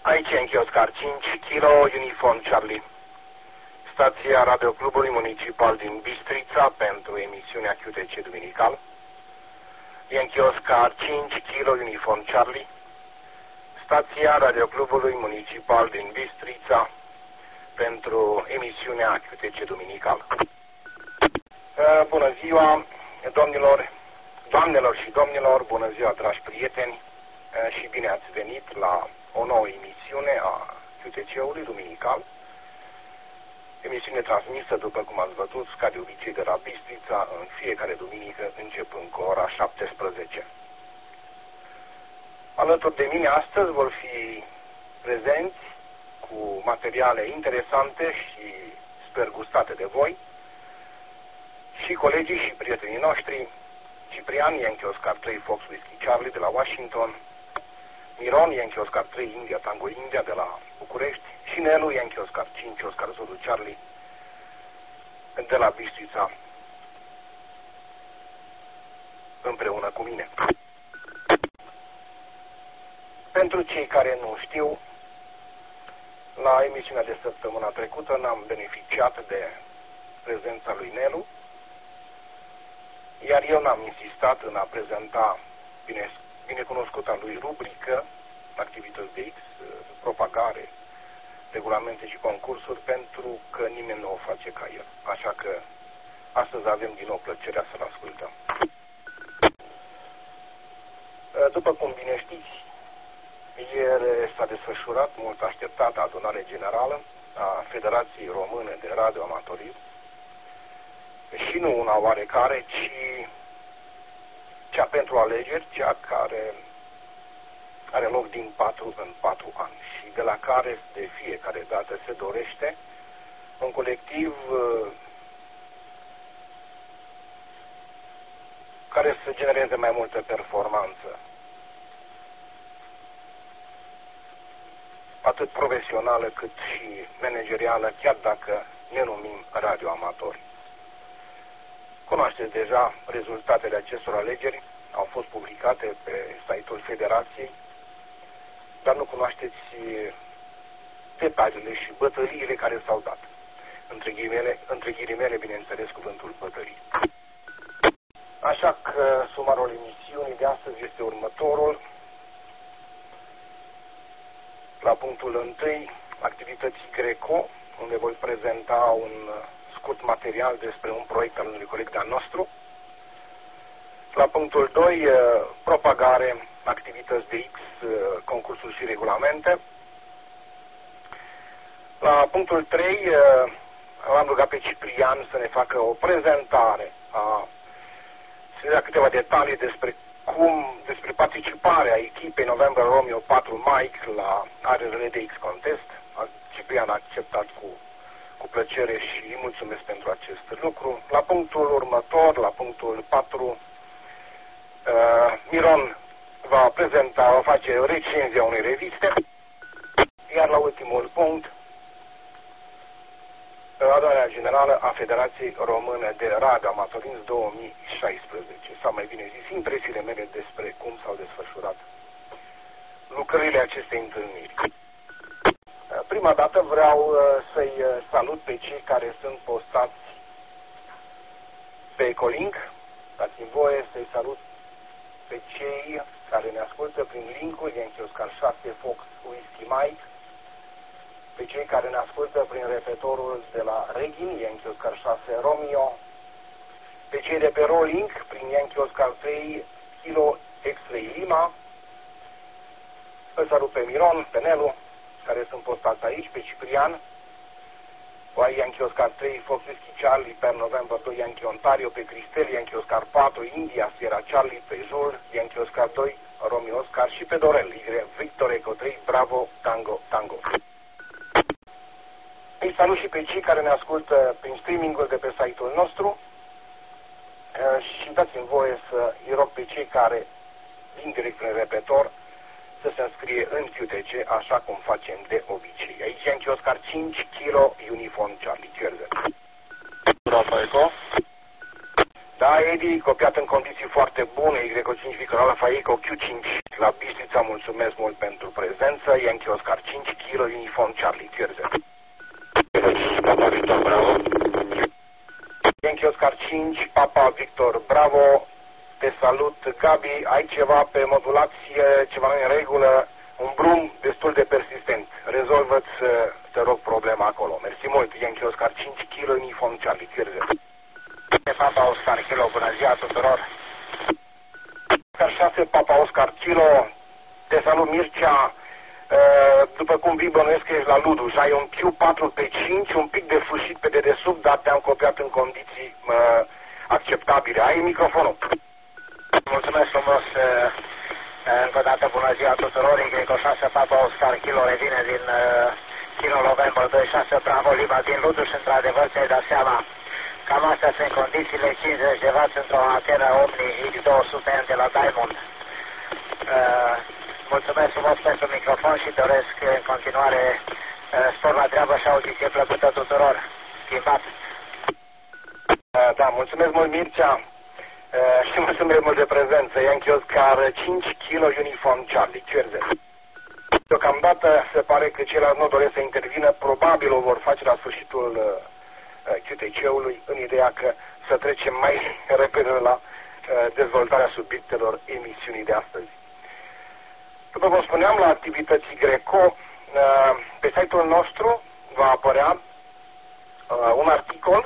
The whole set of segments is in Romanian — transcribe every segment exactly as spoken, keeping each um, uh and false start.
Aici Yankee Oscar cinci, Kilo, Uniform Charlie. Stația Radioclubului Municipal din Bistrița pentru emisiunea Q T C Duminical. Yankee Oscar cinci, Kilo, Uniform Charlie. Stația Radioclubului Municipal din Bistrița pentru emisiunea Q T C Duminical. Bună ziua, domnilor, doamnelor și domnilor, bună ziua, dragi prieteni, și bine ați venit la o nouă emisiune a Q T C-ului Duminical. Emisiune transmisă, după cum ați văzut, ca de obicei de la Bistrița, în fiecare duminică, începând cu ora șaptesprezece. Alături de mine astăzi vor fi prezenți cu materiale interesante și sper gustate de voi și colegii și prietenii noștri, Ciprian Yankee Oscar trei Fox Whiskey Charlie de la Washington, Miron Yankee Oscar trei India Tango India de la București și Nelu Yankee Oscar cinci Oscar Zulu Charlie de la Bistrița, împreună cu mine. Pentru cei care nu știu, la emisiunea de săptămâna trecută n-am beneficiat de prezența lui Nelu, iar eu n-am insistat în a prezenta bine, binecunoscuta lui rubrică, activități de X, propagare, regulamente și concursuri, pentru că nimeni nu o face ca el. Așa că astăzi avem din nou plăcerea să-l ascultăm. După cum bine știți, ieri s-a desfășurat mult așteptată adunare generală a Federației Române de Radioamatorism, și nu una oarecare, ci cea pentru alegeri, cea care are loc din patru în patru ani și de la care de fiecare dată se dorește un colectiv care să genereze mai multă performanță, atât profesională cât și managerială, chiar dacă ne numim radioamatori. Cunoașteți deja rezultatele acestor alegeri, au fost publicate pe site-ul Federației, dar nu cunoașteți detaliile și bătăliile care s-au dat. Între ghilimele, între ghilimele, bineînțeles, cuvântul bătălii. Așa că sumarul emisiunii de astăzi este următorul. La punctul întâi, activității Greco, unde voi prezenta un scurt material despre un proiect al unui coleg de-al nostru. La punctul doi, propagare, activități de X, concursuri și regulamente. La punctul trei, am rugat pe Ciprian să ne facă o prezentare, a, să ne dea câteva detalii despre cum, despre participarea echipei November Romeo patru Mike la R R D X Contest. Ciprian a acceptat cu, cu plăcere și îi mulțumesc pentru acest lucru. La punctul următor, la punctul patru, uh, Miron va prezenta, va face recenzia unei reviste, iar la ultimul punct, adunarea generală a Federației Române de Radioamatorism două mii șaisprezece, sau mai bine zis, impresiile mele despre cum s-au desfășurat lucrările acestei întâlniri. Prima dată vreau să-i salut pe cei care sunt postați pe Ecolink. Dați-mi voie să-i salut pe cei care ne ascultă prin linkul Yankee Oscar șase Fox Whiskey Mike, pe cei care ne ascultă prin repetorul de la Regin, Yankee Oscar șase Romeo, pe cei de pe Rolling, prin Yankee Oscar trei Kilo X-Ray Lima. Îl salut pe Miron, pe Nelu, care sunt postați aici, pe Ciprian, pe Yankee Oscar trei Fox Whiskey Charlie, pe November doi Yankee Ontario, pe Cristel, Yankee Oscar patru India Sierra Charlie, pe Jules, Yankee Oscar doi Romeo Oscar și pe Dorel, Y Victor Eco trei Bravo Tango Tango. Îi salut și pe cei care ne ascultă prin streaming-ul de pe site-ul nostru și dați-mi voie să îi rog pe cei care vin direct prin repetor să se înscrie în Q T C, așa cum facem de obicei. Aici Yankee Oscar cinci Kilo Uniform Charlie. Cheers. Da, Edi, copiat în condiții foarte bune, Y cinci Victor Alpha Eco Q cinci la Bistrița, mulțumesc mult pentru prezență, Yankee Oscar cinci kilo, uniform Charlie, Pierze. Papa Victor Bravo. Yankee Oscar cinci, Papa Victor Bravo, te salut, Gabi, ai ceva pe modulație, ceva în regulă, un brum destul de persistent, rezolvă-ți, te rog, problema acolo. Mersi mult, Yankee Oscar cinci kilo, uniform Charlie, Pierze. Papa Oscar Kilo, bună ziua tuturor! Oscar șase, Papa Oscar Kilo, te salut, Mircea, după cum vii, bănuiesc că ești la Luduș, ai un Q patru pe cinci, un pic de fâșit pe dedesubt, dar te-am copiat în condiții uh, acceptabile. Ai microfonul. Mulțumesc frumos, încă o dată bună ziua tuturor, Y șase, Papa Oscar Kilo, revine din uh, Kilo November doi șase, Bravo Lima din Luduș, într-adevăr ți-ai dat seama. Cam astea sunt condițiile, cincizeci de watt într-o antenă Omni X două sute de la Diamond. Uh, mulțumesc frumos pentru microfon și doresc în continuare uh, spor la treabă și audiție plăcută tuturor. Schimbat. Uh, da, mulțumesc mult, Mircea, uh, și mulțumesc mult de prezență. Yankee Oscar cinci kilo, uniform Charlie, Cerze. Deocamdată se pare că ceilalți nu doresc să intervină, probabil o vor face la sfârșitul uh, Q T C-ului, în ideea că să trecem mai repede la uh, dezvoltarea subiectelor emisiunii de astăzi. După cum spuneam, la activității Greco, uh, pe site-ul nostru va apărea uh, un articol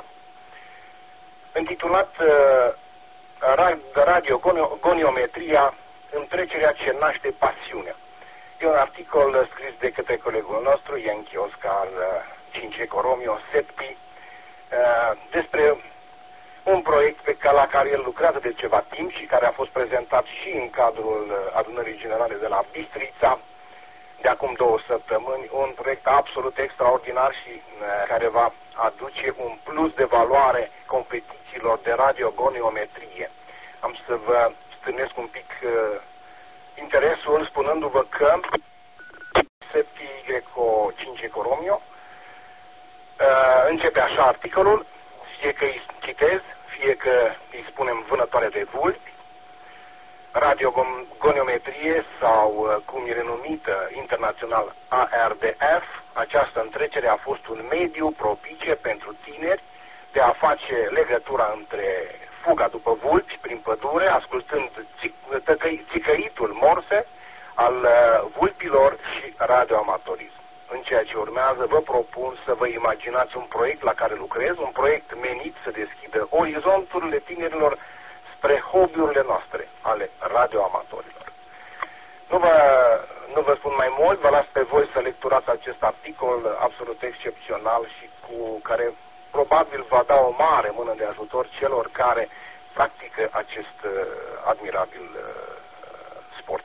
intitulat uh, Radiogoniometria, întrecerea ce naște pasiunea. E un articol scris de către colegul nostru, Yankee Oscar cinci Eco Romeo Septi, despre un proiect pe care, la care el lucrează de ceva timp și care a fost prezentat și în cadrul adunării generale de la Bistrița de acum două săptămâni, un proiect absolut extraordinar și care va aduce un plus de valoare competițiilor de radiogoniometrie. Am să vă stârnesc un pic uh, interesul spunându-vă că Septi Y cinci Eco Romeo Uh, începe așa articolul, fie că îi citez, fie că îi spunem vânătoare de vulpi, radiogoniometrie sau uh, cum e renumită internațional A R D F, această întrecere a fost un mediu propice pentru tineri de a face legătura între fuga după vulpi prin pădure, ascultând țicăitul morse al uh, vulpilor și radioamatorism. În ceea ce urmează, vă propun să vă imaginați un proiect la care lucrez, un proiect menit să deschidă orizonturile tinerilor spre hobby-urile noastre, ale radioamatorilor. Nu vă, nu vă spun mai mult, vă las pe voi să lecturați acest articol absolut excepțional și cu care probabil va da o mare mână de ajutor celor care practică acest uh, admirabil uh, sport.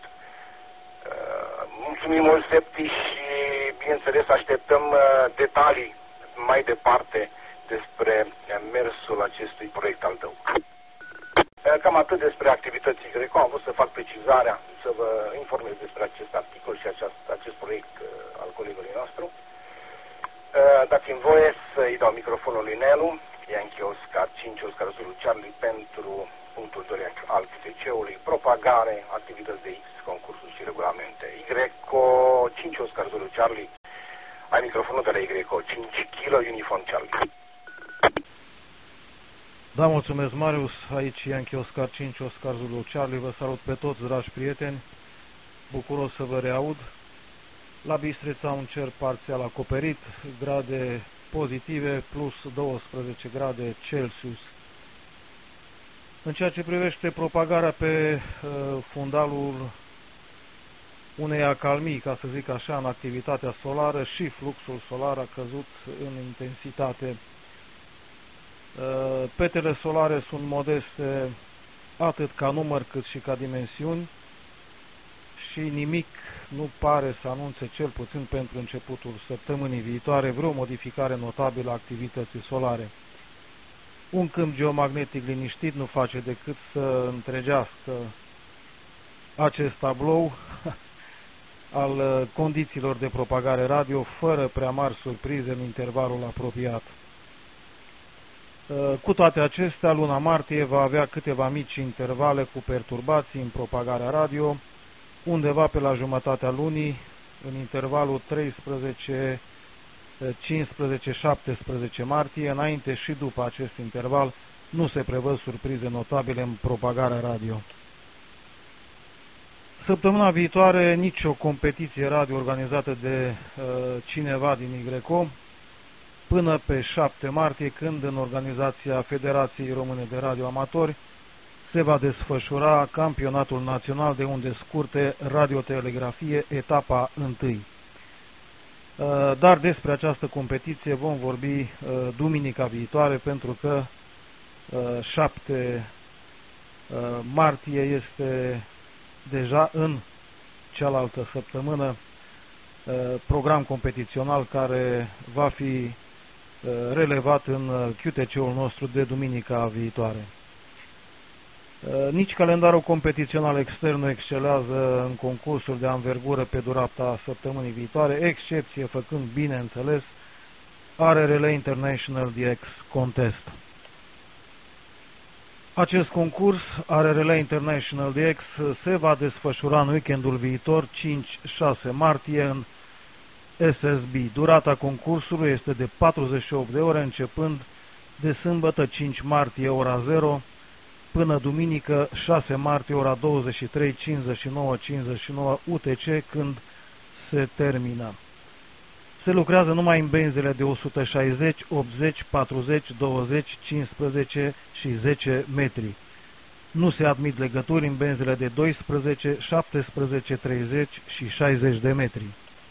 Mulțumim mult, Septi, și bineînțeles așteptăm uh, detalii mai departe despre mersul acestui proiect al tău. Uh, cam atât despre activității Greco. Am vrut să fac precizarea, să vă informez despre acest articol și acest, acest proiect uh, al colegului nostru. Uh, dați-mi voie să-i dau microfonul lui Nelu, Yankee Oscar cinci Oscar Zulu Charlie, pentru punctul doi al Q T C-ului, propagare, activități de X, concursuri și regulamente. Y cinci Oscar Zulu Charlie, ai microfonul de la Y cinci kilo, uniform Charlie. Da, mulțumesc, Marius. Aici Yankee Oscar cinci Oscar Zulu Charlie. Vă salut pe toți, dragi prieteni. Bucuros să vă reaud. La Bistrița un cer parțial acoperit, grade pozitive, plus douăsprezece grade Celsius. În ceea ce privește propagarea pe uh, fundalul unei acalmii, ca să zic așa, în activitatea solară, și fluxul solar a căzut în intensitate. Uh, petele solare sunt modeste atât ca număr cât și ca dimensiuni și nimic nu pare să anunțe, cel puțin pentru începutul săptămânii viitoare, vreo modificare notabilă a activității solare. Un câmp geomagnetic liniștit nu face decât să întregească acest tablou al condițiilor de propagare radio, fără prea mari surprize în intervalul apropiat. Cu toate acestea, luna martie va avea câteva mici intervale cu perturbații în propagarea radio, undeva pe la jumătatea lunii, în intervalul treisprezece, cincisprezece, șaptesprezece martie. Înainte și după acest interval nu se prevăd surprize notabile în propagarea radio. Săptămâna viitoare nicio competiție radio organizată de uh, cineva din Y R C O, până pe șapte martie, când în organizația Federației Române de Radio Amatori se va desfășura campionatul național de unde scurte radiotelegrafie, etapa întâi. Dar despre această competiție vom vorbi duminica viitoare, pentru că șapte martie este deja în cealaltă săptămână program competițional care va fi relevat în Q T C-ul nostru de duminica viitoare. Nici calendarul competițional extern nu excelează în concursuri de anvergură pe durata săptămânii viitoare, excepție făcând, bineînțeles, A R R L International D X Contest. Acest concurs, A R R L International D X, se va desfășura în weekendul viitor, cinci șase martie, în S S B. Durata concursului este de patruzeci și opt de ore, începând de sâmbătă cinci martie ora zero până duminică șase martie ora douăzeci și trei cincizeci și nouă cincizeci și nouă U T C, când se termină. Se lucrează numai în benzile de o sută șaizeci, optzeci, patruzeci, douăzeci, cincisprezece și zece metri. Nu se admit legături în benzile de doisprezece, șaptesprezece, treizeci și șaizeci de metri.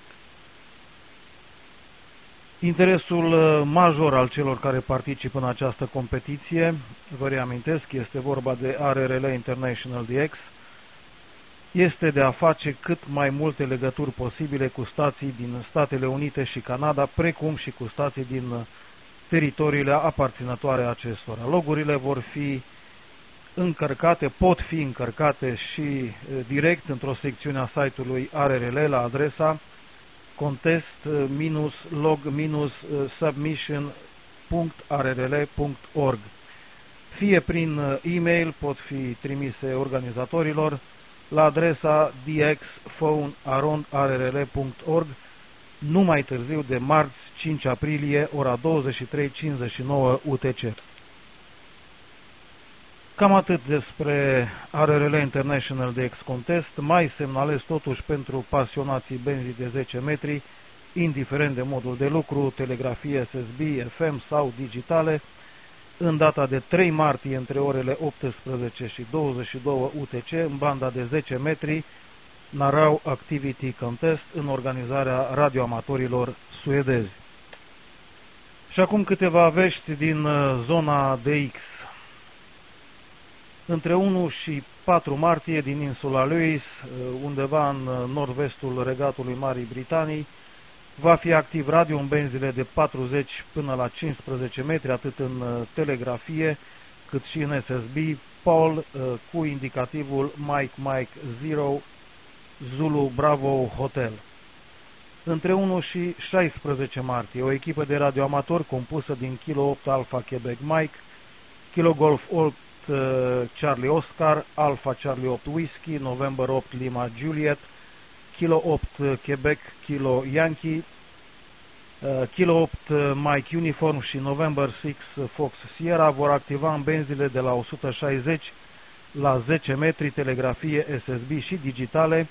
Interesul major al celor care participă în această competiție, vă reamintesc, este vorba de A R R L International D X, este de a face cât mai multe legături posibile cu stații din Statele Unite și Canada, precum și cu stații din teritoriile aparținătoare acestora. Logurile vor fi încărcate, pot fi încărcate și direct într-o secțiune a site-ului A R R L la adresa contest-log-submission punct a r r l punct org. Fie prin e-mail pot fi trimise organizatorilor la adresa d x phone arond r r l punct org, nu mai târziu de marți cinci aprilie, ora douăzeci și trei cincizeci și nouă U T C. Cam atât despre A R R L International D X Contest. Mai semnalez totuși pentru pasionații benzii de zece metri, indiferent de modul de lucru, telegrafie S S B, F M sau digitale, în data de trei martie între orele optsprezece și douăzeci și două U T C, în banda de zece metri, Narau Activity Contest, în organizarea radioamatorilor suedezi. Și acum câteva vești din zona D X. Între unu și patru martie, din insula Lewis, undeva în nord-vestul regatului Marii Britanii, va fi activ radio în benzile de patruzeci până la cincisprezece metri, atât în telegrafie cât și în S S B, Paul cu indicativul Mike Mike Zero Zulu Bravo Hotel. Între unu și șaisprezece martie, o echipă de radioamatori compusă din Kilo opt Alpha Quebec Mike, Kilo Golf opt Charlie Oscar, Alpha Charlie opt Whiskey, November opt Lima Juliet, Kilo opt Quebec Kilo Yankee, Kilo opt Mike Uniform și November șase Fox Sierra vor activa în benzile de la o sută șaizeci la zece metri, telegrafie S S B și digitale,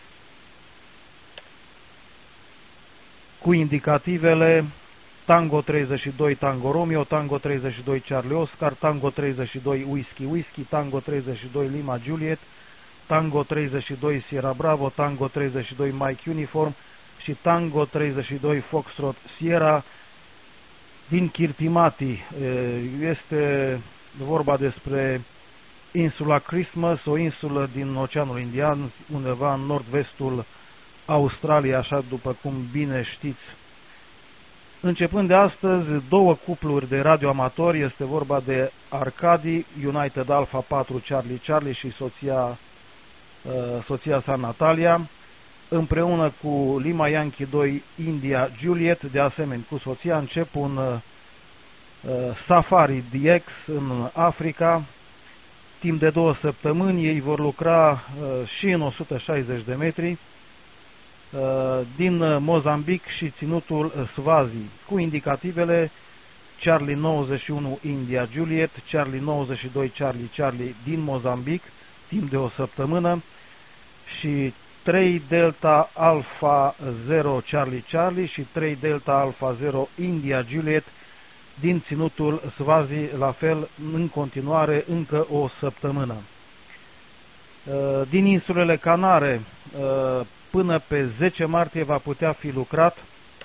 cu indicativele Tango treizeci și doi Tango Romeo, Tango treizeci și doi Charlie Oscar, Tango treizeci și doi Whiskey Whiskey, Tango treizeci și doi Lima Juliet, Tango treizeci și doi Sierra Bravo, Tango treizeci și doi Mike Uniform și Tango treizeci și doi Foxtrot Sierra din Kirtimati. Este vorba despre insula Christmas, o insulă din Oceanul Indian, undeva în nord-vestul Australiei, așa după cum bine știți. Începând de astăzi, două cupluri de radioamatori, este vorba de Arcadi, United Alpha patru Charlie Charlie și soția, soția sa Natalia, împreună cu Lima Yankee doi India Juliet, de asemenea cu soția, încep un Safari D X în Africa. Timp de două săptămâni ei vor lucra și în o sută șaizeci de metri din Mozambic și ținutul Swazi, cu indicativele Charlie nouăzeci și unu India Juliet, Charlie nouăzeci și doi Charlie Charlie din Mozambic, timp de o săptămână, și trei Delta Alpha zero Charlie Charlie și trei Delta Alpha zero India Juliet din ținutul Swazi, la fel în continuare încă o săptămână. Din insulele Canare până pe zece martie va putea fi lucrat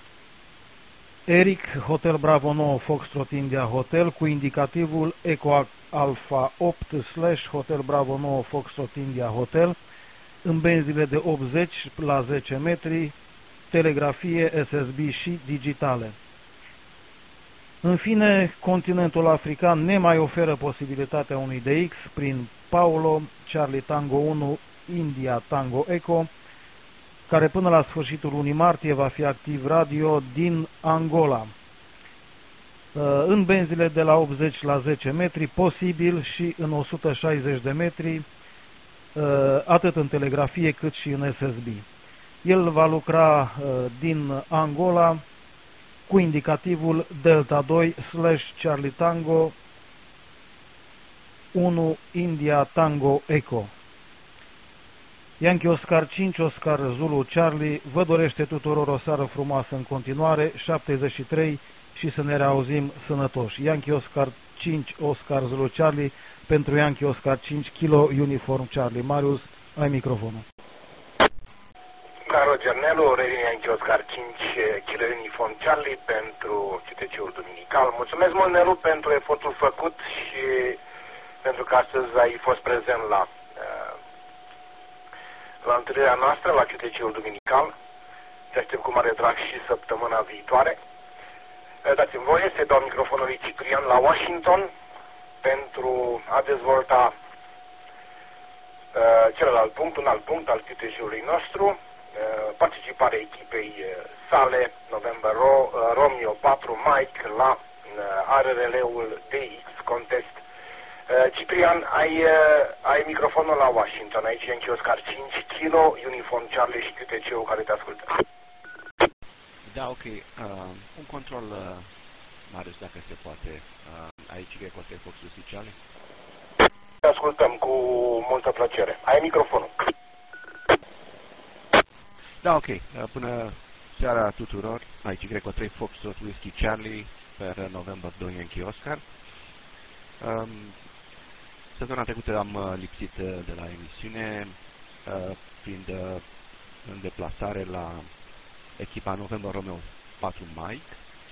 Eric Hotel Bravo nouă Foxtrot India Hotel cu indicativul Eco Alpha opt slash Hotel Bravo nouă Foxtrot India Hotel în benzile de optzeci la zece metri, telegrafie S S B și digitale. În fine, continentul african ne mai oferă posibilitatea unui D X prin Paulo Charlie Tango unu India Tango Echo, care până la sfârșitul lunii martie va fi activ radio din Angola. În benzile de la optzeci la zece metri, posibil și în o sută șaizeci de metri, atât în telegrafie cât și în S S B. El va lucra din Angola cu indicativul Delta doi slash Charlie Tango unu India Tango Echo. Yankee Oscar cinci Oscar Zulu Charlie vă dorește tuturor o seară frumoasă în continuare, șaptezeci și trei, și să ne reauzim sănătoși. Yankee Oscar cinci Oscar Zulu Charlie pentru Yankee Oscar cinci Kilo Uniform Charlie. Marius, ai microfonul. Roger Nelu, revine Yankee Oscar cinci Kilo Uniform Charlie pentru C T C-ul duminical. Mulțumesc mult, Nelu, pentru efortul făcut și pentru că astăzi ai fost prezent la la întâlnirea noastră, la C T C-ul duminical. Te aștept cu mare drag și săptămâna viitoare. Dați-mi voie să dau microfonul lui Ciprian la Washington pentru a dezvolta uh, celălalt punct, un alt punct al C T C-ului nostru, uh, participarea echipei uh, sale November Ro, uh, Romeo patru Mike la uh, R R L-ul D X Contest. Ciprian, ai, ai microfonul la Washington, aici Yankee Oscar cinci Kilo, Uniform Charlie și Q T C-ul care te ascultă. Da, ok. Uh, un control, uh, Marius, dacă se poate, uh, aici e cu Fox Charlie. Te ascultăm cu multă plăcere. Ai microfonul. Da, ok. Uh, până seara tuturor, aici e cu trei Fox Whiskey Charlie per November doi Yankee Oscar. Um, Săptămâna trecută am uh, lipsit uh, de la emisiune, uh, fiind uh, în deplasare la echipa November Romeo patru Mike,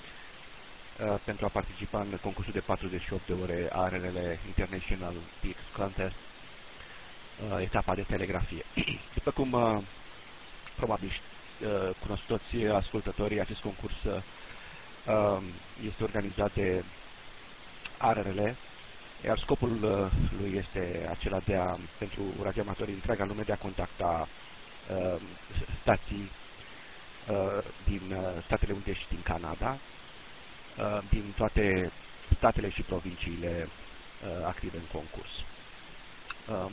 uh, pentru a participa în concursul de patruzeci și opt de ore A R R L International D X Contest, uh, etapa de telegrafie. După cum uh, probabil uh, cunosc toți ascultătorii, acest concurs uh, este organizat de A R R L, iar scopul uh, lui este acela de a, pentru radioamatorii întreaga lume, de a contacta uh, stații uh, din uh, Statele Unite și din Canada, uh, din toate statele și provinciile uh, active în concurs. Uh,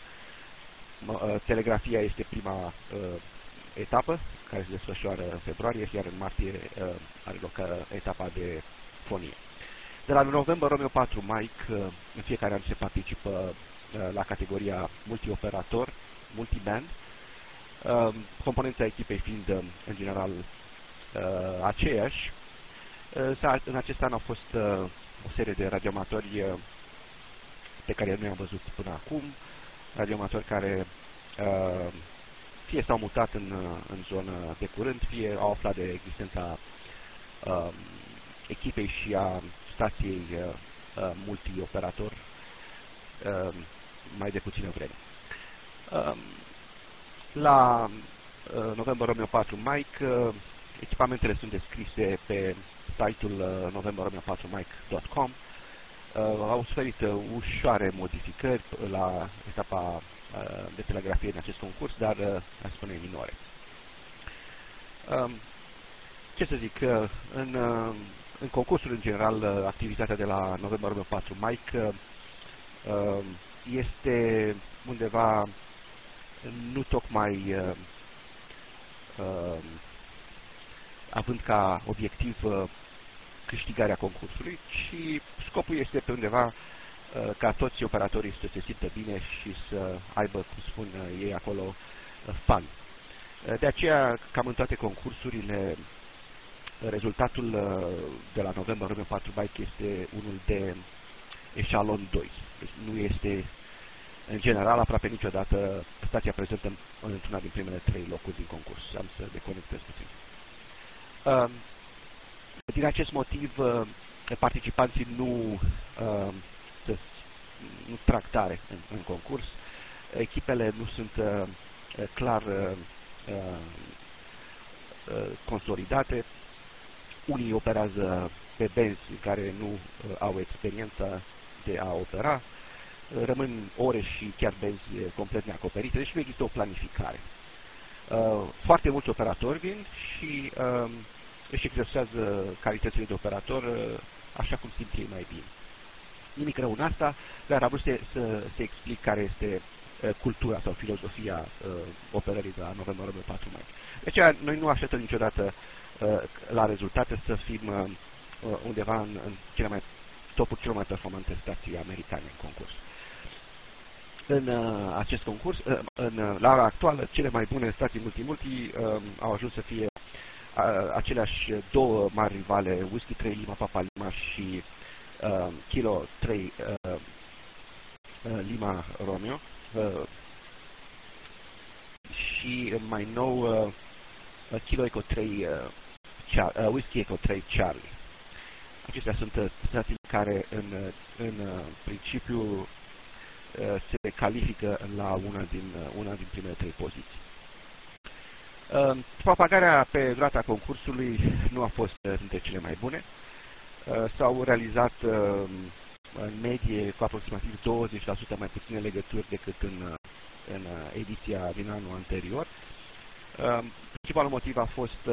uh, telegrafia este prima uh, etapă, care se desfășoară în februarie, iar în martie uh, are loc uh, etapa de fonie. De la November Romeo patru Mike, în fiecare an se participă la categoria multioperator, multiband, componența echipei fiind în general aceeași. În acest an au fost o serie de radioamatori pe care noi am văzut până acum, radioamatori care fie s-au mutat în, în zonă de curând, fie au aflat de existența echipei și a stației uh, multioperator uh, mai de puțină vreme. Uh, la uh, November Romeo patru Mike, uh, echipamentele sunt descrise pe site-ul uh, november romeo patru mike punct com. Uh, au suferit uh, ușoare modificări la etapa uh, de telegrafie în acest concurs, dar uh, aș spune minore. Uh, ce să zic, uh, în uh, în concursul, în general, activitatea de la November Romeo patru Mike este undeva nu tocmai având ca obiectiv câștigarea concursului, ci scopul este pe undeva ca toți operatorii să se simtă bine și să aibă, cum spun ei acolo, fun. De aceea, cam în toate concursurile, rezultatul de la November Romeo patru Bike este unul de eșalon doi. Deci nu este, în general, aproape niciodată stația prezentă într-una din primele trei locuri din concurs. Am să deconectez puțin. Din acest motiv, participanții nu, nu trag tare în, în concurs. Echipele nu sunt clar consolidate. Unii operează pe benzi care nu au experiența de a opera, rămân ore și chiar benzi complet neacoperite, deci nu există o planificare. Foarte mulți operatori vin și își exersează calitățile de operator așa cum simt ei mai bine. Nimic rău în asta, dar am vrut să, să, să explic care este cultura sau filozofia operării de la November Romeo patru Mike. De aceea, noi nu așteptăm niciodată la rezultate să fim undeva în, în cele mai topuri cele mai performante stații americane în concurs. În uh, acest concurs, uh, în, la ora actuală, cele mai bune stații multi-multi uh, au ajuns să fie uh, aceleași două mari rivale, Whisky trei Lima Papa Lima și uh, Kilo trei uh, uh, Lima Romeo. Uh, și mai nou uh, Kilo Eco trei uh, Char uh, Whisky Eco trei Charlie. Acestea sunt stații care în, în principiu se califică la una din, una din primele trei poziții. Propagarea pe durata concursului nu a fost dintre cele mai bune. S-au realizat în medie cu aproximativ douăzeci la sută mai puține legături decât în, în ediția din anul anterior. Principalul motiv a fost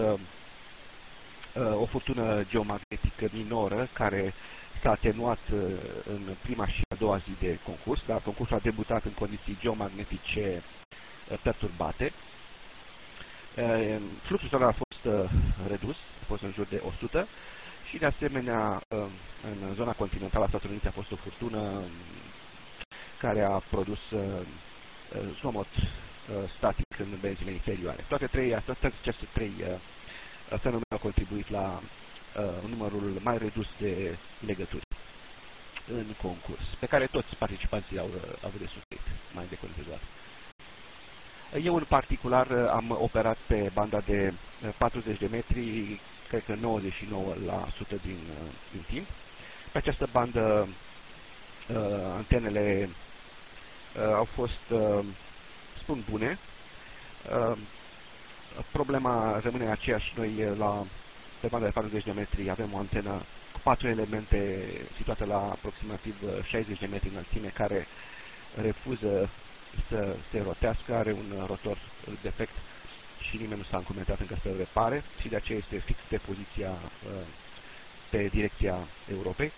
o furtună geomagnetică minoră care s-a atenuat în prima și a doua zi de concurs, dar concursul a debutat în condiții geomagnetice perturbate. Fluxul solar a fost redus, a fost în jur de o sută și de asemenea în zona continentală a Statelor Unite a fost o furtună care a produs zgomot static în benzile inferioare. Toate trei, aceste trei fenomene au contribuit la uh, numărul mai redus de legături în concurs, pe care toți participanții au avut de suferit, mai de contează. Eu, în particular, am operat pe banda de patruzeci de metri, cred că nouăzeci și nouă la sută din, din timp. Pe această bandă, uh, antenele uh, au fost, uh, spun, bune. Uh, Problema rămâne aceeași. Noi, la, pe banda de patruzeci de metri, avem o antenă cu patru elemente situate la aproximativ șaizeci de metri înălțime, care refuză să se rotească, are un rotor defect și nimeni nu s-a încumetat încă să-l repare și de aceea este fix pe poziția, pe direcția Europei.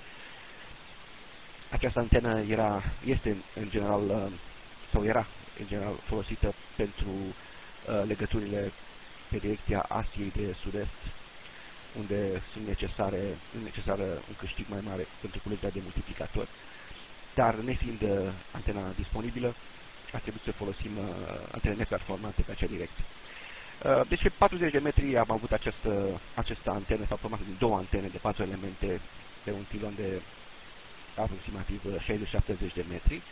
Această antenă era, este în general, sau era în general folosită pentru legăturile pe direcția Asiei de Sud-Est, unde sunt necesare, necesară un câștig mai mare pentru culegerea de multiplicatori. Dar, nefiind antena disponibilă, a trebuit să folosim antene neperformante pe acea direcție. Deci, pe patruzeci de metri am avut această, această antenă, sau formată din două antene de patru elemente pe un pilon de aproximativ șaizeci șaptezeci de metri.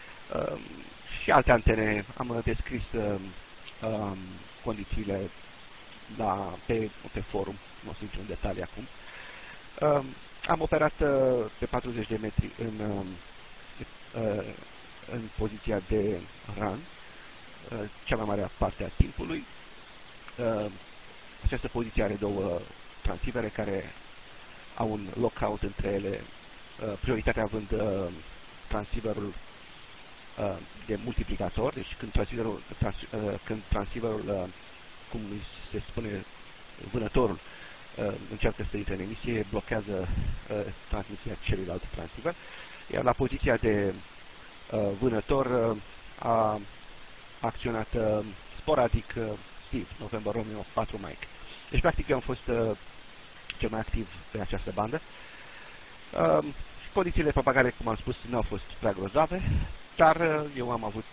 Și alte antene am descris Um, condițiile la, pe, pe forum, nu o să intru în detalii acum. Um, am operat uh, pe patruzeci de metri în, uh, în poziția de run, uh, cea mai mare parte a timpului. Uh, această poziție are două transivere care au un lockout între ele, uh, prioritatea având uh, transceiverul de multiplicator, deci când transceiverul, trans, când transceiverul, cum se spune, vânătorul, încearcă să intre în emisie, blochează transmisia celuilalt transceiver, iar la poziția de vânător a acționat sporadic Steve, November Romeo patru Mike. Deci, practic, eu am fost cel mai activ pe această bandă. Condițiile de propagare, cum am spus, nu au fost prea grozave, dar eu am avut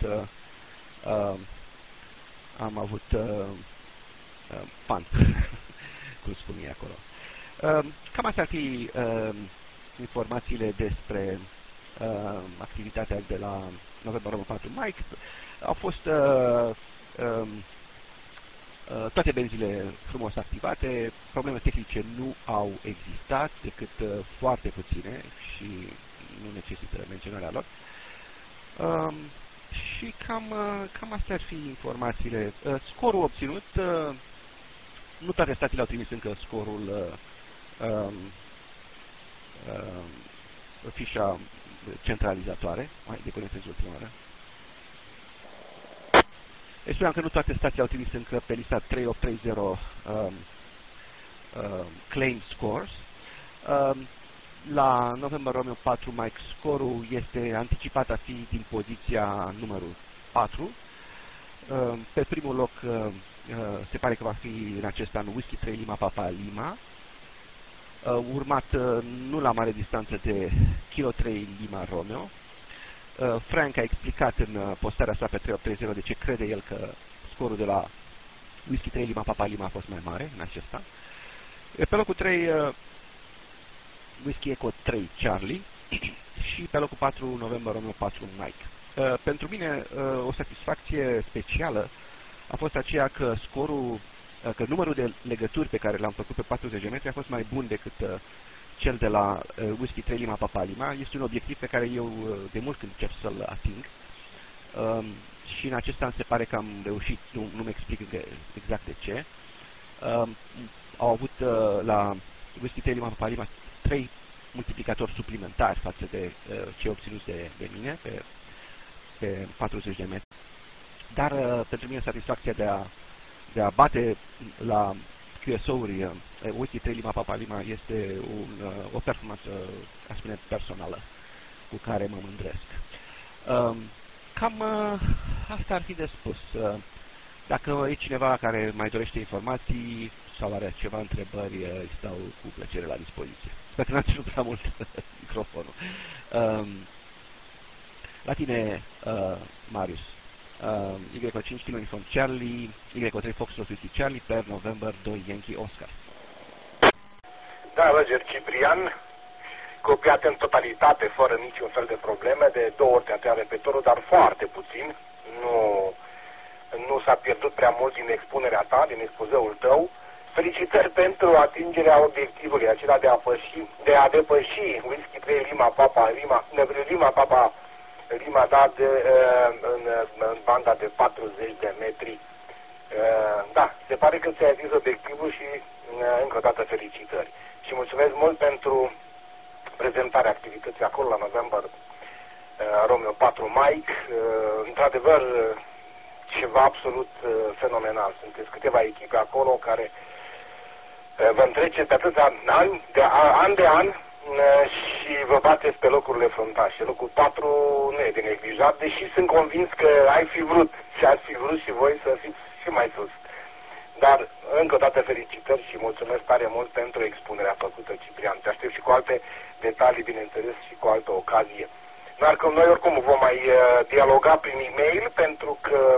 am avut fun, cum spun ei acolo. Cam astea ar fi informațiile despre activitatea de la November Romeo patru Mike. Au fost uh, um, uh, toate benzile frumos activate, probleme tehnice nu au existat, decât uh, foarte puține și nu necesită menționarea lor. Um, și cam, uh, cam astea ar fi informațiile. Uh, scorul obținut, uh, nu toate statele au trimis încă scorul, uh, um, uh, fișa centralizatoare, mai deconectez ultima oară. Deci spuneam că nu toate stațiile au trimis încă pe lista trei opt trei zero um, um, claim scores. Um, la November Romeo patru Mike scorul este anticipat a fi din poziția numărul patru. Um, pe primul loc uh, uh, se pare că va fi în acest an Whiskey trei Lima Papa Lima, uh, urmat uh, nu la mare distanță de Kilo trei Lima Romeo. Uh, Frank a explicat în uh, postarea sa pe trei opt trei zero de ce crede el că scorul de la Whiskey trei Lima Papa Lima a fost mai mare în acest an. Pe locul trei uh, Whiskey Echo trei Charlie și pe locul patru November Romeo patru Mike. Uh, pentru mine uh, o satisfacție specială a fost aceea că scorul, uh, că numărul de legături pe care l-am făcut pe patruzeci de metri a fost mai bun decât uh, cel de la uh, Whiskey trei Lima Papa Lima. Este un obiectiv pe care eu uh, de mult când încep să-l ating. Um, și în acest an se pare că am reușit, nu, nu-mi explic exact de ce. Um, au avut uh, la Whiskey trei Lima Papa Lima trei multiplicatori suplimentari față de uh, cei obținuți de, de mine pe, pe patruzeci de metri. Dar uh, pentru mine satisfacția de a, de a bate la Q S O-uri uh, Whiskey trei Lima Papa Lima este un, uh, o performanță, aș spune, personală cu care mă mândresc. Uh, cam uh, asta ar fi de spus. Uh, dacă e cineva care mai dorește informații sau are ceva întrebări, uh, îi stau cu plăcere la dispoziție. Sper că n-am ținut prea mult microfonul. Uh, la tine, uh, Marius. Uh, Y cinci Kilo Uniform Charlie, Y trei Foxtrot Whiskey Charlie per November doi Yankee Oscar. Da, Roger Ciprian, copiat în totalitate, fără niciun fel de probleme, de două ori te-a repetorul, dar foarte puțin. Nu, nu s-a pierdut prea mult din expunerea ta, din expozeul tău. Felicitări pentru atingerea obiectivului, acela de a, păși, de a depăși Whiskey trei Lima Papa Lima, Lima Papa Lima, da, de, în, în banda de patruzeci de metri. Da, se pare că ți-ai atins obiectivul și încă o dată felicitări. Și mulțumesc mult pentru prezentarea activității acolo la November Romeo patru Mike. Într-adevăr, ceva absolut fenomenal. Sunteți câteva echipe acolo care vă întreceți pe atâția ani, de an de an, și vă bateți pe locurile fruntașe. Locul patru nu e de neglijat, deși sunt convins că ai fi vrut și ați fi vrut și voi să fiți și mai sus. Dar, încă o dată, felicitări și mulțumesc tare mult pentru expunerea făcută, Ciprian. Te aștept și cu alte detalii, bineînțeles, și cu altă ocazie. Dar că noi oricum vom mai uh, dialoga prin e-mail, pentru că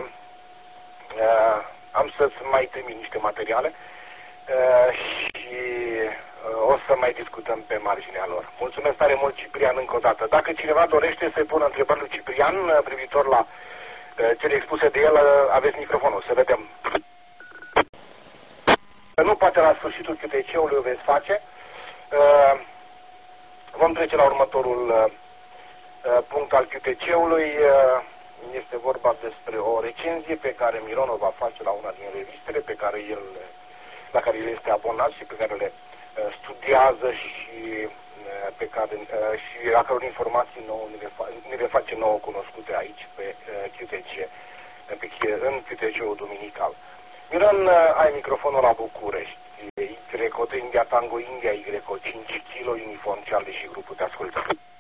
uh, am să-ți mai trimit niște materiale uh, și uh, o să mai discutăm pe marginea lor. Mulțumesc tare mult, Ciprian, încă o dată. Dacă cineva dorește să-i pună întrebări lui Ciprian uh, privitor la uh, cele expuse de el, uh, aveți microfonul, să vedem. Nu poate la sfârșitul Q T C-ului o veți face. Uh, vom trece la următorul uh, punct al Q T C-ului. Uh, este vorba despre o recenzie pe care Miron o va face la una din revistele pe care el, la care el este abonat și pe care le uh, studiază și, uh, pe care, uh, și a căror informații nouă ni le, fa ni le face nouă cunoscute aici pe uh, Q T C, pe, în Q T C-ul duminical. Miron, ai microfonul la București. Y, India, Tango, India, Y, cinci kilo, uniform Charlie și grupul, te ascultă.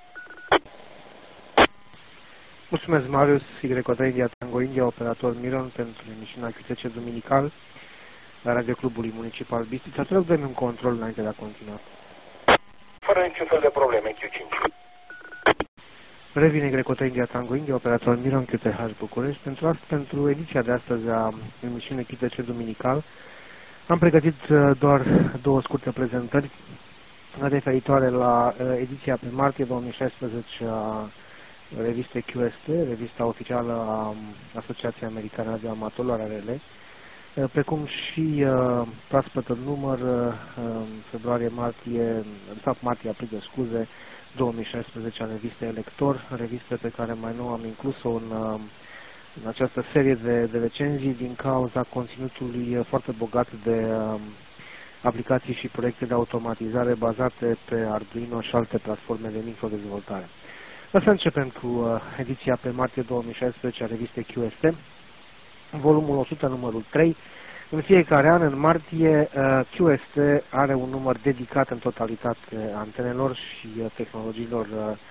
Mulțumesc, Marius, Y, India, Tango, India, operator Miron, pentru emisiunea Q T C Duminical la Radio Clubului Municipal Bistrița. Te rog, dă-mi un control înainte de a continua. Fără niciun fel de probleme, Q cinci. Revine Y, India, Tango, India, operator Miron, Q T H București. Pentru, asta, pentru ediția de astăzi a emisiunii Q T C Duminical, am pregătit doar două scurte prezentări referitoare la ediția pe martie două mii șaisprezece a revistei Q S T, revista oficială a Asociației Americane de Amatorilor, A R L, precum și proaspăt în număr februarie-martie, de fapt martie-aprilie, scuze, două mii șaisprezece a revistei Elector, revistă pe care mai nou am inclus-o în, în această serie de, de recenzii din cauza conținutului foarte bogat de um, aplicații și proiecte de automatizare bazate pe Arduino și alte platforme de microdezvoltare. O să începem cu uh, ediția pe martie două mii șaisprezece a revistei Q S T, volumul o sută, numărul trei. În fiecare an, în martie, Q S T are un număr dedicat în totalitate antenelor și tehnologiilor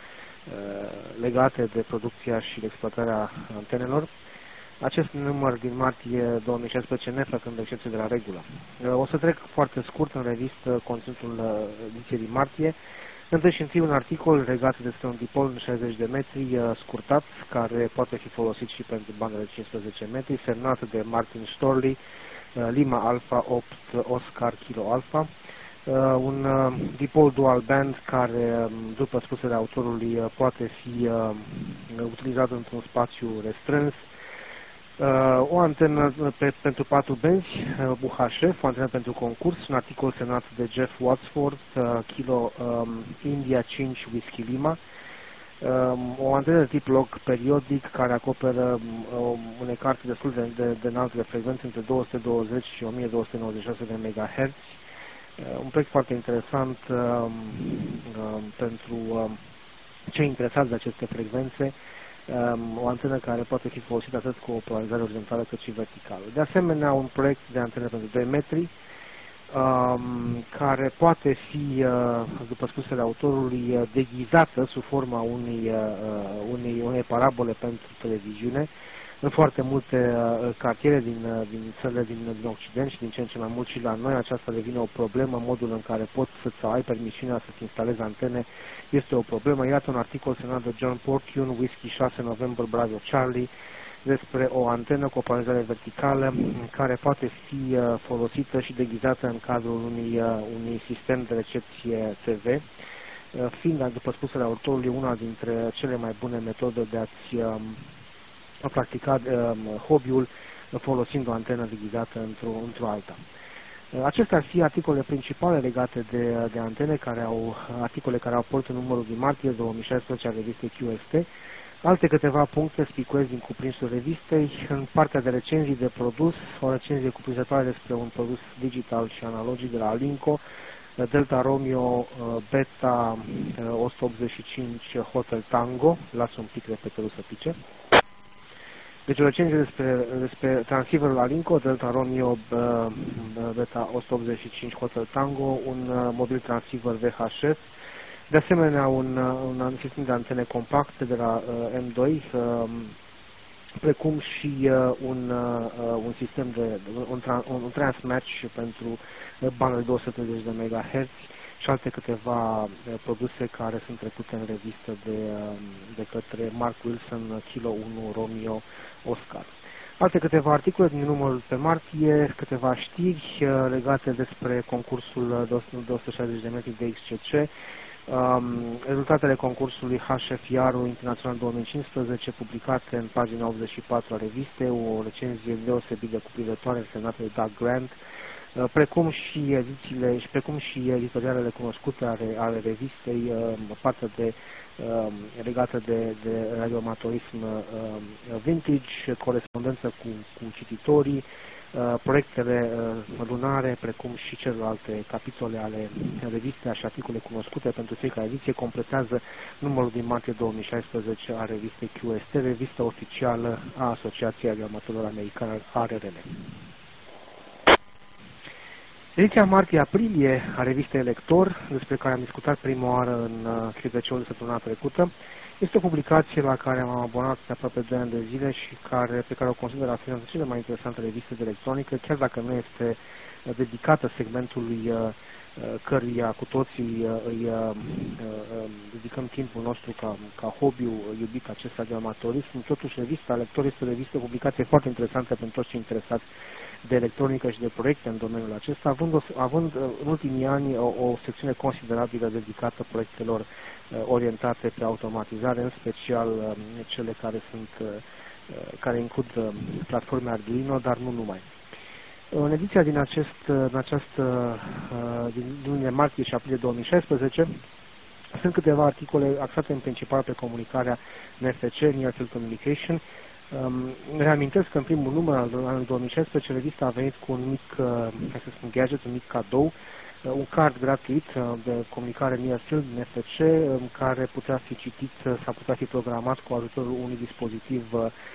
legate de producția și de exploatarea antenelor. Acest număr din martie două mii șaisprezece nefăcând excepție de la regulă. O să trec foarte scurt în revistă conținutul ediției din martie. Întâi și întâi un articol legat despre un dipol în șaizeci de metri scurtat, care poate fi folosit și pentru bandele cincisprezece metri, semnat de Martin Storley, Lima Alpha opt Oscar Kilo Alpha, un dipol dual band care, după spusele autorului, poate fi utilizat într-un spațiu restrâns, o antenă pe, pentru patru benzi, U H F, o antenă pentru concurs, un articol semnat de Jeff Wadsworth, Kilo um, India cinci Whiskey Lima, um, o antenă de tip log periodic care acoperă um, une carte destul de, de, de înalte de frecvențe între două sute douăzeci și o mie două sute nouăzeci și șase de megahertz. Uh, un proiect foarte interesant um, um, pentru um, cei interesați de aceste frecvențe. Um, o antenă care poate fi folosită atât cu o polarizare orizontală cât și verticală. De asemenea, un proiect de antenă pentru doi metri, um, care poate fi, uh, după spusele autorului, deghizată sub forma unei, uh, unei, unei parabole pentru televiziune în foarte multe uh, cartiere din, uh, din țările din, din Occident și din ce în ce mai mult și la noi. Aceasta devine o problemă, modul în care poți să ai permisiunea să-ți instalezi antene este o problemă. Iată un articol semnat de John Portune, Whiskey șase November Bravo Charlie, despre o antenă cu o polarizare verticală care poate fi uh, folosită și deghizată în cadrul unui, uh, unui sistem de recepție T V, uh, fiind, după spusele autorului, una dintre cele mai bune metode de a-ți uh, a practica uh, hobby-ul folosind o antenă deghizată într-o într alta. Uh, acestea ar fi articolele principale legate de, de antene, care au, articole care au apărut în numărul din martie două mii șaisprezece a revistei Q S T. Alte câteva puncte spicuiesc din cuprinsul revistei. În partea de recenzii de produs, o recenzie cuprinzătoare despre un produs digital și analogic de la Alinco, Delta Romeo Beta o sută optzeci și cinci Hotel Tango. Las un pic repetorul să pice. Deci o recenzie despre, despre transceiverul Alinco, Delta Romeo Beta o sută optzeci și cinci Hotel Tango, un mobil transceiver V H F, de asemenea un, un sistem de antene compacte de la uh, M doi, uh, precum și uh, un, uh, un sistem de un, un, un transmatch pentru bandele două sute treizeci de megahertz și alte câteva uh, produse care sunt trecute în revistă de, uh, de către Mark Wilson, Kilo unu Romeo Oscar. Alte câteva articole din numărul pe martie, câteva știri uh, legate despre concursul de o sută șaizeci de metri de X C C, Um, rezultatele concursului H F I R-ul Internațional două mii cincisprezece, publicate în pagina optzeci și patru a revistei, o recenzie deosebit de cuprinzătoare semnată de Doug Grant, uh, precum și edițiile și precum și editorialele cunoscute ale, ale revistei, uh, partea de uh, legată de, de radioamatorism uh, vintage, corespondență cu, cu cititorii, Uh, proiectele uh, lunare, precum și celelalte capitole ale revistei și articole cunoscute pentru fiecare ediție, completează numărul din martie două mii șaisprezece a revistei Q S T, revista oficială a Asociației Radioamatorilor Americane, A R L. Ediția martie-aprilie a revistei Elector, despre care am discutat prima oară în uh, Clip de ce de săptămâna trecută, este o publicație la care m-am abonat de aproape doi ani de zile și care, pe care o consider a fi una dintre cele mai interesante reviste de electronică, chiar dacă nu este uh, dedicată segmentului uh, căruia cu toții îi dedicăm timpul nostru ca, ca hobby iubit acesta de amatorism. Totuși, revista Elector este o revistă, o publicație foarte interesantă pentru toți cei interesați de electronică și de proiecte în domeniul acesta, având, o, având în ultimii ani o, o secțiune considerabilă dedicată proiectelor orientate pe automatizare, în special cele care sunt care includ platforme Arduino, dar nu numai. În ediția din, acest, în această din lunile martie și aprilie două mii șaisprezece sunt câteva articole axate în principal pe comunicarea N F C, Near Field Communication. Reamintesc că în primul număr al anului două mii șaisprezece revista a venit cu un mic, hai să spun, gadget, un mic cadou, un card gratuit de comunicare Near Field, N F C, care putea fi citit sau putea fi programat cu ajutorul unui dispozitiv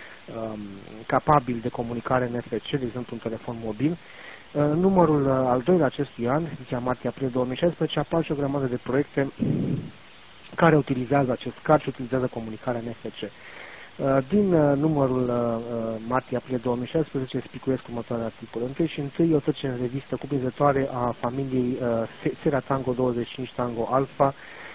capabil de comunicare N F C, de exemplu un telefon mobil. În numărul al doilea acestui an, ediția martie-aprilie două mii șaisprezece, apar și o grămadă de proiecte care utilizează acest card și utilizează comunicarea N F C. Din numărul martie-aprilie două mii șaisprezece spicuiesc următoarele articole. Întâi și întâi o trecere în revistă cuprinzătoare a familiei Sierra Tango douăzeci și cinci Tango Alpha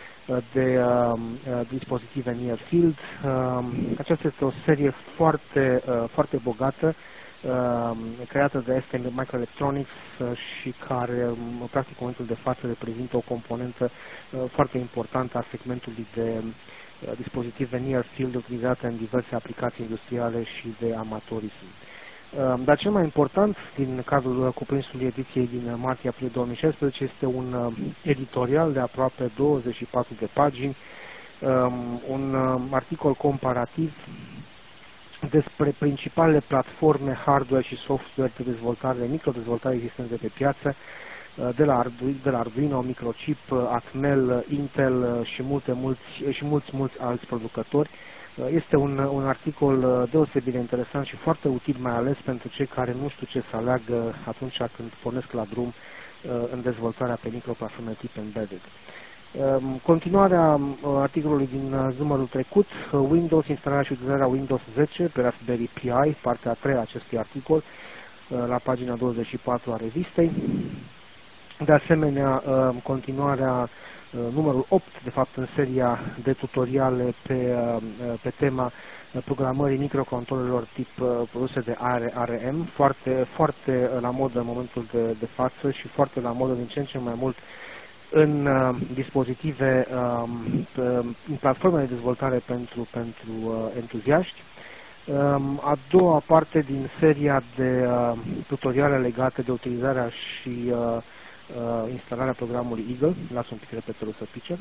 de uh, dispozitive Near Field. Uh, aceasta este o serie foarte, uh, foarte bogată, uh, creată de S T Microelectronics uh, și care, um, practic, în momentul de față reprezintă o componentă uh, foarte importantă a segmentului de uh, dispozitive Near Field utilizate în diverse aplicații industriale și de amatorism. Dar cel mai important din cadrul cuprinsului ediției din martie-aprilie două mii șaisprezece este un editorial de aproape douăzeci și patru de pagini, un articol comparativ despre principalele platforme hardware și software de dezvoltare, de microdezvoltare existente pe piață, de la, Arduino, de la Arduino, Microchip, Atmel, Intel și, multe, mulți, și mulți, mulți alți producători. Este un, un articol deosebit de interesant și foarte util, mai ales pentru cei care nu știu ce să aleagă atunci când pornesc la drum în dezvoltarea pe microplatforme tip embedded. Continuarea articolului din numărul trecut, Windows, instalarea și utilizarea Windows zece pe Raspberry Pi, partea a treia acestui articol, la pagina douăzeci și patru a revistei. De asemenea, continuarea numărul opt, de fapt, în seria de tutoriale pe, pe tema programării microcontrolelor tip produse de R M, foarte, foarte la modă în momentul de, de față și foarte la modă din ce în ce mai mult în uh, dispozitive, uh, în platforme de dezvoltare pentru, pentru uh, entuziaști. Uh, a doua parte din seria de uh, tutoriale legate de utilizarea și uh, Uh, instalarea programului Eagle, las un pic repetorul să pice,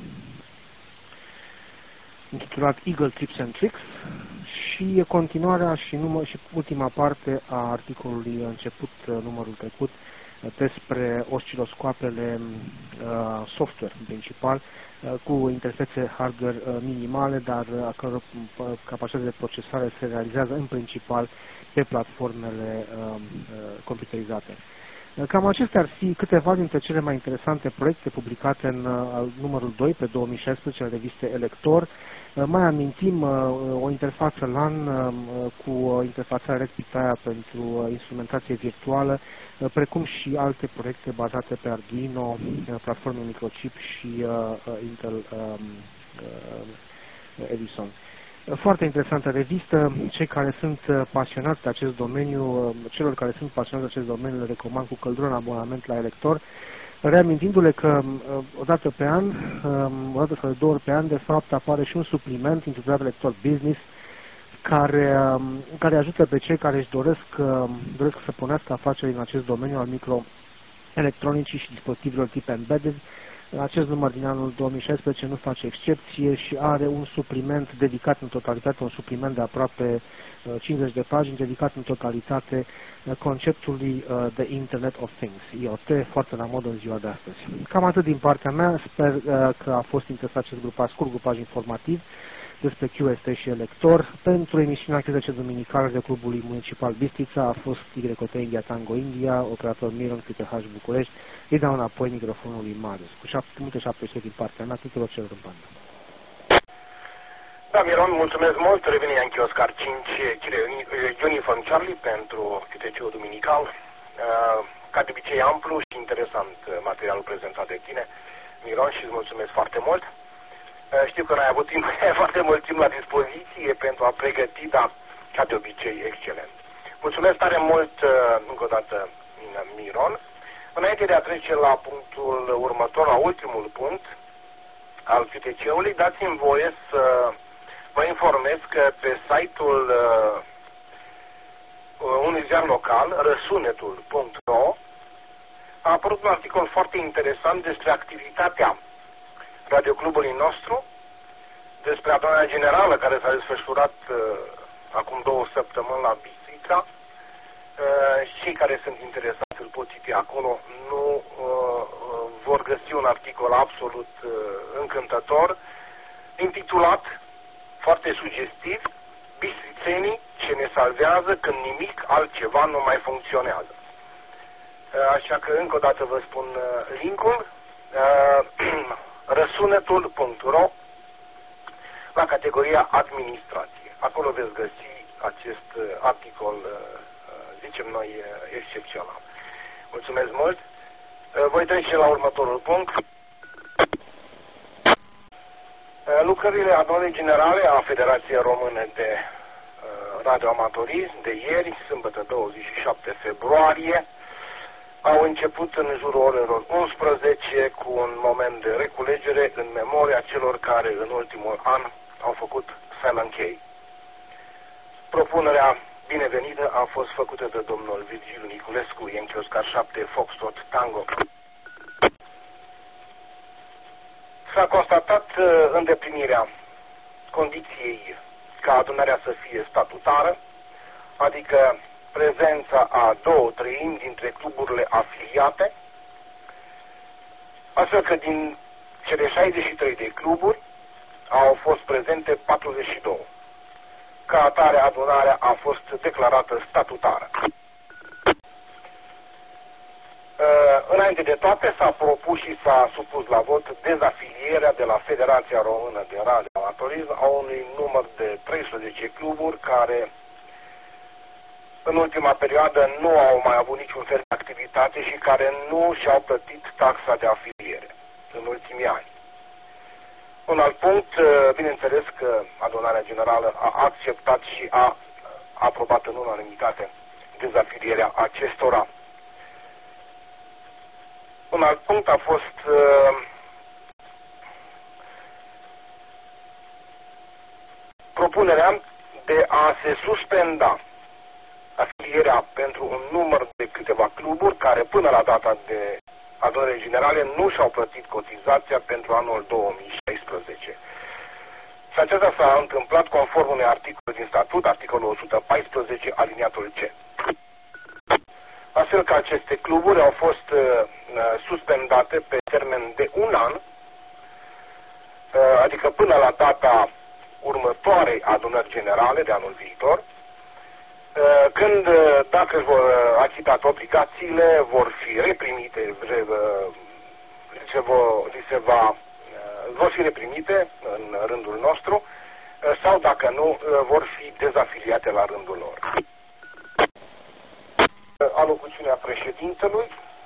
intitulat Eagle Tips and Tricks, și continuarea și, număr, și ultima parte a articolului început uh, numărul trecut despre osciloscoapele uh, software în principal, uh, cu interfețe hardware uh, minimale, dar uh, a căror uh, capacitate de procesare se realizează în principal pe platformele uh, uh, computerizate. Cam acestea ar fi câteva dintre cele mai interesante proiecte publicate în uh, numărul doi pe două mii șaisprezece al revistei Elector. Uh, mai amintim uh, o interfață LAN uh, cu uh, interfațarea Raspberry pentru uh, instrumentație virtuală, uh, precum și alte proiecte bazate pe Arduino, uh, platforme Microchip și uh, uh, Intel um, uh, Edison. Foarte interesantă revistă. Cei care sunt pasionați de acest domeniu, celor care sunt pasionați de acest domeniu, le recomand cu căldură un abonament la Elector, reamintindu-le că o dată pe an, o dată sau de două ori pe an, de fapt apare și un supliment intitulat Elector Business, care, care ajută pe cei care își doresc, doresc să pornească afaceri în acest domeniu al microelectronicii și dispozitivelor tip embedded. Acest număr din anul două mii șaisprezece nu face excepție și are un supliment dedicat în totalitate, un supliment de aproape cincizeci de pagini, dedicat în totalitate conceptului de Internet of Things, I O T, foarte la modă în ziua de astăzi. Cam atât din partea mea, sper că a fost interesat acest grupaj, scurt grupaj informativ despre Q S T și elector. Pentru emisiunea Q T C Duminical de Clubului Municipal Bistrița a fost Y O T India Tango India, operator Miron Q T H București. Îi dau înapoi microfonul lui Marius, cu multe șapte din partea mea, tuturor celor în bandă. Da, Miron, mulțumesc mult. Revine Yankee Oscar cinci, Uniform Charlie pentru Q T C-ul Duminical. Ca de obicei amplu și interesant materialul prezentat de tine, Miron, și îți mulțumesc foarte mult. Știu că n-ai avut timp, foarte mult timp la dispoziție pentru a pregăti, dar ca de obicei excelent. Mulțumesc tare mult încă o dată, Miron. Înainte de a trece la punctul următor, la ultimul punct al Q T C-ului, dați-mi voie să vă informez că pe site-ul uh, unui ziar local, răsunetul punct ro, a apărut un articol foarte interesant despre activitatea radioclubului nostru, despre adunarea generală care s-a desfășurat uh, acum două săptămâni la Bistrița. Uh, cei care sunt interesați îl pot citi acolo, nu uh, vor găsi un articol absolut uh, încântător, intitulat, foarte sugestiv, Bistrițenii ce ne salvează când nimic altceva nu mai funcționează. Așa că încă o dată vă spun linkul, răsunetul punct ro, la categoria administrație. Acolo veți găsi acest articol, zicem noi, excepțional. Mulțumesc mult! Voi trece la următorul punct. Lucrările adunării generale a Federației Române de uh, Radioamatorism de ieri, sâmbătă douăzeci și șapte februarie, au început în jurul orelor unsprezece cu un moment de reculegere în memoria celor care în ultimul an au făcut Silent K. Propunerea binevenită a fost făcută de domnul Virgiliu Niculescu, Yankee Oscar șapte, Foxtrot Tango. S-a constatat uh, îndeplinirea condiției ca adunarea să fie statutară, adică prezența a două treimi dintre cluburile afiliate, astfel că din cele șaizeci și trei de cluburi au fost prezente patruzeci și doi. Ca atare, adunarea a fost declarată statutară. Înainte de toate, s-a propus și s-a supus la vot dezafilierea de la Federația Română de Radioamatorism a unui număr de treisprezece cluburi care în ultima perioadă nu au mai avut niciun fel de activitate și care nu și-au plătit taxa de afiliere în ultimii ani. Un alt punct, bineînțeles că adunarea generală a acceptat și a aprobat în unanimitate dezafilierea acestora. Un alt punct a fost uh, propunerea de a se suspenda afilierea pentru un număr de câteva cluburi care până la data de adunare generale nu și-au plătit cotizația pentru anul două mii șaisprezece. Și acesta s-a întâmplat conform unui articol din statut, articolul o sută paisprezece, aliniatul C. Astfel că aceste cluburi au fost uh, suspendate pe termen de un an, uh, adică până la data următoarei adunări generale de anul viitor, uh, când, uh, dacă își vor achita obligațiile, vor fi reprimite, re, uh, se vor, li se va, uh, vor fi reprimite în rândul nostru, uh, sau dacă nu, uh, vor fi dezafiliate la rândul lor. Alocuțiunea președintelui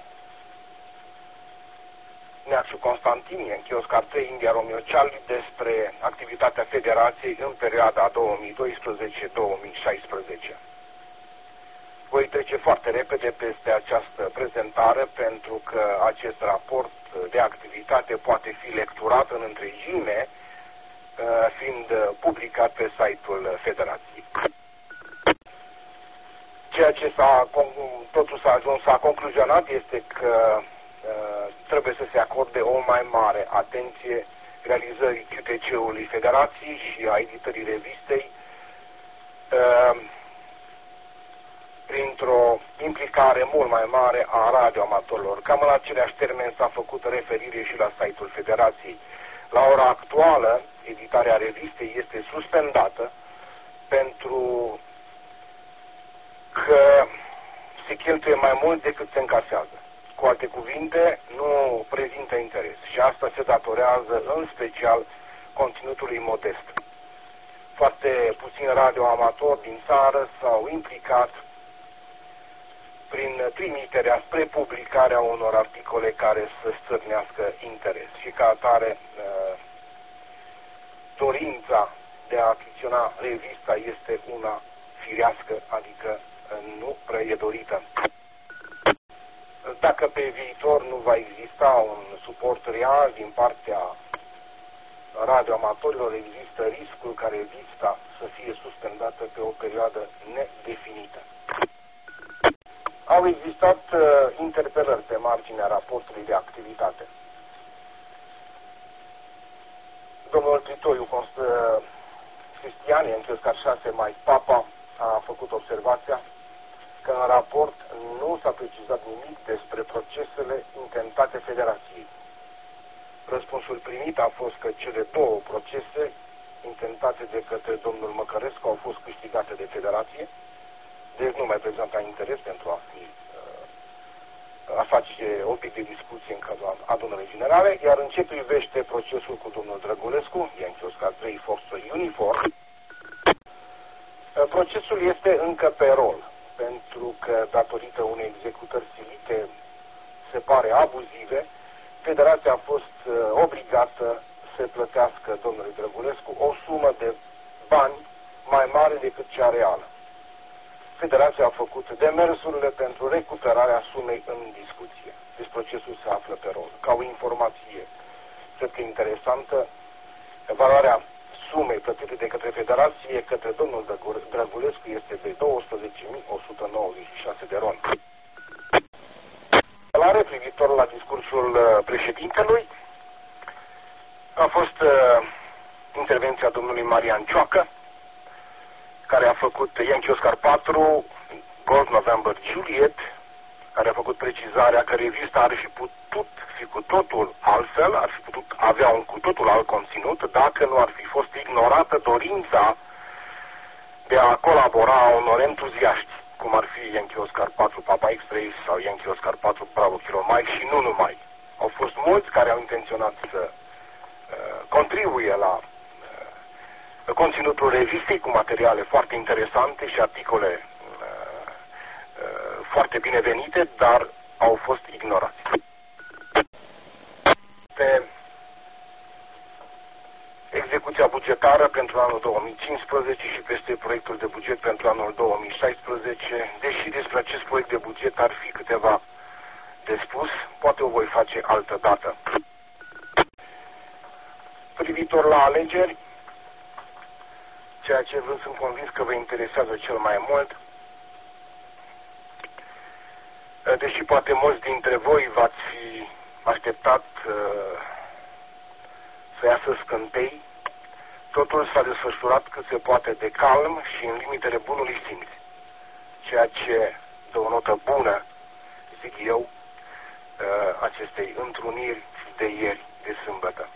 Neaciu Constantin, Yankee Oscar trei, India Romeo Charlie, despre activitatea Federației în perioada două mii doisprezece două mii șaisprezece. Voi trece foarte repede peste această prezentare pentru că acest raport de activitate poate fi lecturat în întregime, fiind publicat pe site-ul Federației. Ceea ce s-a, totul s-a ajuns, s-a concluzionat este că uh, trebuie să se acorde o mai mare atenție realizării Q T C-ului Federației și a editării revistei uh, printr-o implicare mult mai mare a radioamatorilor. Cam în aceleași termeni s-a făcut referire și la site-ul Federației. La ora actuală, editarea revistei este suspendată pentru că se cheltuie mai mult decât se încasează. Cu alte cuvinte, nu prezintă interes și asta se datorează în special conținutului modest. Foarte puțini radioamatori din țară s-au implicat prin trimiterea spre publicarea unor articole care să stârnească interes și ca atare dorința de a achiziționa revista este una firească, adică nu prea e dorită. Dacă pe viitor nu va exista un suport real din partea radioamatorilor, există riscul ca revista să fie suspendată pe o perioadă nedefinită. Au existat uh, interpelări pe marginea raportului de activitate. Domnul Tritoiu constă Cristiani, în Chioscar șase, mai Papa, a făcut observația că în raport nu s-a precizat nimic despre procesele intentate Federației. Răspunsul primit a fost că cele două procese intentate de către domnul Măcărescu au fost câștigate de Federație, deci nu mai prezenta interes pentru a fi a face obiect de discuție în cadrul adunării generale, iar în ce privește procesul cu domnul Drăgulescu, Yankee Oscar trei Foxtrot Uniform, procesul este încă pe rol, pentru că datorită unei executări silite se pare abuzive, Federația a fost obligată să plătească domnului Drăgulescu o sumă de bani mai mare decât cea reală. Federația a făcut demersurile pentru recuperarea sumei în discuție. Deci procesul se află pe rol. Ca o informație, cred că interesantă, valoarea sumei plătite de către Federație către domnul Drăgulescu este de douăsprezece mii o sută nouăzeci și șase de ron. La referitor la discursul președintelui, a fost uh, intervenția domnului Marian Cioacă, care a făcut Yankee Oscar patru, Gold November Juliet, care a făcut precizarea că revista ar fi putut fi cu totul altfel, ar fi putut avea un cu totul alt conținut, dacă nu ar fi fost ignorată dorința de a colabora unor entuziaști, cum ar fi Yankee Oscar patru Papa X-Ray sau Yankee Oscar patru Bravo Kilo Mike și nu numai. Au fost mulți care au intenționat să uh, contribuie la uh, conținutul revistei cu materiale foarte interesante și articole uh, uh, foarte binevenite, dar au fost ignorați. Pe execuția bugetară pentru anul două mii cincisprezece și peste proiectul de buget pentru anul două mii șaisprezece, deși despre acest proiect de buget ar fi câteva de spus, poate o voi face altă dată. Privitor la alegeri, ceea ce vreau, sunt convins că vă interesează cel mai mult, deși poate mulți dintre voi v-ați fi așteptat uh, să iasă scântei, totul s-a desfășurat cât se poate de calm și în limitele bunului simț, ceea ce dă o notă bună, zic eu, uh, acestei întruniri de ieri, de sâmbătă.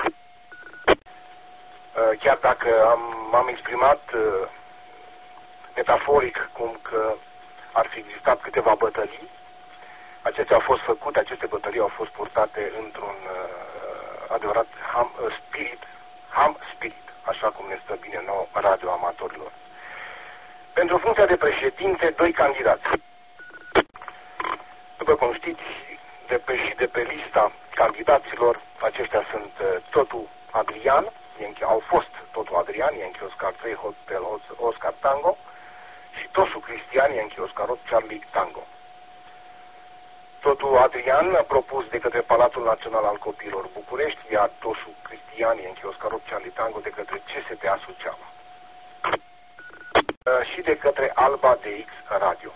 Uh, chiar dacă am, am exprimat uh, metaforic cum că ar fi existat câteva bătălii, acestea au fost făcute, aceste bătălii au fost purtate într-un uh, adevărat ham, uh, spirit, ham spirit, așa cum ne stă bine nouă radioamatorilor. Pentru funcția de președinte, doi candidați. După cum știți, de pe și de pe lista candidaților, aceștia sunt uh, Totu Adrian, Yankee, au fost Totu Adrian, Yankee Oscar trei Hotel Oscar Tango, și Tosu Cristian, Yankee Oscar opt Charlie Tango. Totu Adrian, propus de către Palatul Național al Copiilor București, iar Tosu Cristian, Yankee Oscar opt Charlie Tango, de către C S T A Suceava. Și de către Alba D X Radio.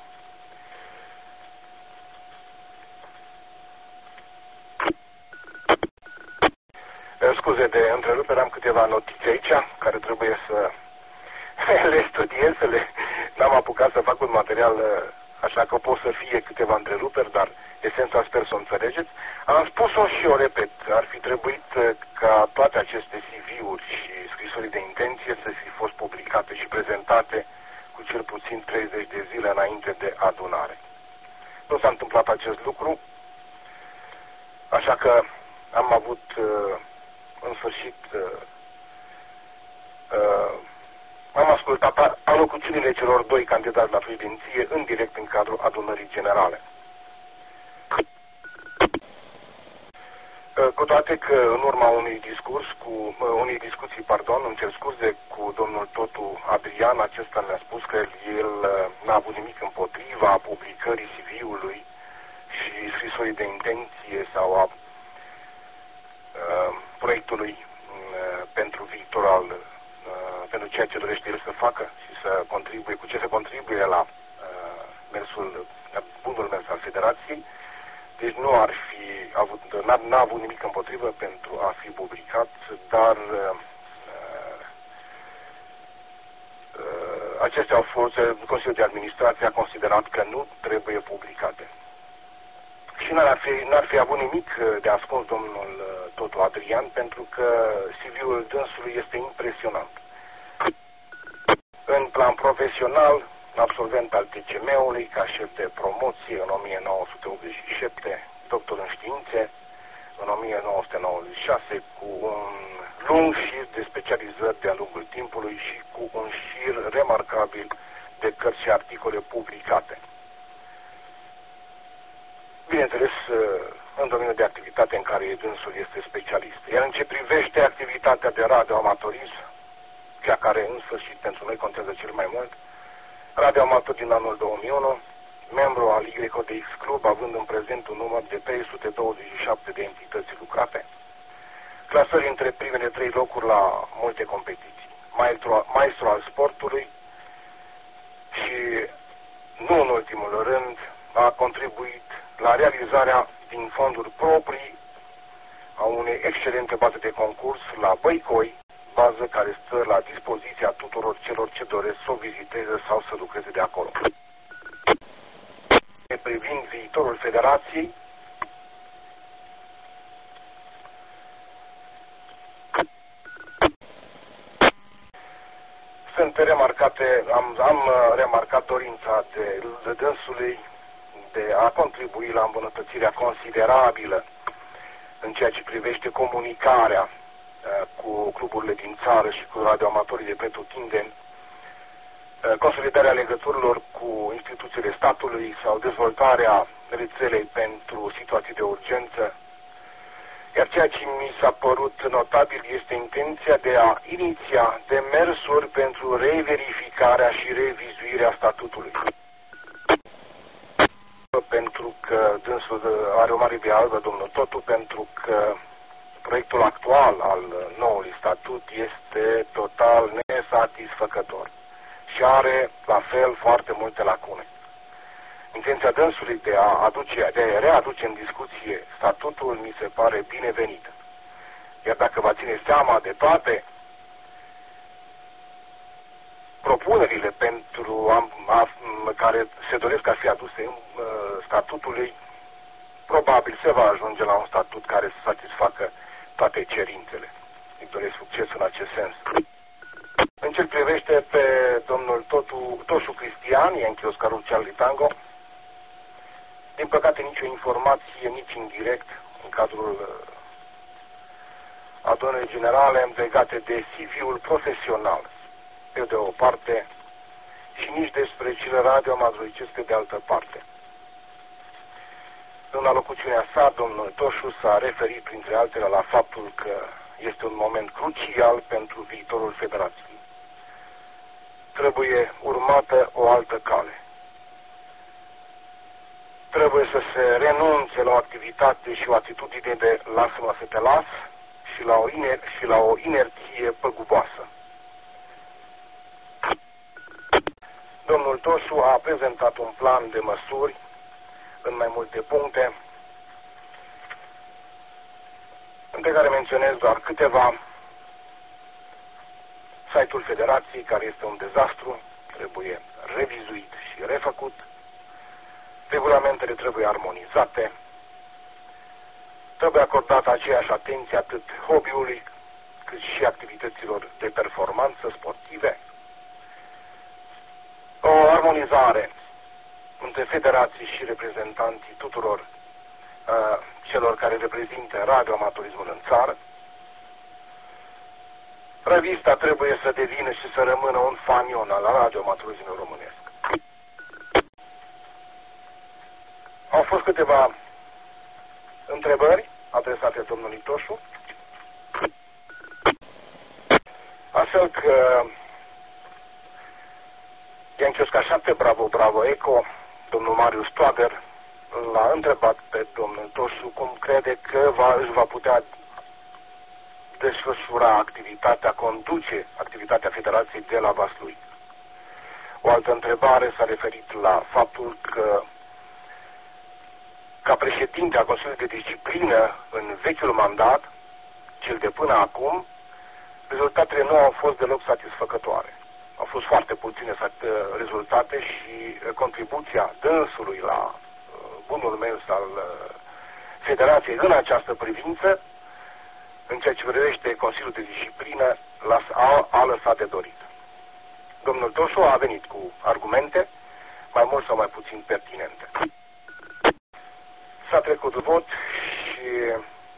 Scuze de întrerupere, am câteva notițe aici, care trebuie să le studiez, să le... n-am apucat să fac un material așa că pot să fie câteva întreruperi, dar esența sper să o înțelegeți. Am spus-o și o repet, ar fi trebuit ca toate aceste C V-uri și scrisori de intenție să fi fost publicate și prezentate cu cel puțin treizeci de zile înainte de adunare. Nu s-a întâmplat acest lucru, așa că am avut în sfârșit, am ascultat alocuțiunile celor doi candidați la președinție în direct în cadrul adunării generale. Cu toate că în urma unui discurs cu, unei discuții, pardon, îmi cer scuze, cu domnul Totu Adrian, acesta mi-a spus că el n-a avut nimic împotriva publicării C V-ului și scrisorii de intenție sau a proiectului pentru viitor al, pentru ceea ce dorește el să facă și să contribuie, cu ce să contribuie la mersul, bunul mers al Federației. Deci nu ar fi avut, n-a avut nimic împotrivă pentru a fi publicat, dar uh, uh, acestea au fost, Consiliul de Administrație a considerat că nu trebuie publicate. Și n-ar fi, n-ar fi avut nimic de ascuns domnul Totu Adrian, pentru că C V-ul dânsului este impresionant. În plan profesional, absolvent al T C M-ului, ca șef de promoție în o mie nouă sute optzeci și șapte, doctor în științe în o mie nouă sute nouăzeci și șase, cu un lung șir de specializări de-a lungul timpului și cu un șir remarcabil de cărți și articole publicate. Bineînțeles, în domeniul de activitate în care dânsul este specialist. Iar în ce privește activitatea de radioamatorism, cea care în sfârșit pentru noi contează cel mai mult, radioamator din anul două mii unu, membru al Y D X Club, având în prezent un număr de trei sute douăzeci și șapte de entități lucrate, clasări între primele trei locuri la multe competiții, maestru, maestru al sportului și, nu în ultimul rând, a contribuit la realizarea din fonduri proprii a unei excelente baze de concurs la Băicoi, bază care stă la dispoziția tuturor celor ce doresc să o viziteze sau să lucreze de acolo. Privind viitorul Federației, sunt remarcate, am, am remarcat dorința de, de dânsului de a contribui la îmbunătățirea considerabilă în ceea ce privește comunicarea cu cluburile din țară și cu radioamatorii de pretutindeni, consolidarea legăturilor cu instituțiile statului sau dezvoltarea rețelei pentru situații de urgență. Iar ceea ce mi s-a părut notabil este intenția de a iniția demersuri pentru reverificarea și revizuirea statutului. Pentru că dânsul are o mare albă, domnul Totu, pentru că proiectul actual al noului statut este total nesatisfăcător și are, la fel, foarte multe lacune. Intenția dânsului de a, aduce, de a readuce în discuție statutul mi se pare binevenită. Iar dacă va ține seama de toate propunerile pentru a, a, care se doresc a fi aduse în uh, statutului, probabil se va ajunge la un statut care să satisfacă toate cerințele. Îi doresc succes în acest sens. În ce privește pe domnul Totu, Toșu Cristian, Yankee Oscar Charlie Tango, din păcate nicio informație, nici indirect, în cadrul adunării generale legate de C V-ul profesional, pe de o parte, și nici despre cele radioamatoricește de altă parte. În alocuțiunea sa, domnul Toșu s-a referit, printre altele, la faptul că este un moment crucial pentru viitorul Federației. Trebuie urmată o altă cale. Trebuie să se renunțe la o activitate și o atitudine de lasă-mă să te las și la o, iner și la o inerție păguboasă. Domnul Toșu a prezentat un plan de măsuri în mai multe puncte, între care menționez doar câteva. Site-ul Federației, care este un dezastru, trebuie revizuit și refăcut. regulamentele trebuie armonizate, trebuie acordată aceeași atenție atât hobby-ului cât și activităților de performanță sportive. O armonizare între federații și reprezentanții tuturor uh, celor care reprezintă radioamatorismul în țară. Revista trebuie să devină și să rămână un fanion al radioamatorismului românesc. Au fost câteva întrebări adresate domnului Toșu, astfel că Ianchiosca șapte, Bravo, Bravo, Eco, domnul Marius Toader l-a întrebat pe domnul Toșu cum crede că va, își va putea desfășura activitatea, conduce activitatea Federației de la Vaslui. O altă întrebare s-a referit la faptul că ca președinte a Consiliului de Disciplină în vechiul mandat, cel de până acum, rezultatele nu au fost deloc satisfăcătoare. Au fost foarte puține rezultate și contribuția dânsului la bunul mers al Federației în această privință, în ceea ce privește Consiliul de Disciplină, a, a lăsat de dorit. Domnul Toșu a venit cu argumente, mai mult sau mai puțin pertinente. S-a trecut vot și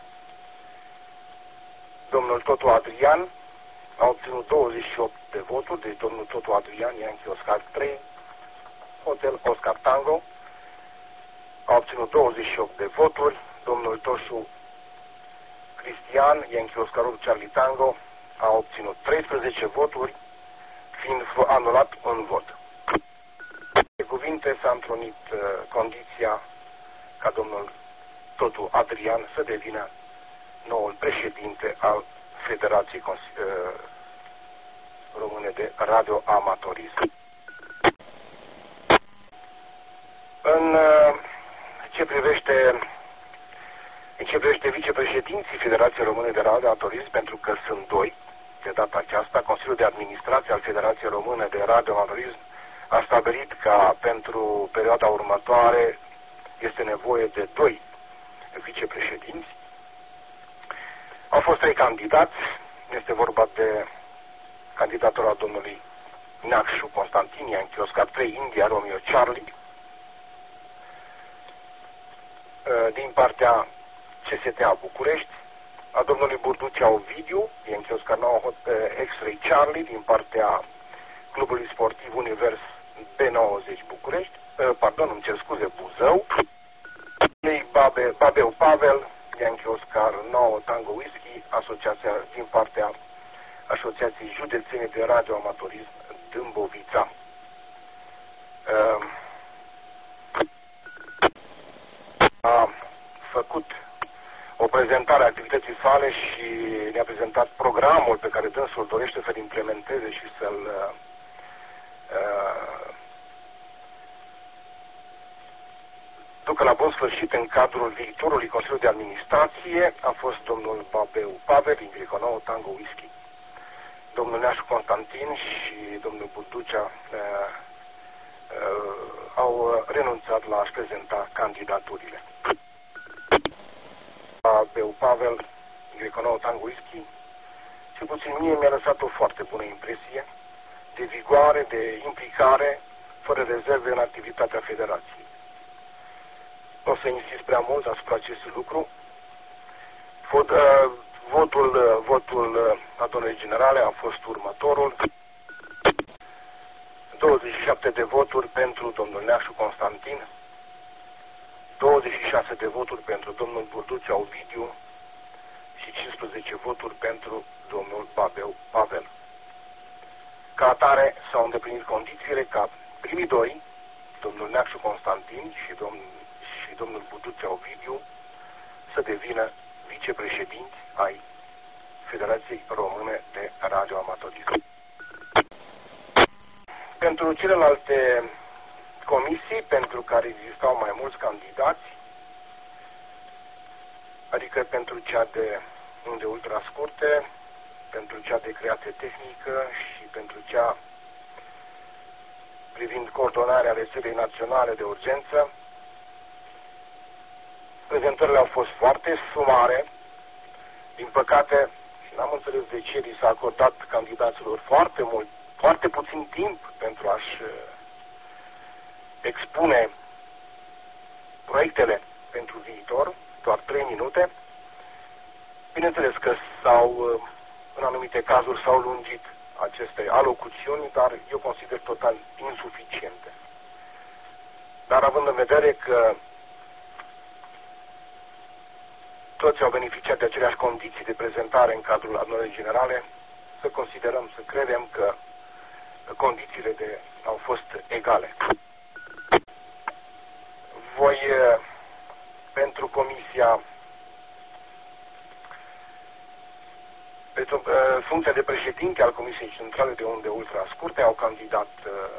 domnul Totu Adrian a obținut douăzeci și opt de voturi, deci domnul Totu Adrian, Yankee Oscar trei, Hotel Oscar Tango, a obținut douăzeci și opt de voturi, domnul Toșu Cristian, Yankee Oscar Charlie Tango, a obținut treisprezece voturi, fiind anulat un vot. De cuvinte s-a întrunit uh, condiția ca domnul Totu Adrian să devină noul președinte al Federației uh, Române de Radioamatorism. În uh, ce privește în ce privește vicepreședinții Federației Române de Radioamatorism, pentru că sunt doi, de data aceasta, Consiliul de Administrație al Federației Române de Radioamatorism a stabilit ca pentru perioada următoare este nevoie de doi vicepreședinți. Au fost trei candidați. Este vorba de candidatura domnului Neacșu Constantin, Yankee Oscar trei, India, Romeo Charlie, din partea C S T A București, a domnului Burducea Ovidiu, Yankee Oscar nouă, X-Ray Charlie, din partea Clubului Sportiv Univers B nouăzeci București, pardon, îmi cer scuze, Buzău, Babe, Babeu Pavel, Yankee Oscar nouă Tango Whisky, asociația din partea Asociației Județene de Radioamatorism Dâmbovița. A făcut o prezentare a activității sale și ne-a prezentat programul pe care dânsul dorește să-l implementeze și să-l uh, ducă la bun sfârșit în cadrul viitorului Consiliului de Administrație. A fost domnul Babeu Pavel, din Greconouă Tango Whisky. Domnul Neașu Constantin și domnul Burducea uh, uh, au renunțat la a-și prezenta candidaturile. Babeu Pavel, Greconouă Tango Whisky, și puțin mie mi-a lăsat o foarte bună impresie de vigoare, de implicare, fără rezerve în activitatea Federației. Nu o să insist prea mult asupra acestui lucru. Vot, uh, votul, uh, votul uh, adunării generale a fost următorul. douăzeci și șapte de voturi pentru domnul Neașu Constantin, douăzeci și șase de voturi pentru domnul Burducea Ovidiu și cincisprezece voturi pentru domnul Babeu Pavel. Ca atare s-au îndeplinit condițiile ca primii doi, domnul Neașu Constantin și domnul și domnul Burducea Ovidiu, să devină vicepreședinți ai Federației Române de Radioamatorism. Pentru celelalte comisii, pentru care existau mai mulți candidați, adică pentru cea de unde ultrascurte, pentru cea de creație tehnică și pentru cea privind coordonarea rețelei naționale de urgență, prezentările au fost foarte sumare. Din păcate, n-am înțeles de ce li s-a acordat candidaților foarte mult, foarte puțin timp pentru a-și expune proiectele pentru viitor, doar trei minute. Bineînțeles că s-au, în anumite cazuri s-au lungit aceste alocuțiuni, dar eu consider total insuficiente. Dar având în vedere că toți au beneficiat de aceleași condiții de prezentare în cadrul adunării generale, să considerăm, să credem că condițiile de, au fost egale. Voi, pentru comisia, pentru funcția de președinte al Comisiei Centrale de Unde Ultra Scurte, au candidat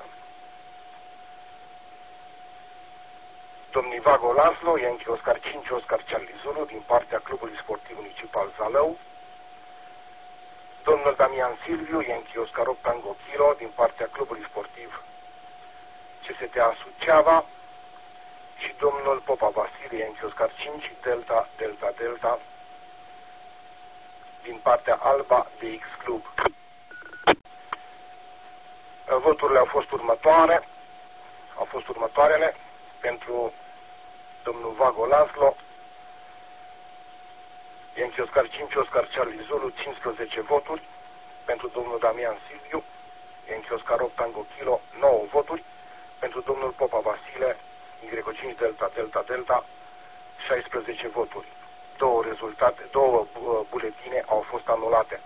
domnii Vago Laszlo, Ianchi Oscar cinci, Oscar Charlie Zulu, din partea Clubului Sportiv Municipal Zalău, domnul Damian Silviu, Ianchi Oscar opt, Tango Kilo, din partea Clubului Sportiv C S T A Suceava, și domnul Popa Vasile, Ianchi Oscar cinci, Delta, Delta, Delta, din partea Alba D X Club. Voturile au fost următoare, au fost următoarele. Pentru domnul Vago Laszlo, Ianchi Oscar cinci, Oscar Charlie Zulu, cincisprezece voturi. Pentru domnul Damian Silviu, Ianchi Oscar opt, Tango Kilo, nouă voturi. Pentru domnul Popa Vasile, Y cinci, Delta, Delta, Delta, șaisprezece voturi. Două rezultate, două buletine au fost anulate.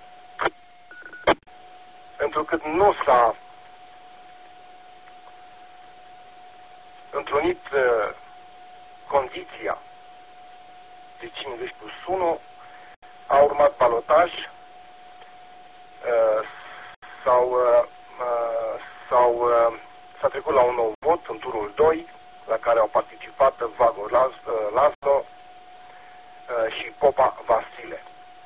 Întrucât nu s-a întrunit uh, condiția de cincizeci plus unu, a urmat balotaj, uh, sau, uh, sau uh, s-a trecut la un nou vot în turul doi, la care au participat Vago Laszlo uh, și Popa Vasile.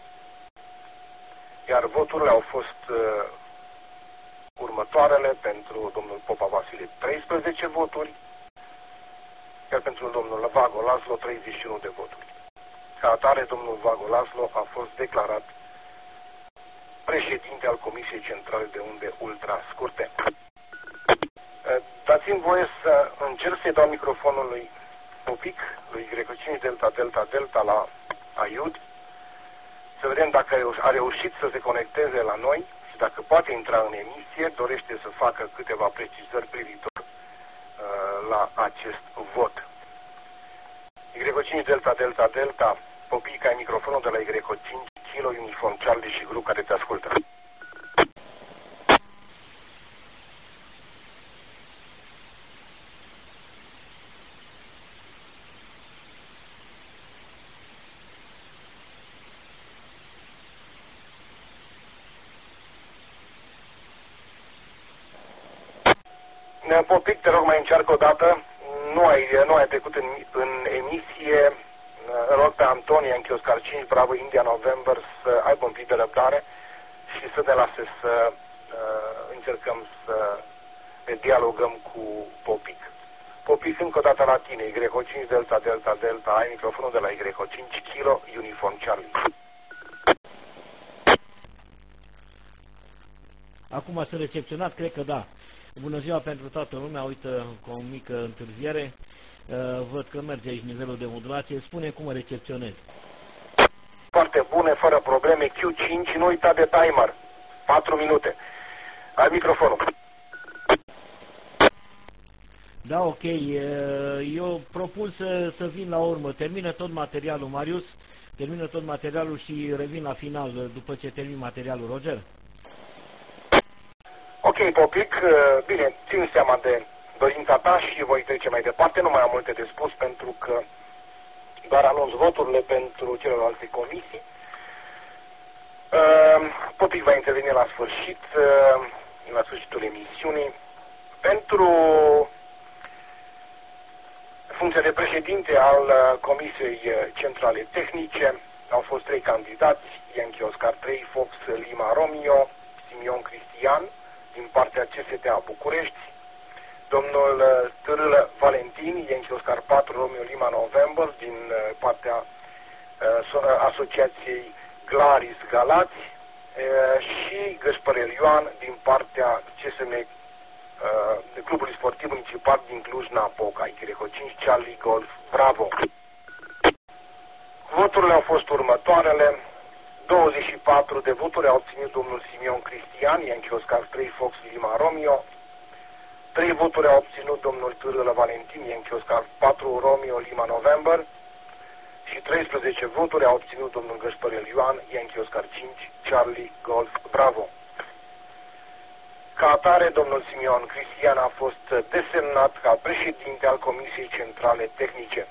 Iar voturile au fost uh, următoarele: pentru domnul Popa Vasile treisprezece voturi, iar pentru domnul Vago Laszlo treizeci și unu de voturi. Ca atare, domnul Vago Laszlo a fost declarat președinte al Comisiei Centrale de Unde Ultra Scurte. Dați-mi voie să încerc să-i dau microfonul lui Popic, lui Y cinci Delta Delta Delta la Aiud, să vedem dacă a reușit să se conecteze la noi și dacă poate intra în emisie, dorește să facă câteva precizări privitor la acest vot. Y cinci Delta Delta Delta, Popic, ai microfonul de la Y cinci Kilo, Uniform Charlie și grup care te ascultă. Popic, te rog, mai încearcă o dată. Nu ai, nu ai trecut în, în emisie. Rog pe Antonia, Ianchi Oscar cinci, Bravo India November, să aibă un pic de răbdare și să ne lase să uh, încercăm să ne dialogăm cu Popic. Popic, încă o dată la tine. Y cinci Delta Delta Delta, ai microfonul de la Y cinci Kilo, Uniform Charlie. Acum sunt recepționat, cred că da. Bună ziua pentru toată lumea, uite, cu o mică întârziere, uh, văd că merge aici nivelul de modulație, spune cum mă recepționezi. Foarte bune, fără probleme, Q cinci, nu uita de timer, patru minute. Ai microfonul. Da, ok, eu propun să, să vin la urmă, termină tot materialul, Marius, termină tot materialul și revin la final după ce termin materialul, Roger. Ok, Popic, bine, țin seama de dorința ta și voi trece mai departe. Nu mai am multe de spus pentru că doar anunț voturile pentru celelalte comisii. Popic va interveni la sfârșit, la sfârșitul emisiunii. Pentru funcția de președinte al Comisiei Centrale Tehnice au fost trei candidați: Ianchi Oscar trei, Fox Lima Romeo, Simion Cristian, din partea C S T A București, domnul Târâlă Valentin, Yankee Oscar patru, Romeo Lima November, din partea Asociației Glaris Galați, și Găspărel Ioan din partea C S M de Clubului Sportiv Municipal din Cluj-Napoca, Chireco cinci, Charlie Golf Bravo. Voturile au fost următoarele: douăzeci și patru de voturi a obținut domnul Simion Cristian, Yankee Oscar trei, Fox Lima Romeo. trei voturi a obținut domnul Târâlă Valentin, Yankee Oscar patru, Romeo Lima November. Și treisprezece voturi a obținut domnul Găspărel Ioan, Yankee Oscar cinci, Charlie Golf Bravo. Ca atare, domnul Simion Cristian a fost desemnat ca președinte al Comisiei Centrale Tehnice.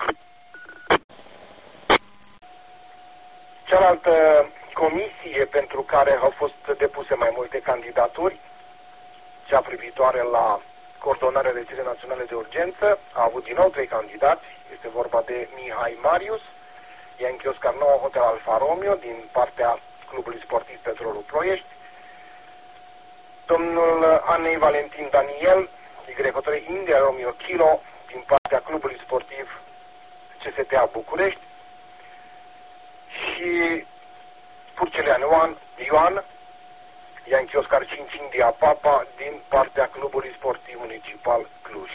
Cealaltă comisie pentru care au fost depuse mai multe candidaturi, cea privitoare la coordonarea rețelei naționale de urgență, a avut din nou trei candidați. Este vorba de Mihai Marius, Yankee Oscar nouă, Hotel Alfa Romeo, din partea Clubului Sportiv Petrolul Ploiești, domnul Anei Valentin Daniel, Y trei India Romeo Kilo, din partea Clubului Sportiv C S T A București, și Purcelean Ioan, Ioan, Yankee Oscar cinci India Papa, din partea Clubului Sportiv Municipal Cluj.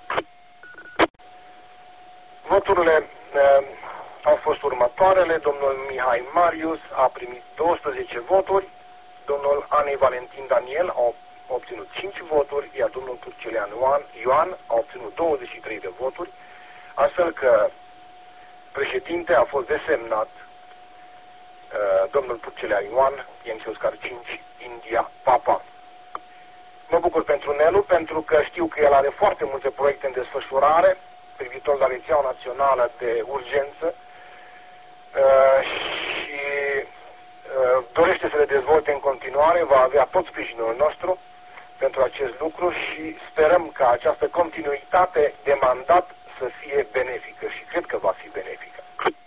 Voturile uh, au fost următoarele: domnul Mihai Marius a primit douăsprezece voturi, domnul Anei Valentin Daniel a obținut cinci voturi, iar domnul Purcelean Ioan, Ioan a obținut douăzeci și trei de voturi, astfel că președinte a fost desemnat uh, domnul Purcelean Ioan, Yankee Oscar cinci India Papa. Mă bucur pentru Nelu, pentru că știu că el are foarte multe proiecte în desfășurare privitor la rețeaua națională de urgență uh, și uh, dorește să le dezvolte în continuare, va avea tot sprijinul nostru pentru acest lucru și sperăm ca această continuitate de mandat să fie benefică și cred că va fi benefică.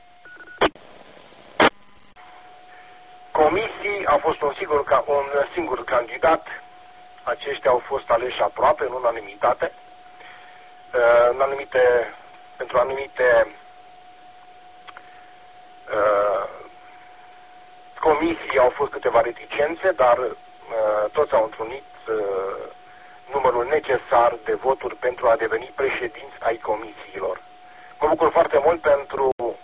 Comisii a fost un, sigur, un singur candidat, aceștia au fost aleși aproape în unanimitate. În anumite, pentru anumite uh, comisii au fost câteva reticențe, dar uh, toți au întrunit uh, numărul necesar de voturi pentru a deveni președinți ai comisiilor. Mă bucur foarte mult pentru uh,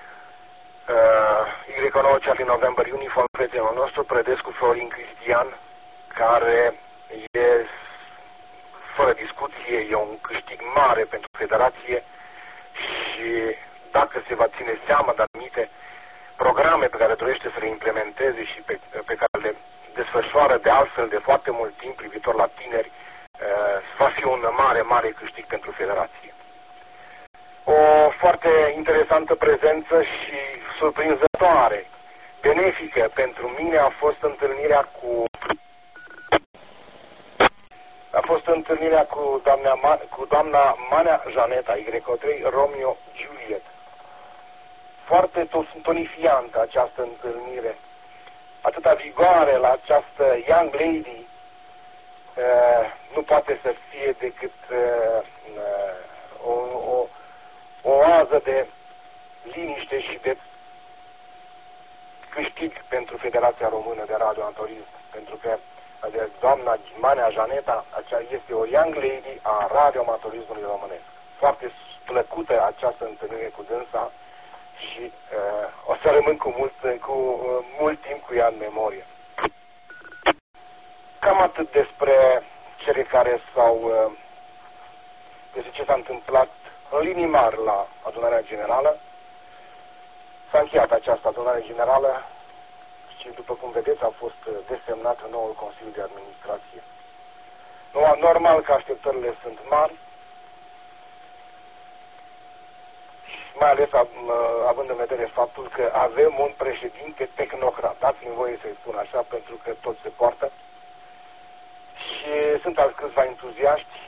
Y nouă Charlie November Uniform, prietenul nostru, Prădescu Florin Cristian, care e, fără discuție, e un câștig mare pentru federație și dacă se va ține seama de anumite programe pe care dorește să le implementeze și pe, pe care le desfășoară de altfel de foarte mult timp privitor la tineri, va fi un mare, mare câștig pentru federație. O foarte interesantă prezență și surprinzătoare, benefică pentru mine, a fost întâlnirea cu a fost întâlnirea cu doamna, cu doamna Manea Janeta, Y trei Romeo Juliet. Foarte tonifiantă această întâlnire. Atâta vigoare la această young lady uh, nu poate să fie decât uh, o, o, o oază de liniște și de câștig pentru Federația Română de Radioamatorism, pentru că de doamna Manea Janeta, aceea este o young lady a radioamatorismului românesc. Foarte plăcută această întâlnire cu dânsa și uh, o să rămân cu mult, cu uh, mult timp cu ea în memorie. Cam atât despre cele care s-au uh, despre ce s-a întâmplat în linii mari la adunarea generală. S-a încheiat această adunare generală și, după cum vedeți, a fost desemnat în noul Consiliu de Administrație. Normal că așteptările sunt mari, mai ales având în vedere faptul că avem un președinte tehnocrat. Dați-mi voie să-i spun așa, pentru că tot se poartă. Și sunt alți câțiva entuziaști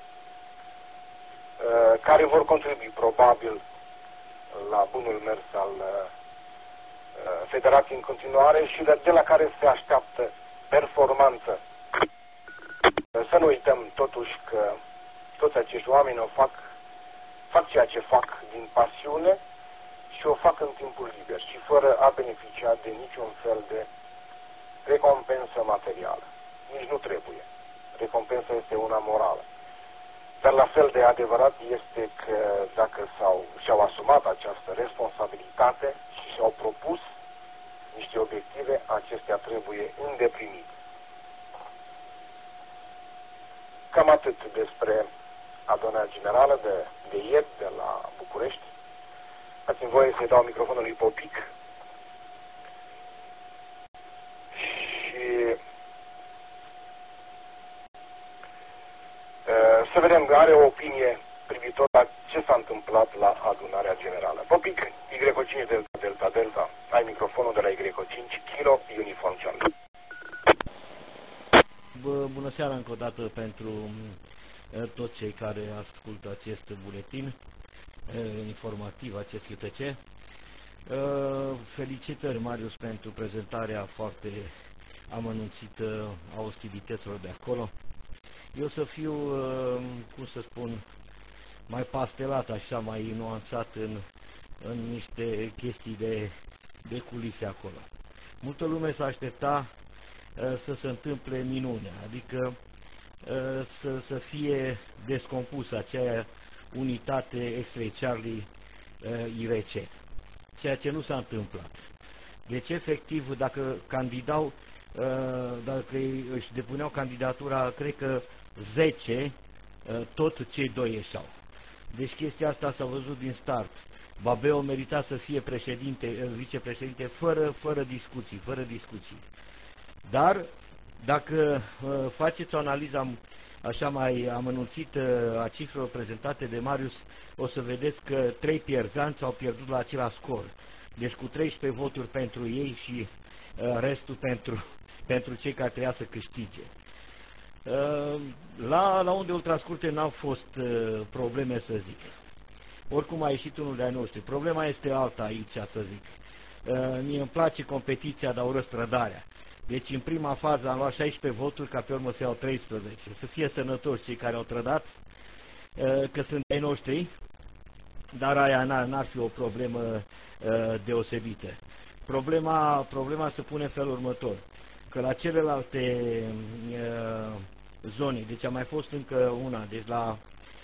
uh, care vor contribui probabil la bunul mers al uh, Federației în continuare și de, de la care se așteaptă performanță. Să nu uităm totuși că Toți acești oameni o fac, fac ceea ce fac din pasiune și o fac în timpul liber și fără a beneficia de niciun fel de recompensă materială. Nici nu trebuie. Recompensa este una morală. Dar la fel de adevărat este că dacă s-au, și-au asumat această responsabilitate și și-au propus niște obiective, acestea trebuie îndeplinite. Cam atât despre adunarea generală de, de ieri, de la București. Dați-mi voie să-i dau microfonul lui Popic. Și să vedem că are o opinie privitor la ce s-a întâmplat la adunarea generală. Popic, Y cinci Delta Delta Delta, ai microfonul de la Y cinci Kilo Uniform Charlie. Bună seara încă o dată pentru toți cei care ascultă acest buletin informativ, acest I T C. Felicitări, Marius, pentru prezentarea foarte amănunțită a ostilităților de acolo. Eu să fiu, cum să spun, mai pastelat, așa, mai nuanțat în, în niște chestii de, de culise acolo. Multă lume s-a aștepta să se întâmple minunea, adică să, să fie descompusă acea unitate X-Ray Charlie I R C, ceea ce nu s-a întâmplat. Deci, efectiv, dacă candidau, dacă își depuneau candidatura, cred că zece, tot cei doi ieșau. Deci chestia asta s-a văzut din start. Babeo merita să fie președinte, vicepreședinte, fără, fără discuții, fără discuții. Dar, dacă uh, faceți o analiză așa mai amănunțită a cifrelor prezentate de Marius, o să vedeți că trei pierzanți au pierdut la același scor. Deci cu treisprezece voturi pentru ei și uh, restul pentru, pentru cei care trebuia să câștige. Uh, la, la unde ultrascurte n-au fost uh, probleme, să zic. Oricum a ieșit unul de-ai noștri. Problema este alta aici, să zic. Uh, mie îmi place competiția, dar urăsc trădarea. Deci în prima fază am luat șaisprezece voturi, ca pe urmă să iau treisprezece. Să fie sănătoși cei care au trădat, că sunt ai noștri, dar aia n-ar fi o problemă deosebită. Problema, problema se pune în felul următor, că la celelalte zone, deci a mai fost încă una, deci la,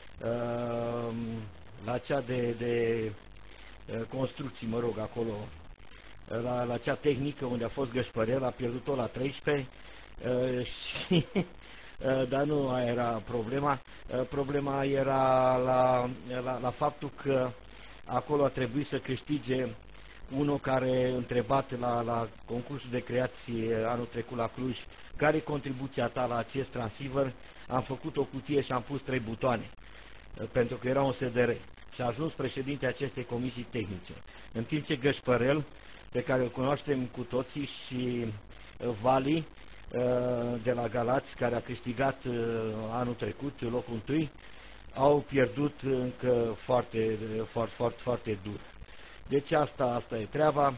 la cea de, de construcții, mă rog, acolo, La, la cea tehnică unde a fost Gășpărel, a pierdut-o la treisprezece, uh, și, uh, dar nu aia era problema. Uh, problema era la, la, la faptul că acolo a trebuit să câștige unul care întrebat la, la concursul de creație anul trecut la Cluj, care e contribuția ta la acest transceiver. Am făcut o cutie și am pus trei butoane, uh, pentru că era un S D R. Și a ajuns președinte acestei comisii tehnice. În timp ce Gășpărel, pe care îl cunoaștem cu toții, și Vali de la Galați, care a câștigat anul trecut locul întâi, au pierdut încă foarte, foarte, foarte, foarte dur. Deci asta, asta e treaba.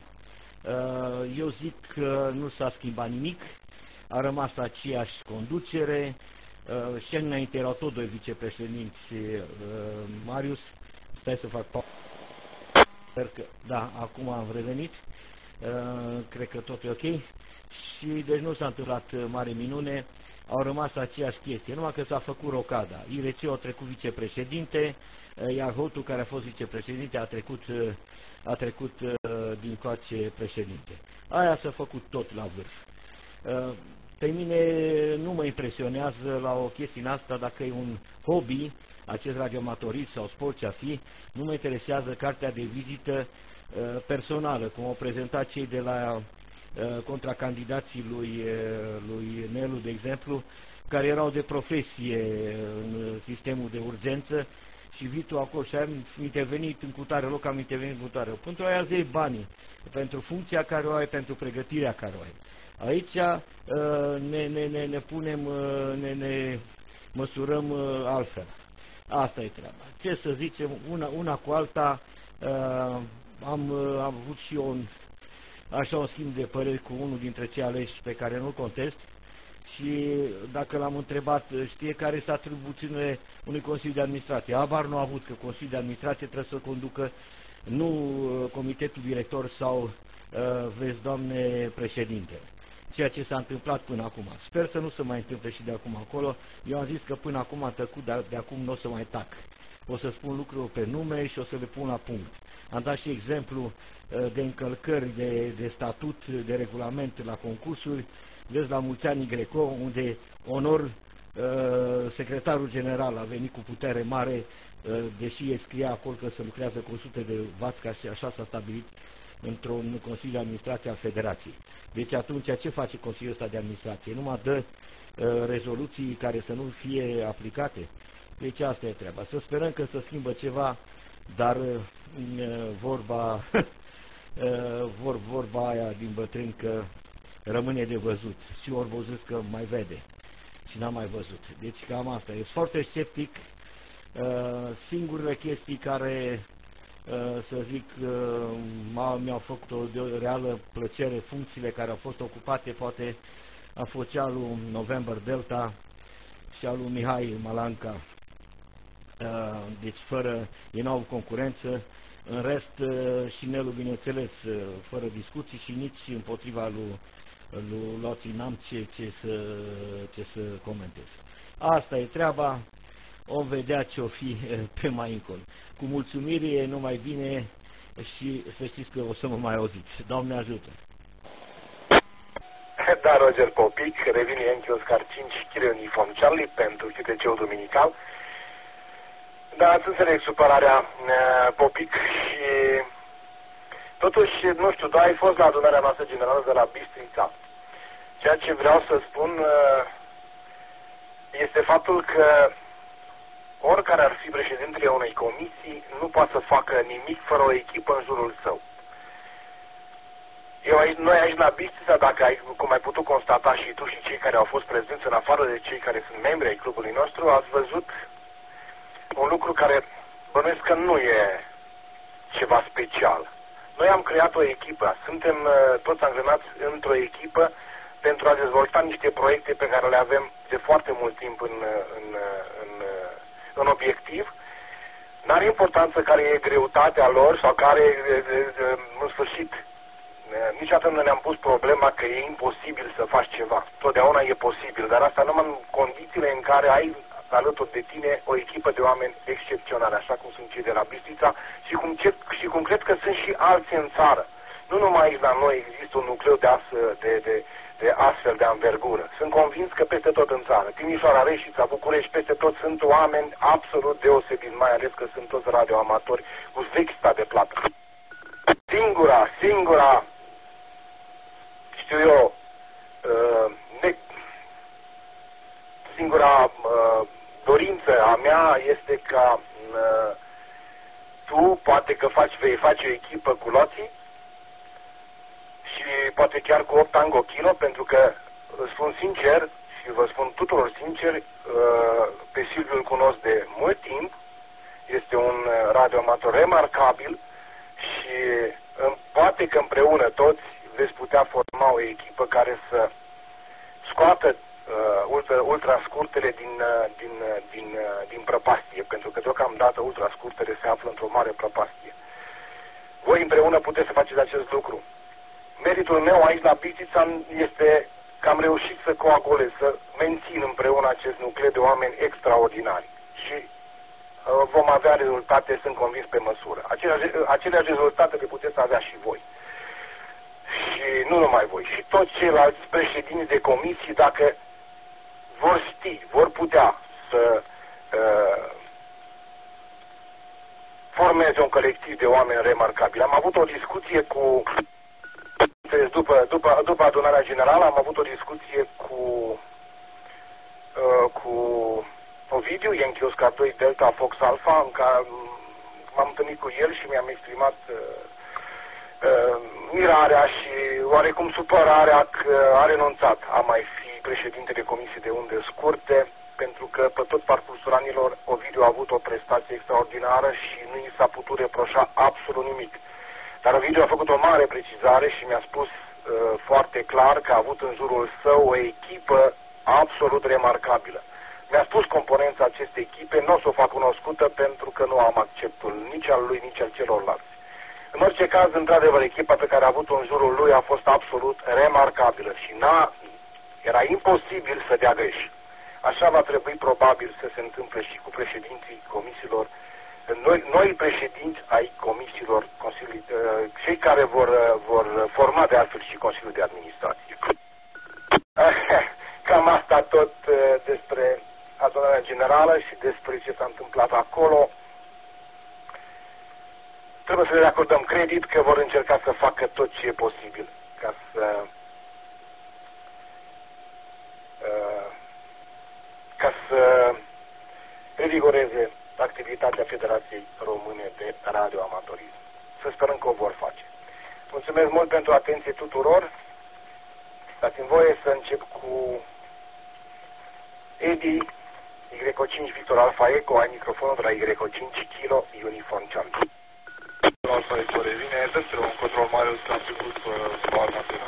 Eu zic că nu s-a schimbat nimic, a rămas aceeași conducere, și înainte erau tot doi vicepreședinți, Marius, stai să fac pauză. Sper că, da, acum am revenit, uh, cred că tot e ok, și deci nu s-a întâmplat mare minune, au rămas aceeași chestie, numai că s-a făcut rocada. I R C a trecut vicepreședinte, uh, iar Hotu, care a fost vicepreședinte, a trecut, uh, a trecut uh, din coace președinte. Aia s-a făcut tot la vârf. Uh, pe mine nu mă impresionează la o chestie asta dacă e un hobby, acest radioamatorism sau sport ce-a fi, nu mă interesează cartea de vizită uh, personală, cum au prezentat cei de la uh, contracandidații lui, uh, lui Nelu, de exemplu, care erau de profesie în sistemul de urgență, și vii tu acolo și am intervenit în cutare loc, am intervenit în cutare. Pentru aia zei banii, pentru funcția care o ai, pentru pregătirea care o ai. Aici uh, ne, ne, ne, ne punem, uh, ne, ne măsurăm uh, altfel. Asta e treaba. Ce să zicem, una, una cu alta, uh, am, uh, am avut și eu un, așa un schimb de păreri cu unul dintre cei aleși pe care nu-l contest, și dacă l-am întrebat, știe care este atribuțiunile unui Consiliu de Administrație. Abar nu a avut că Consiliul de Administrație trebuie să conducă nu Comitetul Director sau, vezi, doamne președinte, ceea ce s-a întâmplat până acum. Sper să nu se mai întâmple și de acum acolo. Eu am zis că până acum am tăcut, dar de acum nu o să mai tac. O să spun lucruri pe nume și o să le pun la punct. Am dat și exemplu de încălcări de, de statut, de regulament la concursuri. Vezi, la mulți ani Greco, unde onor secretarul general a venit cu putere mare, deși scria acolo că se lucrează cu o sută de vați, ca și așa s-a stabilit într-un Consiliu de Administrație al Federației. Deci atunci ce face Consiliul ăsta de Administrație? Numai dă uh, rezoluții care să nu fie aplicate? Deci asta e treaba. Să sperăm că se schimbă ceva, dar uh, vorba, uh, vor, vorba aia din bătrân că rămâne de văzut. Și ori văzut că mai vede și n-a mai văzut. Deci cam asta. E foarte sceptic. Uh, singurele chestii care să zic, mi-au făcut o reală plăcere, funcțiile care au fost ocupate, poate a fost cea lui November Delta și a lui Mihai Malanca, deci fără, ei n-au concurență, în rest și Nelu, bineînțeles, fără discuții și nici împotriva lui, lui Loții n-am ce, ce, să, ce să comentez. Asta e treaba. O vedea ce-o fi pe mai încolo. Cu mulțumire, numai bine și să știți că o să mă mai auziți. Doamne ajută! Da, Roger Popic, revine Yankee Oscar cinci, Kilo Uniform Charlie pentru Q T C-ul Duminical. Da, ați înțeleg supărarea Popic și totuși, nu știu, da, ai fost la adunarea noastră generală de la Bistrița. Ceea ce vreau să spun este faptul că oricare ar fi președintele unei comisii, nu poate să facă nimic fără o echipă în jurul său. Eu aici, noi aici la Bistrița, dacă ai, cum ai putut constata și tu și cei care au fost prezenți, în afară de cei care sunt membri ai clubului nostru, ați văzut un lucru care bănuiesc că nu e ceva special. Noi am creat o echipă, suntem toți angrenați într-o echipă pentru a dezvolta niște proiecte pe care le avem de foarte mult timp în, în, în, în obiectiv. N-are importanță care e greutatea lor sau care, în sfârșit, niciodată nu ne-am pus problema că e imposibil să faci ceva. Totdeauna e posibil, dar asta numai în condițiile în care ai alături de tine o echipă de oameni excepționali, așa cum sunt cei de la Bistrița și cum, ce, și cum cred că sunt și alții în țară. Nu numai aici la noi există un nucleu de, as, de, de, de astfel de anvergură. Sunt convins că peste tot în țară, Timișoara, Reșița, București, peste tot sunt oameni absolut deosebiți, mai ales că sunt toți radioamatori cu vechi stat de plată. Singura, singura, știu eu, uh, ne, singura uh, dorință a mea este ca uh, tu, poate că faci, vei face o echipă cu Loții și poate chiar cu opt Tango Kilo, pentru că spun sincer și vă spun tuturor sincer, uh, pe Silviu îl cunosc de mult timp, este un radioamator remarcabil și uh, poate că împreună toți veți putea forma o echipă care să scoată uh, ultra, ultra scurtele din, uh, din, uh, din, uh, din prăpastie, pentru că deocamdată ultra scurtele se află într-o mare prăpastie. Voi împreună puteți să faceți acest lucru. Meritul meu aici la Bistrița este că am reușit să coagulez, să mențin împreună acest nucleu de oameni extraordinari și uh, vom avea rezultate, sunt convins, pe măsură. Aceleași, aceleași rezultate le puteți avea și voi. Și nu numai voi, și toți ceilalți președinți de comisii, dacă vor ști, vor putea să uh, formeze un colectiv de oameni remarcabili. Am avut o discuție cu, după, după, după adunarea generală, am avut o discuție cu, uh, cu Ovidiu, Yankee Oscar doi Delta Fox Alpha, în care m-am întâlnit cu el și mi-am exprimat uh, Uh, mirarea și oarecum supărarea că a renunțat a mai fi președintele Comisiei de Unde Scurte, pentru că pe tot parcursul anilor Ovidiu a avut o prestație extraordinară și nu i s-a putut reproșa absolut nimic. Dar Ovidiu a făcut o mare precizare și mi-a spus uh, foarte clar că a avut în jurul său o echipă absolut remarcabilă. Mi-a spus componența acestei echipe, nu o să o fac cunoscută pentru că nu am acceptul nici al lui, nici al celorlalți. În orice caz, într-adevăr, echipa pe care a avut-o în jurul lui a fost absolut remarcabilă și n-a, era imposibil să dea greș. Așa va trebui probabil să se întâmple și cu președinții comisiilor, noi, noi președinți ai comisiilor, cei care vor, vor forma de altfel și Consiliul de Administrație. Cam asta tot despre adunarea generală și despre ce s-a întâmplat acolo. Trebuie să le acordăm credit că vor încerca să facă tot ce e posibil ca să ca să revigoreze activitatea Federației Române de Radioamatorism. Să sperăm că o vor face. Mulțumesc mult pentru atenție tuturor. Dați-mi voie să încep cu Edi, Y cinci Victor Alfa Eco, ai microfonul de la Y cinci Kilo Uniform Charlie. Alfa Eco revine, dă-ți un control mare, ăsta am trecut cu armatera.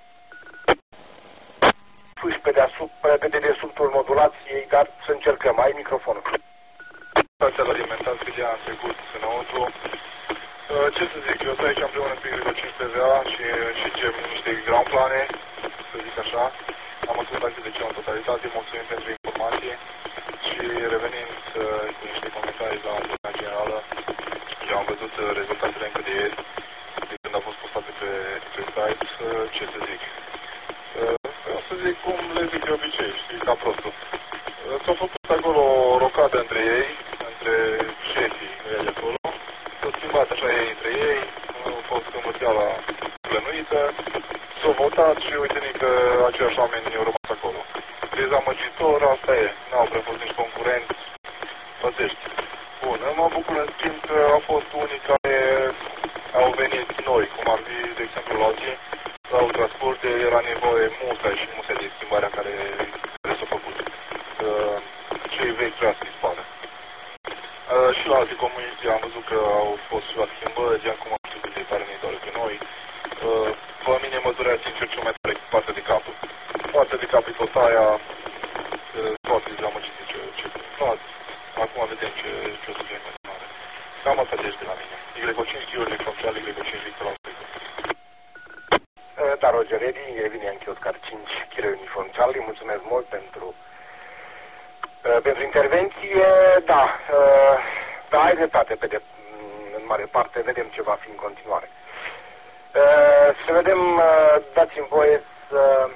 Fuși pe deasupra, pe dedesubtul modulației, dar să încercăm. Ai microfonul. Stația la alimentație a trecut înăuntru. Ce să zic, eu sunt aici împreună cu Y cinci P V A și începem niște ground plane, să zic așa. Am ascultat de ce în totalitate, mulțumim pentru informație și revenind cu niște comentarii la adunarea generală, eu am văzut rezultatele încă de ieri, de când au fost postate pe, pe site, ce să zic. O să zic cum le zic de obicei, știi, ca prostul. S-au făcut acolo o rocadă între ei, între șefii de acolo, s-au schimbat așa ei între ei, au fost învățeala plănuită, s-au votat și uite că aceiași oameni au rămas acolo. Dezamăgitor, asta e, n-au prea fost nici concurenți, păzești. Bun, mă bucur în schimb că au fost unii care au venit noi, cum ar fi, de exemplu, la alții, la transport, era nevoie multă și multă de schimbarea care, care s-a făcut. Uh, cei vechi trebuia să dispară. Uh, și la alte comunități am văzut că au fost și la schimbări, de acum am știu cât de tare ne doare pe noi. Uh, pe mine mă durea sincer cel mai tare partea de capul. Partea de cap e tot aia, uh, toate dezamăgite ce, ce no, acum vedem ce, ce o să fie în continuare. Cam asta deci de la mine. Y cinci Kilo Uniform Y cinci Victor Alfa Eco. Da, Roger Eddy, revine în Oscar cinci Kilo Uniform Charlie, mulțumesc mult pentru uh, pentru intervenție. Da, uh, da, ai dreptate pe de, în mare parte, vedem ce va fi în continuare. Uh, să vedem, uh, dați-mi voie să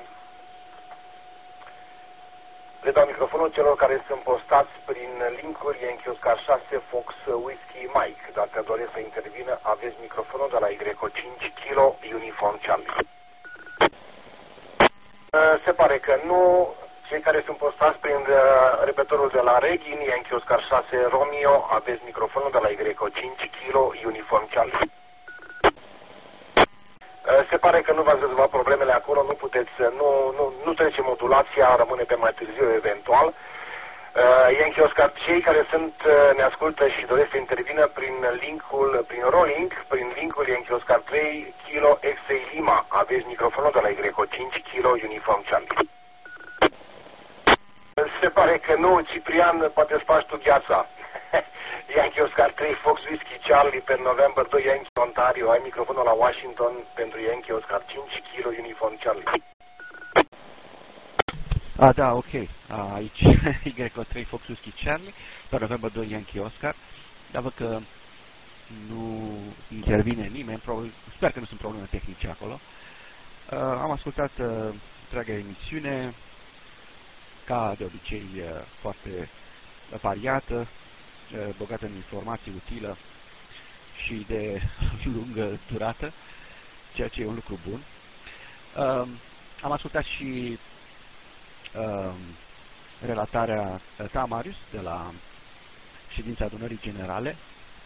le dau microfonul celor care sunt postați prin linkuri Yankee Oscar șase Fox Whiskey Mike. Dacă doresc să intervină, aveți microfonul de la Y cinci Kilo Uniform Charlie. Se pare că nu. Cei care sunt postați prin uh, repetorul de la Reghin, Yankee Oscar șase Romeo, aveți microfonul de la Y cinci Kilo Uniform Charlie. Uh, se pare că nu v-ați rezolvat problemele acolo, nu puteți, nu, nu, nu trece modulația, rămâne pe mai târziu eventual. Uh, Yankee Oscar, cei care sunt, uh, ne ascultă și doresc să intervină prin linkul, prin rolling, prin linkul Yankee Oscar trei Kilo X A Lima, aveți microfonul de la Y cinci Kilo Uniform Charlie. Se pare că nu, Ciprian, poate îți faci tu gheața. Yankee Oscar trei Fox Whiskey Charlie pe November doi Yankee Ontario, ai microfonul la Washington pentru Yankee Oscar cinci Kilo Uniform Charlie. Ah, da, ok. Ah, aici Y trei Fox Whiskey Charlie pe November doi Yankee Oscar. Dar văd că nu intervine nimeni, probabil, sper că nu sunt probleme tehnice acolo. Uh, am ascultat uh, întreaga emisiune, ca de obicei uh, foarte variată, uh, bogată în informații utilă și de lungă durată, ceea ce e un lucru bun. Uh, am ascultat și uh, relatarea ta, Marius, de la ședința adunării generale.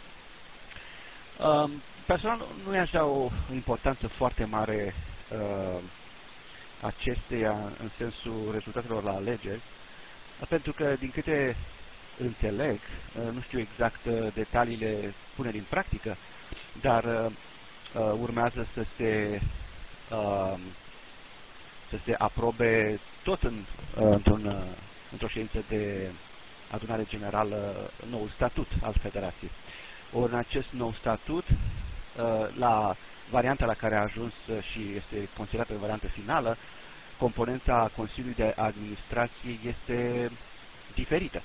Uh, personal, nu i-aș da o importanță foarte mare uh, acesteia în sensul rezultatelor la alegeri, pentru că, din câte înțeleg, uh, nu știu exact uh, detaliile punerii în practică, dar uh, urmează să se uh, să se aprobe tot în, într-un, într-o ședință de adunare generală noul statut al Federației. Ori în acest nou statut, la varianta la care a ajuns și este considerată variantă finală, componența Consiliului de Administrație este diferită.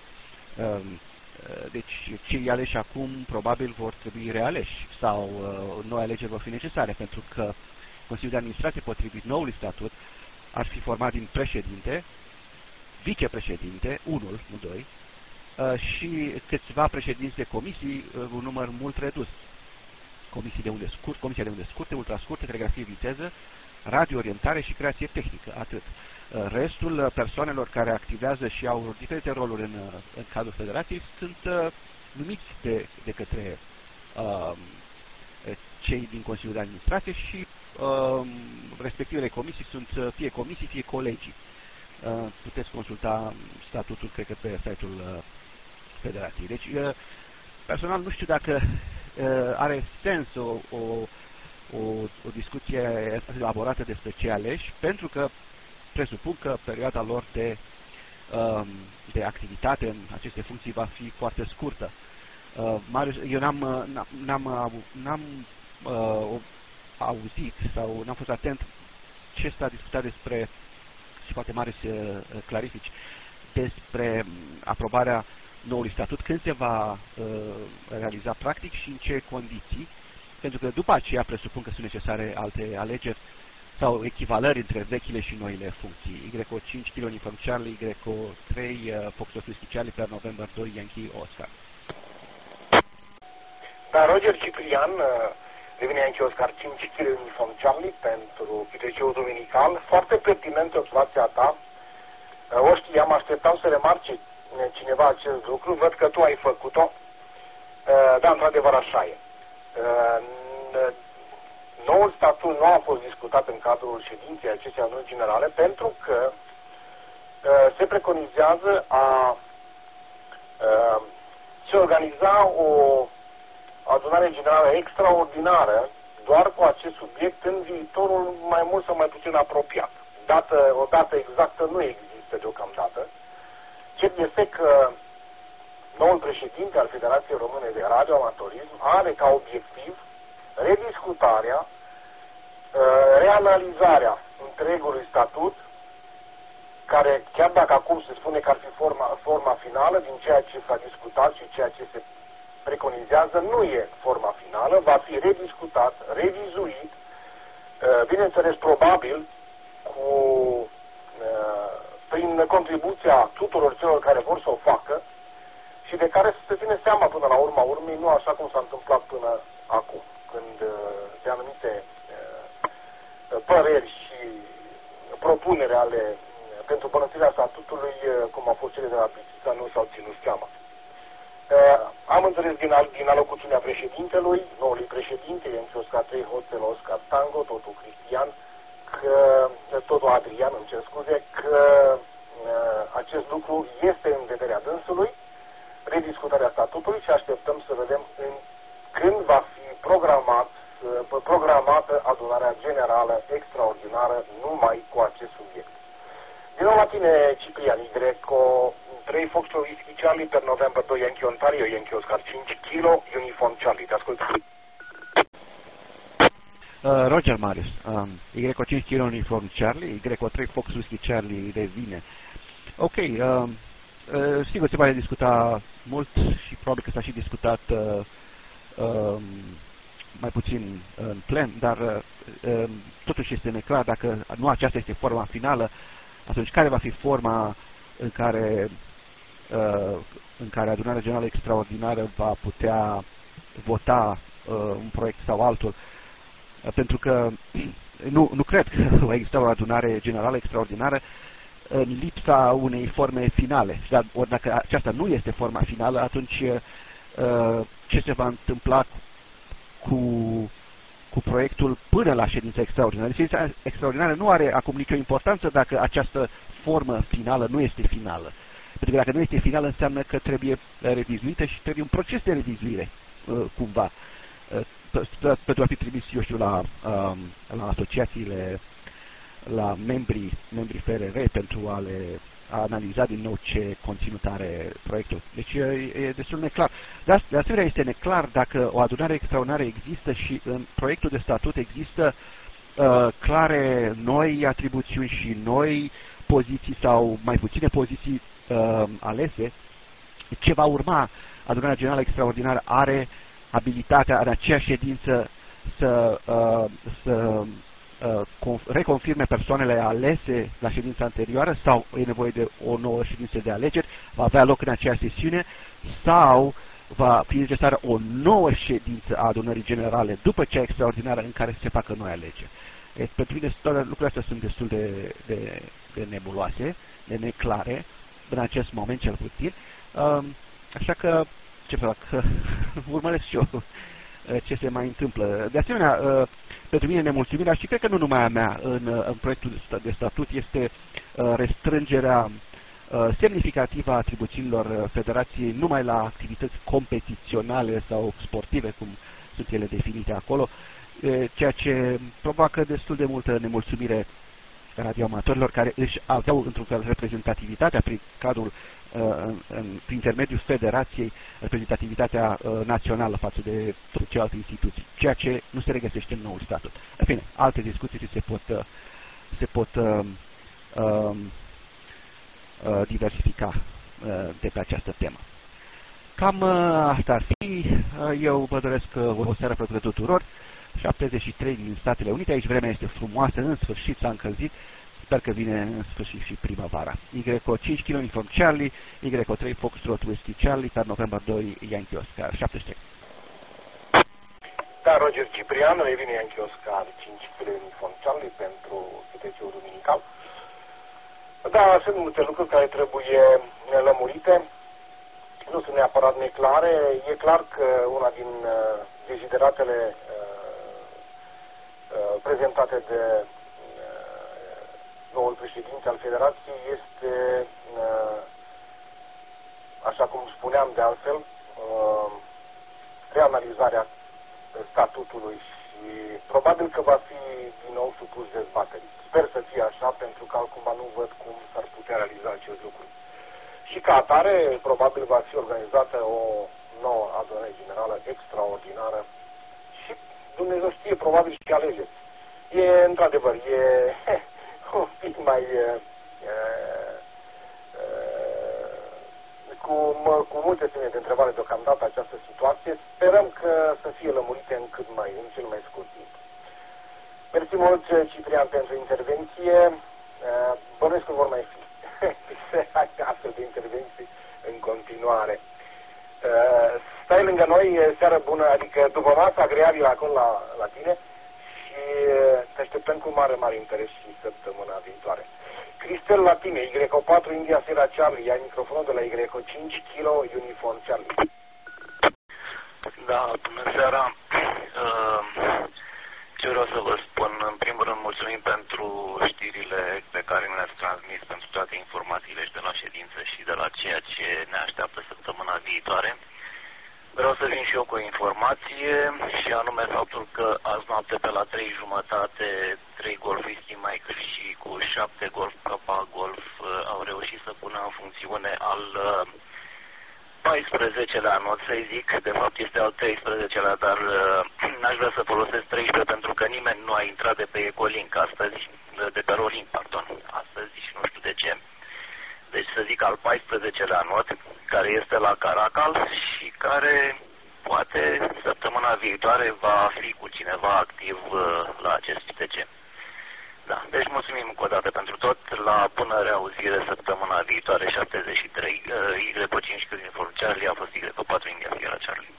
Deci cei aleși acum probabil vor trebui realeși sau noi alegeri vor fi necesare, pentru că Consiliul de Administrație, potrivit noului statut, ar fi format din președinte, vicepreședinte, unul, nu doi, și câțiva președinți de comisii, un număr mult redus. Comisii de unde scurt, comisia de unde scurte, ultrascurte, telegrafie viteză, radioorientare și creație tehnică, atât. Restul persoanelor care activează și au diferite roluri în, în cadrul Federației sunt uh, numiți de, de către uh, cei din Consiliul de Administrație și uh, respectivele comisii sunt fie comisii, fie colegii. Uh, puteți consulta statutul, cred că, pe site-ul uh, Federației. Deci, uh, personal, nu știu dacă uh, are sens o, o, o, o discuție elaborată despre cei aleși, pentru că presupun că perioada lor de, uh, de activitate în aceste funcții va fi foarte scurtă. Uh, Marius, eu n-am, n-am, n-am uh, auzit sau n-am fost atent ce s-a discutat despre, și poate Marius uh, clarifici, despre aprobarea noului statut, când se va uh, realiza practic și în ce condiții, pentru că după aceea presupun că sunt necesare alte alegeri sau echivalări între vechile și noile funcții. Y O cinci, Kilo Uniform Charlie, Y O trei, uh, Foxtrot Whiskey Charlie, per November doi, Yankee Oscar. Da, Roger Ciprian, devine Yankee Oscar cinci, Kilo Uniform Charlie, pentru I T C-ul dominical. Foarte pertinentă observația ta. O știam, așteptam să remarce cineva acest lucru, văd că tu ai făcut-o. Da, într-adevăr așa e. Noul statut nu a fost discutat în cadrul ședinței acestei adunări generale pentru că uh, se preconizează a uh, se organiza o adunare generală extraordinară doar cu acest subiect în viitorul mai mult sau mai puțin apropiat. Dată, o dată exactă nu există deocamdată. Cert este că noul președinte al Federației Române de Radioamatorism are ca obiectiv rediscutarea, reanalizarea întregului statut, care, chiar dacă acum se spune că ar fi forma, forma finală din ceea ce s-a discutat și ceea ce se preconizează, nu e forma finală, va fi rediscutat, revizuit, bineînțeles, probabil, cu, prin contribuția tuturor celor care vor să o facă și de care să se ține seama până la urma urmei, nu așa cum s-a întâmplat până acum, când de anumite păreri și propunere ale pentru îmbunătățirea statutului, cum a fost cele de la Bistrița, nu s-au ținut seama. Am înțeles din, al, din alocuțiunea președintelui, noului președinte, Yankee Oscar trei, Hotel Oscar Tango, totul Cristian, că, totul Adrian, îmi cer scuze, că acest lucru este în vederea dânsului, rediscutarea statutului și așteptăm să vedem în, când va fi programat, programată adunarea generală extraordinară numai cu acest subiect. Din nou la tine, Ciprian, Y O trei, Foxtrot Whiskey Charlie, per November doi, Yankee Ontario, Yankee Oscar cinci, Kilo Uniform Charlie. Te ascult. Uh, Roger Marius, um, Y O cinci, Kilo Uniform Charlie, Y O trei, Fox Whiskey Charlie revine. Ok, uh, uh, sigur se poate discuta mult și probabil că s-a și discutat uh, uh, mai puțin în plen, dar uh, totuși este neclar dacă nu aceasta este forma finală, atunci care va fi forma în care, uh, în care adunarea generală extraordinară va putea vota uh, un proiect sau altul, uh, pentru că nu, nu cred că va exista o adunare generală extraordinară în lipsa unei forme finale. Dar ori dacă aceasta nu este forma finală, atunci uh, ce se va întâmpla cu, cu proiectul până la ședința extraordinară? Ședința extraordinară nu are acum nicio importanță dacă această formă finală nu este finală. Pentru că dacă nu este finală, înseamnă că trebuie revizuită și trebuie un proces de revizuire, uh, cumva, uh, pentru a fi trimis, eu știu, la, uh, la asociațiile la membrii, membrii F R R pentru a le a analiza din nou ce conținut are proiectul. Deci e, e destul de neclar. De, de asemenea, este neclar dacă o adunare extraordinară există și în proiectul de statut există uh, clare noi atribuțiuni și noi poziții sau mai puține poziții uh, alese. Ce va urma, adunarea generală extraordinară are abilitatea în aceeași ședință să, uh, să uh, reconfirme persoanele alese la ședința anterioară sau e nevoie de o nouă ședință de alegeri, va avea loc în aceeași sesiune sau va fi necesară o nouă ședință a adunării generale după cea extraordinară în care se facă noi alegeri. E, pentru mine toate lucrurile astea sunt destul de, de, de nebuloase, de neclare, în acest moment cel puțin. Uh, așa că, ce fac? Urmăresc și eu ce se mai întâmplă. De asemenea, pentru mine nemulțumirea, și cred că nu numai a mea, în, în proiectul de statut, este restrângerea semnificativă a atribuțiilor federației numai la activități competiționale sau sportive, cum sunt ele definite acolo, ceea ce provoacă destul de multă nemulțumire radioamatorilor care își aveau într-un fel reprezentativitatea prin cadrul, în, în, prin intermediul federației, reprezentativitatea națională față de celelalte instituții, ceea ce nu se regăsește în noul statut. În fine, alte discuții se pot, se pot uh, uh, diversifica uh, de pe această temă. Cam uh, asta ar fi. Uh, eu vă doresc uh, o seară plăcută tuturor. șaptezeci și trei din Statele Unite, aici vremea este frumoasă, în sfârșit s-a încălzit, sper că vine în sfârșit și primăvara. Y O cinci Kilo Uniform Charlie, Y O trei Foxtrot Whiskey Charlie, per November doi Yankee Oscar, șaptezeci și trei. Da, Roger Ciprian, revine Yankee Oscar cinci Kilo Uniform Charlie pentru C T C-ul duminical. Da, sunt multe lucruri care trebuie lămurite, nu sunt neapărat neclare. E clar că una din uh, dezideratele uh, prezentate de uh, noul președinte al Federației este, uh, așa cum spuneam de altfel, uh, reanalizarea statutului și probabil că va fi din nou supus dezbaterii. Sper să fie așa, pentru că altcum nu văd cum s-ar putea realiza acest lucru. Și ca atare, probabil va fi organizată o nouă adunare generală extraordinară și Dumnezeu știe, probabil și alegeri. E, într-adevăr, e un pic mai e, e, e, cu, mă, cu multe semne de întrebare deocamdată această situație. Sperăm că să fie lămurite în cât mai, în cel mai scurt timp. Mersi mult, Ciprian, pentru intervenție. Bănuiesc că vor mai fi astfel de intervenții în continuare. Stai lângă noi, seară bună, adică după masă agreabilă acolo la, la tine și te așteptăm cu mare, mare interes și săptămâna viitoare. Cristel la tine, Y O patru India Sierra Charlie, ai microfonul de la Y O cinci Kilo Uniform Charlie. Da, bună seara. Ce vreau să vă spun, în primul rând mulțumim pentru știrile pe care ne-ați transmis, pentru toate informațiile și de la ședință și de la ceea ce ne așteaptă săptămâna viitoare. Vreau să vin și eu cu o informație și anume faptul că azi noapte pe la trei jumătate trei golfiști Michael și cu șapte golf Papa Golf au reușit să pună în funcțiune al paisprezecelea not, să-i zic, de fapt este al treisprezecelea, dar uh, n-aș vrea să folosesc treisprezece pentru că nimeni nu a intrat de pe Ecolink astăzi, de pe Rolink, pardon, astăzi și nu știu de ce. Deci să zic al paisprezecelea not, care este la Caracal și care poate săptămâna viitoare va fi cu cineva activ uh, la acest C T C. Da, deci mulțumim încă o dată pentru tot. La bună reauzire săptămâna viitoare, șaptezeci și trei. Y O cinci Uniform Charlie a fost Y O patru India Sierra Charlie.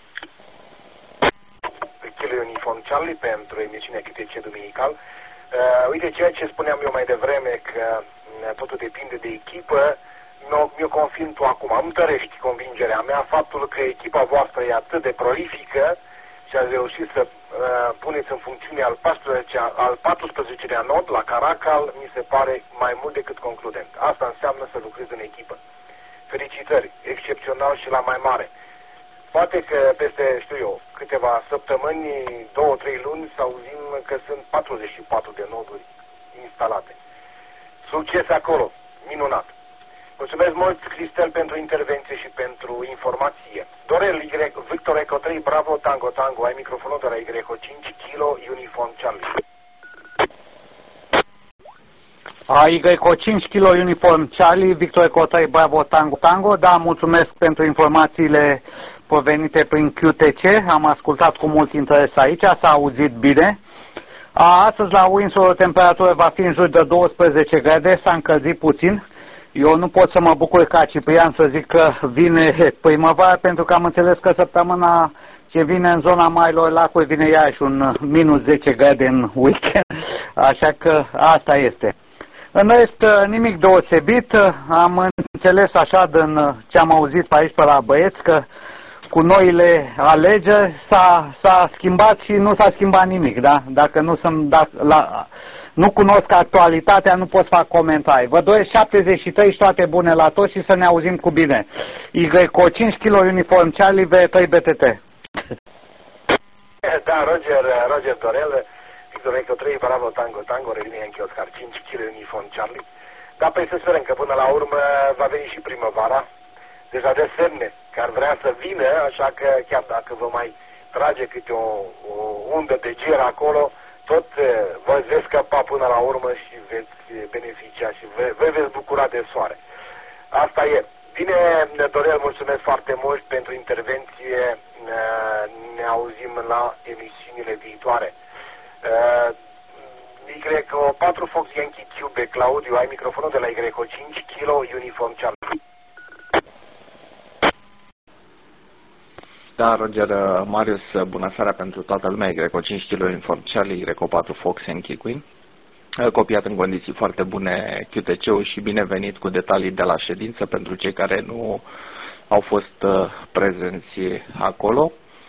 Kilo Uniform Charlie pentru emisiunea C T C duminical. Uh, uite, ceea ce spuneam eu mai devreme, că uh, totul depinde de echipă, mi-o confirm tu acum. Îmi tărești convingerea mea, faptul că echipa voastră e atât de prolifică și ați reușit să uh, puneți în funcțiune al paisprezecelea nod la Caracal, mi se pare mai mult decât concludent. Asta înseamnă să lucrezi în echipă. Felicitări, excepțional și la mai mare. Poate că peste, știu eu, câteva săptămâni, două, trei luni, să auzim că sunt patruzeci și patru de noduri instalate. Succes acolo! Minunat! Mulțumesc mult, Cristel, pentru intervenție și pentru informație. Dorel Y, Victor Eco trei, Bravo, Tango, Tango, ai microfonul de la Y cinci, Kilo, Uniform Charlie. Y cinci, Kilo, Uniform Charlie, Victor Eco trei, Bravo, Tango, Tango. Da, mulțumesc pentru informațiile provenite prin Q T C. Am ascultat cu mult interes aici, s-a auzit bine. Astăzi la Windsor temperatura va fi în jur de douăsprezece grade, s-a încălzit puțin. Eu nu pot să mă bucur ca Ciprian să zic că vine primăvara, pentru că am înțeles că săptămâna ce vine în zona Marilor Lacuri vine iarăși un minus zece grade în weekend, așa că asta este. În rest, nimic deosebit. Am înțeles așa din ce am auzit pe aici pe la băieți că cu noile alegeri s-a schimbat și nu s-a schimbat nimic, da? Dacă nu sunt, dacă, la, nu cunosc actualitatea, nu pot să fac comentarii. Vă doresc șaptezeci și trei și toate bune la toți și să ne auzim cu bine. Y cinci, Kilo, Uniform Charlie, V trei B T T. Da, Roger, Roger Dorel, Victor Eco trei, Bravo, Tango, Tango, revine Yankee Oscar cinci, Kilo, Uniform Charlie. Da, păi să sperăm că până la urmă va veni și primăvara. Deja de semne că ar vrea să vină, așa că chiar dacă vă mai trage câte o, o undă de ger acolo, tot vă veți scăpa până la urmă și veți beneficia și vă, vă veți bucura de soare. Asta e. Bine, Dorel, mulțumesc foarte mult pentru intervenție. Ne auzim la emisiunile viitoare. Y patru Fox Yankee Cube, Claudiu, ai microfonul de la Y cinci, Kilo, Uniform Charlie. Da, Roger, Marius, bună seara pentru toată lumea, Y cinci, Kilo, Uniform Charlie, Y patru Fox Yankee Queen. Copiat în condiții foarte bune Q T C-ul și binevenit cu detalii de la ședință pentru cei care nu au fost prezenți acolo.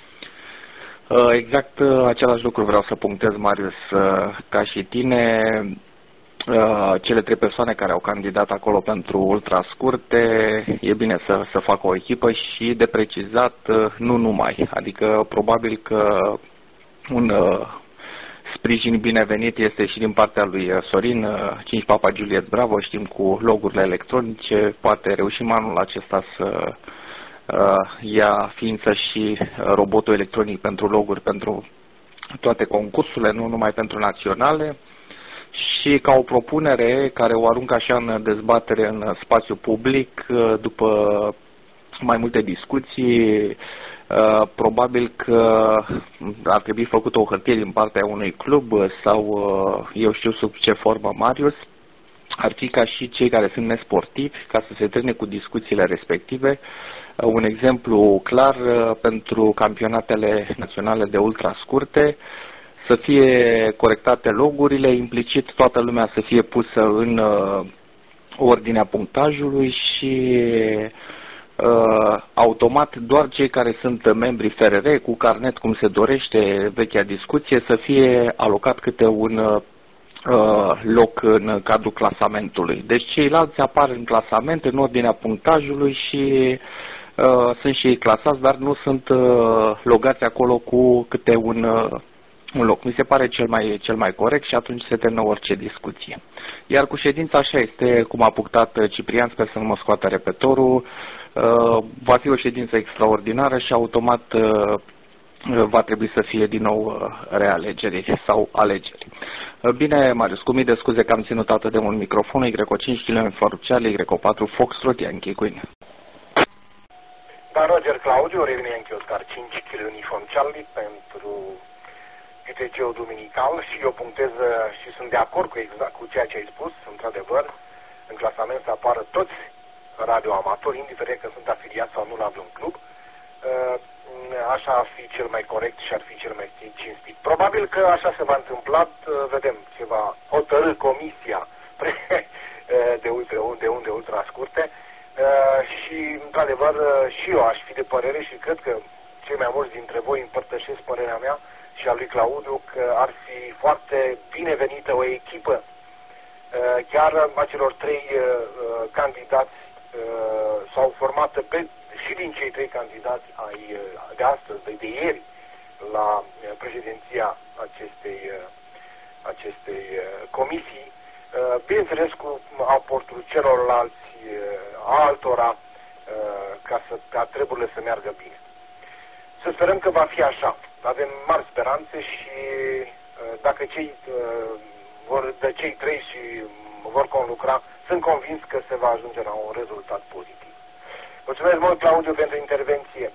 Exact același lucru vreau să punctez, Marius, ca și tine. Cele trei persoane care au candidat acolo pentru ultra scurte, e bine să, să facă o echipă și de precizat nu numai. Adică probabil că un sprijin binevenit este și din partea lui Sorin, cinci Papa Juliet Bravo, știm cu logurile electronice, poate reușim anul acesta să ia ființă și robotul electronic pentru loguri pentru toate concursurile, nu numai pentru naționale. Și ca o propunere care o arunc așa în dezbatere în spațiu public, după mai multe discuții, probabil că ar trebui făcută o hârtie din partea unui club sau eu știu sub ce formă, Marius, ar fi ca și cei care sunt nesportivi, ca să se termine cu discuțiile respective. Un exemplu clar pentru campionatele naționale de ultra scurte, să fie corectate logurile, implicit toată lumea să fie pusă în uh, ordinea punctajului și uh, automat doar cei care sunt membri F R R cu carnet, cum se dorește vechea discuție, să fie alocat câte un uh, loc în cadrul clasamentului. Deci ceilalți apar în clasament, în ordinea punctajului și uh, sunt și ei clasați, dar nu sunt uh, logați acolo cu câte un uh, un loc. Mi se pare cel mai, cel mai corect și atunci se termină orice discuție. Iar cu ședința așa este cum a punctat Ciprian, sper să nu mă scoată repetorul. Va fi o ședință extraordinară și automat va trebui să fie din nou realegeri sau alegeri. Bine, Marius, cu mii de scuze că am ținut atât de mult microfonul. Y cinci, Kilo, Charlie, Y patru Foxtrot, Yankee Queen. Da, Roger Claudiu, revine Yankee Oscar cinci, Kilo, Uniform Charlie pentru Q T C-ul duminical și eu punctez și sunt de acord cu exact cu ceea ce ai spus, într-adevăr, în clasament să apară toți radioamatori, indiferent că sunt afiliați sau nu la vreun club. Așa ar fi cel mai corect și ar fi cel mai cinstit. Probabil că așa se va întâmpla, vedem ce va hotărâ comisia de unde, unde, unde ultra scurte și, într-adevăr, și eu aș fi de părere și cred că cei mai mulți dintre voi împărtășesc părerea mea și a lui Claudiu că ar fi foarte binevenită o echipă chiar acelor trei candidați s-au format pe, și din cei trei candidați ai, de astăzi, de, de ieri, la președinția acestei acestei comisii, bineînțeles cu aportul celorlalți altora, ca, să, ca treburile să meargă bine. Să sperăm că va fi așa. Avem mari speranțe și dacă cei, vor, de cei trei și vor conlucra, sunt convins că se va ajunge la un rezultat pozitiv. Mulțumesc mult, Claudiu, pentru intervenție.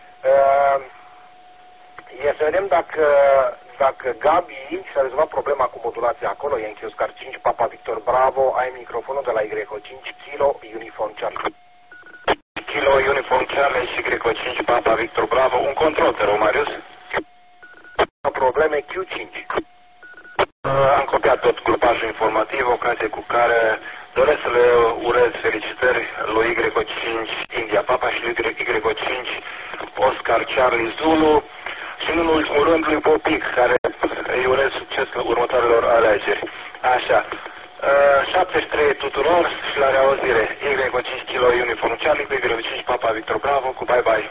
E să vedem dacă, dacă Gabi și-a rezolvat problema cu modulația acolo. Yankee Oscar cinci, Papa Victor Bravo, ai microfonul de la Y cinci, Kilo, Uniform Charlie. Kilo, Uniform Charlie și Y cinci, Papa Victor Bravo. Un control, te rog, Marius. Probleme Q cinci. Am copiat tot grupajul informativ, ocazie cu care doresc să le urez felicitări lui Y cinci India Papa și lui Y cinci Oscar Charlie Zulu și în ultimul rând lui Popic, care îi urez succes la următoarelor alegeri. Așa, șaptezeci și trei tuturor și la reauzire. Y cinci Kilo Uniform Charlie cu Y cinci Papa Victor Bravo, cu bye bye.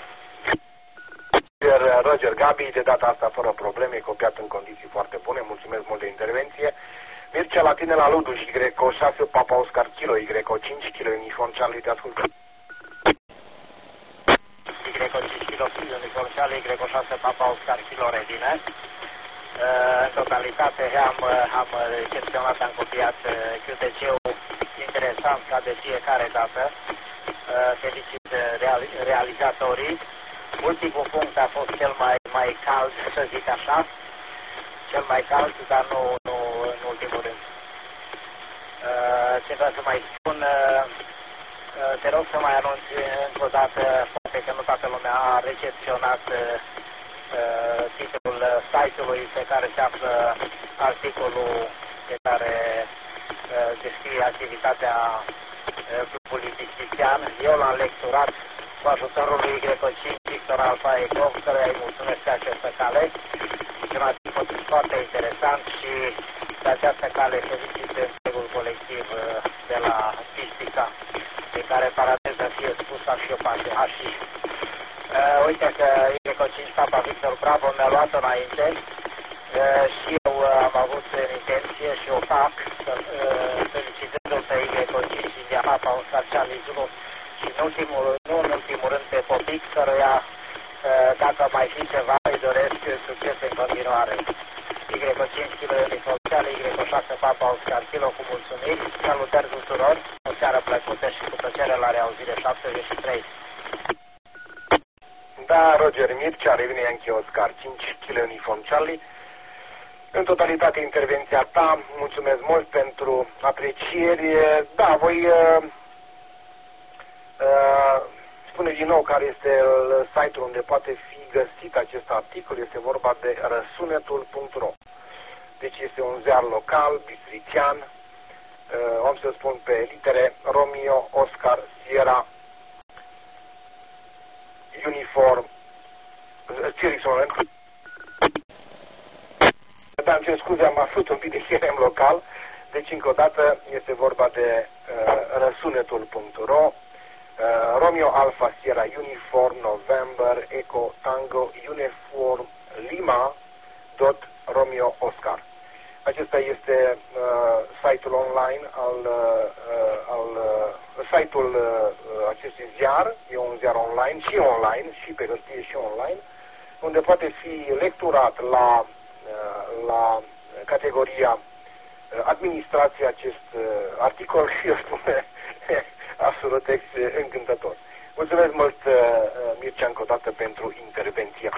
Roger Gabi, de data asta fără probleme, copiat în condiții foarte bune, mulțumesc mult de intervenție. Mircea la tine la Ludu și Y șase, Papa Oscar Kilo, Y cinci Kilo Uniform Charlie, te ascultă. Y cinci Kilo Uniform Charlie, Y șase, Papa Oscar Kilo, revine. În totalitate am, am recepționat, am copiat Q T C-ul interesant ca de fiecare dată. Felicit realizatorii. Ultimul punct a fost cel mai, mai cald, să zic așa, cel mai cald, dar nu, nu în ultimul rând. Ce vreau să mai spun, te rog să mai anunț încă o dată, poate că nu toată lumea a recepționat titlul site-ului pe care se află articolul pe care descrie activitatea grupului districtian. Eu l-am lecturat cu ajutorul lui Y cinci Victor Alfa Ecov, căruia îi mulțumesc pe această cale. E un articol foarte interesant și de această cale felicit întregul colectiv de la Bistrița, pe care, paranteză fie spus, a și eu parte și uh, uite că Y cinci Papa Victor Bravo mi-a luat înainte uh, și eu uh, am avut în intenție și o fac, uh, felicitându-l pe Y cinci India Papa Oscar Charlie Zulu și în ultimul, nu în ultimul rând pe Popic, căruia, dacă mai fi ceva, îi doresc succes în continuare. Y cinci Kilo Uniform Charlie, Y șase Papa Oscar Kilo, cu mulțumiri, salutări tuturor, o seară plăcută și cu plăcere la reauzire șaptezeci și trei. Da, Roger Mircea, revine Yankee Oscar cinci Kilo Uniform Charlie. În totalitate intervenția ta, mulțumesc mult pentru aprecieri. Da, voi... Uh, Uh, spune din nou care este site-ul unde poate fi găsit acest articol. Este vorba de răsunetul punct ro. Deci este un ziar local, bistrițian, uh, om să spun pe litere, Romeo, Oscar, Sierra, Uniform, Cirison. Da, îmi cer scuze, am avut un pic de hierem local. Deci încă o dată este vorba de uh, răsunetul punct ro. Uh, Romeo Alpha Sierra Uniform November Echo Tango Uniform Lima dot Romeo Oscar. Acesta este uh, site-ul online al, uh, al uh, site-ul uh, acestui ziar. E un ziar online și online și pe hârtie și online, unde poate fi lecturat la, uh, la categoria uh, administrație acest uh, articol și eu spune absolut ex încântător. Mulțumesc mult, Mircea, încă o dată pentru intervenția.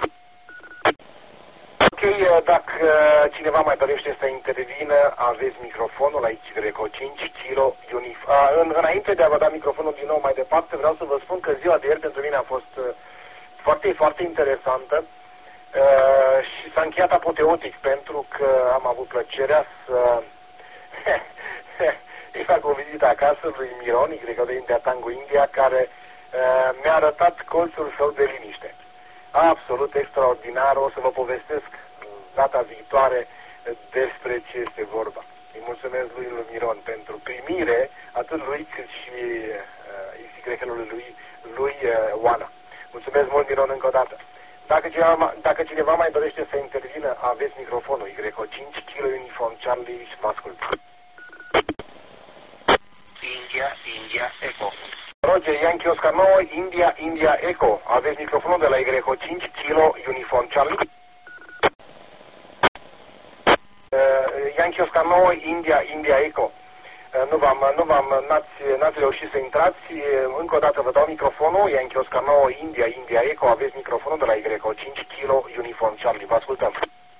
Ok, dacă cineva mai dorește să intervină, aveți microfonul aici, Y cinci Kilo Uniform. În, înainte de a vă da microfonul din nou mai departe, vreau să vă spun că ziua de ieri pentru mine a fost foarte, foarte interesantă și s-a încheiat apoteotic, pentru că am avut plăcerea să îi fac o vizită acasă lui Miron, Y de India Tango India, care uh, mi-a arătat colțul său de liniște. Absolut extraordinar. O să vă povestesc data viitoare despre ce este vorba. Îi mulțumesc lui, lui Miron pentru primire, atât lui cât și uh, Y-ului lui, lui uh, Oana. Mulțumesc mult, Miron, încă o dată. Dacă cineva, dacă cineva mai dorește să intervină, aveți microfonul Y O cinci, Kilo Uniform Charlie și vă ascult. India, India, Echo. Roger, Yankee Oscar nouă, India, India, Echo. Aveți microfonul de la Y O cinci, Kilo Uniform Charlie. Uh, Yankee Oscar nouă, India, India, Echo. Uh, nu v-am, nu v-am, n-ați, n-ați reușit să intrați. Uh, încă o dată vă dau microfonul. Yankee Oscar nouă, India, India, Echo. Aveți microfonul de la Y O cinci, Kilo Uniform Charlie. Vă ascultăm.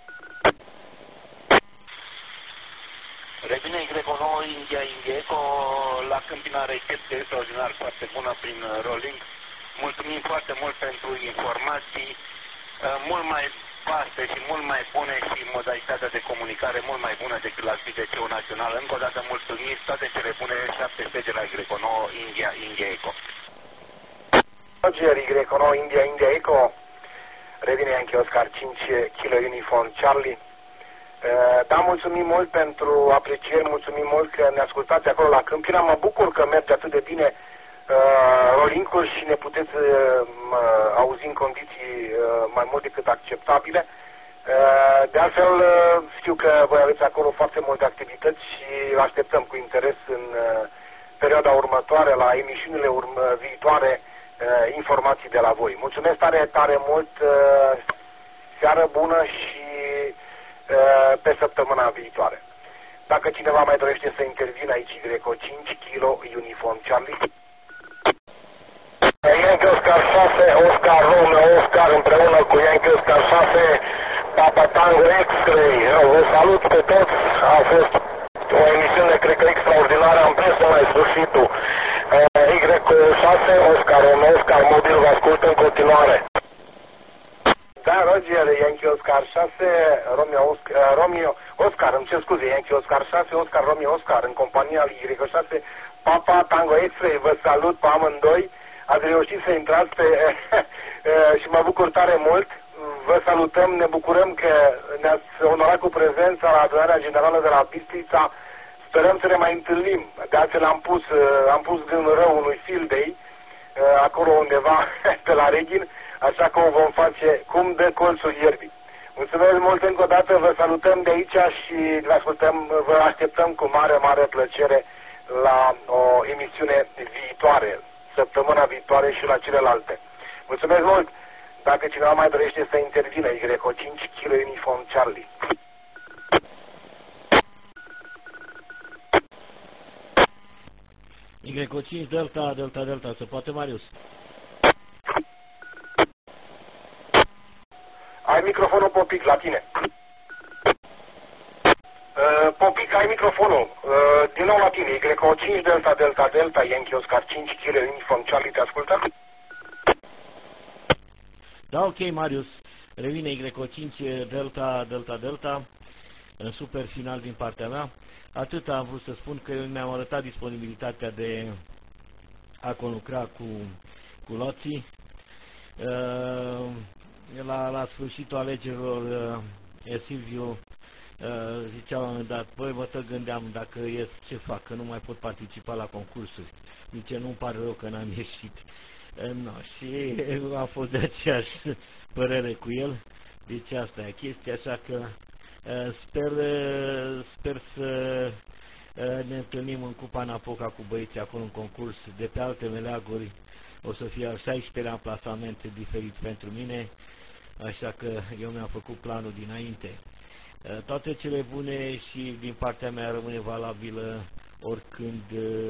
Revine Y O nouă, India, India, Echo. La Câmpina recepție extraordinar, foarte bună prin rolling. Mulțumim foarte mult pentru informații. Uh, mult mai vaste și mult mai bune și modalitatea de comunicare mult mai bună decât la S B T C-ul național. Încă o dată mulțumim, toate cele bune, șapte de la Y O nouă, India, India, Echo. Roger, Y O nouă, India, India, Echo. Revine Yankee Oscar cinci, Kilo Uniform Charlie. Da, mulțumim mult pentru aprecieri, mulțumim mult că ne ascultați acolo la Câmpina. Mă bucur că merge atât de bine uh, rolling-ul și ne puteți uh, auzi în condiții uh, mai mult decât acceptabile. Uh, de altfel, uh, știu că voi aveți acolo foarte multe activități și așteptăm cu interes în uh, perioada următoare, la emisiunile urmă, viitoare, uh, informații de la voi. Mulțumesc tare, tare mult, uh, seară bună și pe săptămâna viitoare. Dacă cineva mai dorește să intervină aici, Y O cinci, Kilo Uniform Charlie. Yankee Oscar șase, Oscar Romeo, Oscar împreună cu Yankee Oscar șase, Papa Tango X-Ray. Vă salut pe toți, a fost o emisiune, cred că extraordinară, am prins mai sfârșitul. Y șase, Oscar Romeo, Oscar Mobil, vă ascult în continuare. Da, Roger, Yankee Oscar șase, Romeo Oscar, Romeo, Oscar, îmi cer scuze, Yankee Oscar șase, Oscar Romeo Oscar, în compania lui Y șase, Papa Tango X-Ray, vă salut pe amândoi, ați reușit să intrați pe, și mă bucur tare mult, vă salutăm, ne bucurăm că ne-ați onorat cu prezența la adunarea generală de la Bistrița, sperăm să ne mai întâlnim, de altfel am pus, am pus gândul rău unui field day, acolo undeva pe la Reghin, așa că o vom face cum dă colțul ierbii. Mulțumesc mult încă o dată, vă salutăm de aici și vă, ascultăm, vă așteptăm cu mare, mare plăcere la o emisiune viitoare, săptămâna viitoare și la celelalte. Mulțumesc mult! Dacă cineva mai dorește să intervină, Y O cinci, Kilo Uniform Charlie. Y O cinci, Delta, Delta, Delta, se poate, Marius? Ai microfonul, Popic, la tine. Uh, Popic, ai microfonul. Uh, din nou la tine. Y O cinci, Delta, Delta, Delta, Yankee Oscar cinci, Kilo Uniform Charlie, te ascultă? Da, ok, Marius. Revine Y O cinci, Delta, Delta, Delta, în super final din partea mea. Atât am vrut să spun că eu mi-am arătat disponibilitatea de a conlucra cu, cu loții. Uh, La, la sfârșitul alegerilor, uh, Silviu uh, zicea la un moment dat, băi, mă tot gândeam dacă ies, ce fac, că nu mai pot participa la concursuri. Zice, nu-mi pare rău că n-am ieșit. Uh, no, și a fost de aceeași părere cu el, deci asta e chestia, așa că uh, sper, uh, sper să uh, ne întâlnim în Cupa Napoca cu băieții acolo în concurs, de pe alte meleaguri. O să fie al șaisprezecelea amplasament diferit pentru mine, așa că eu mi-am făcut planul dinainte. Toate cele bune și din partea mea rămâne valabilă oricând,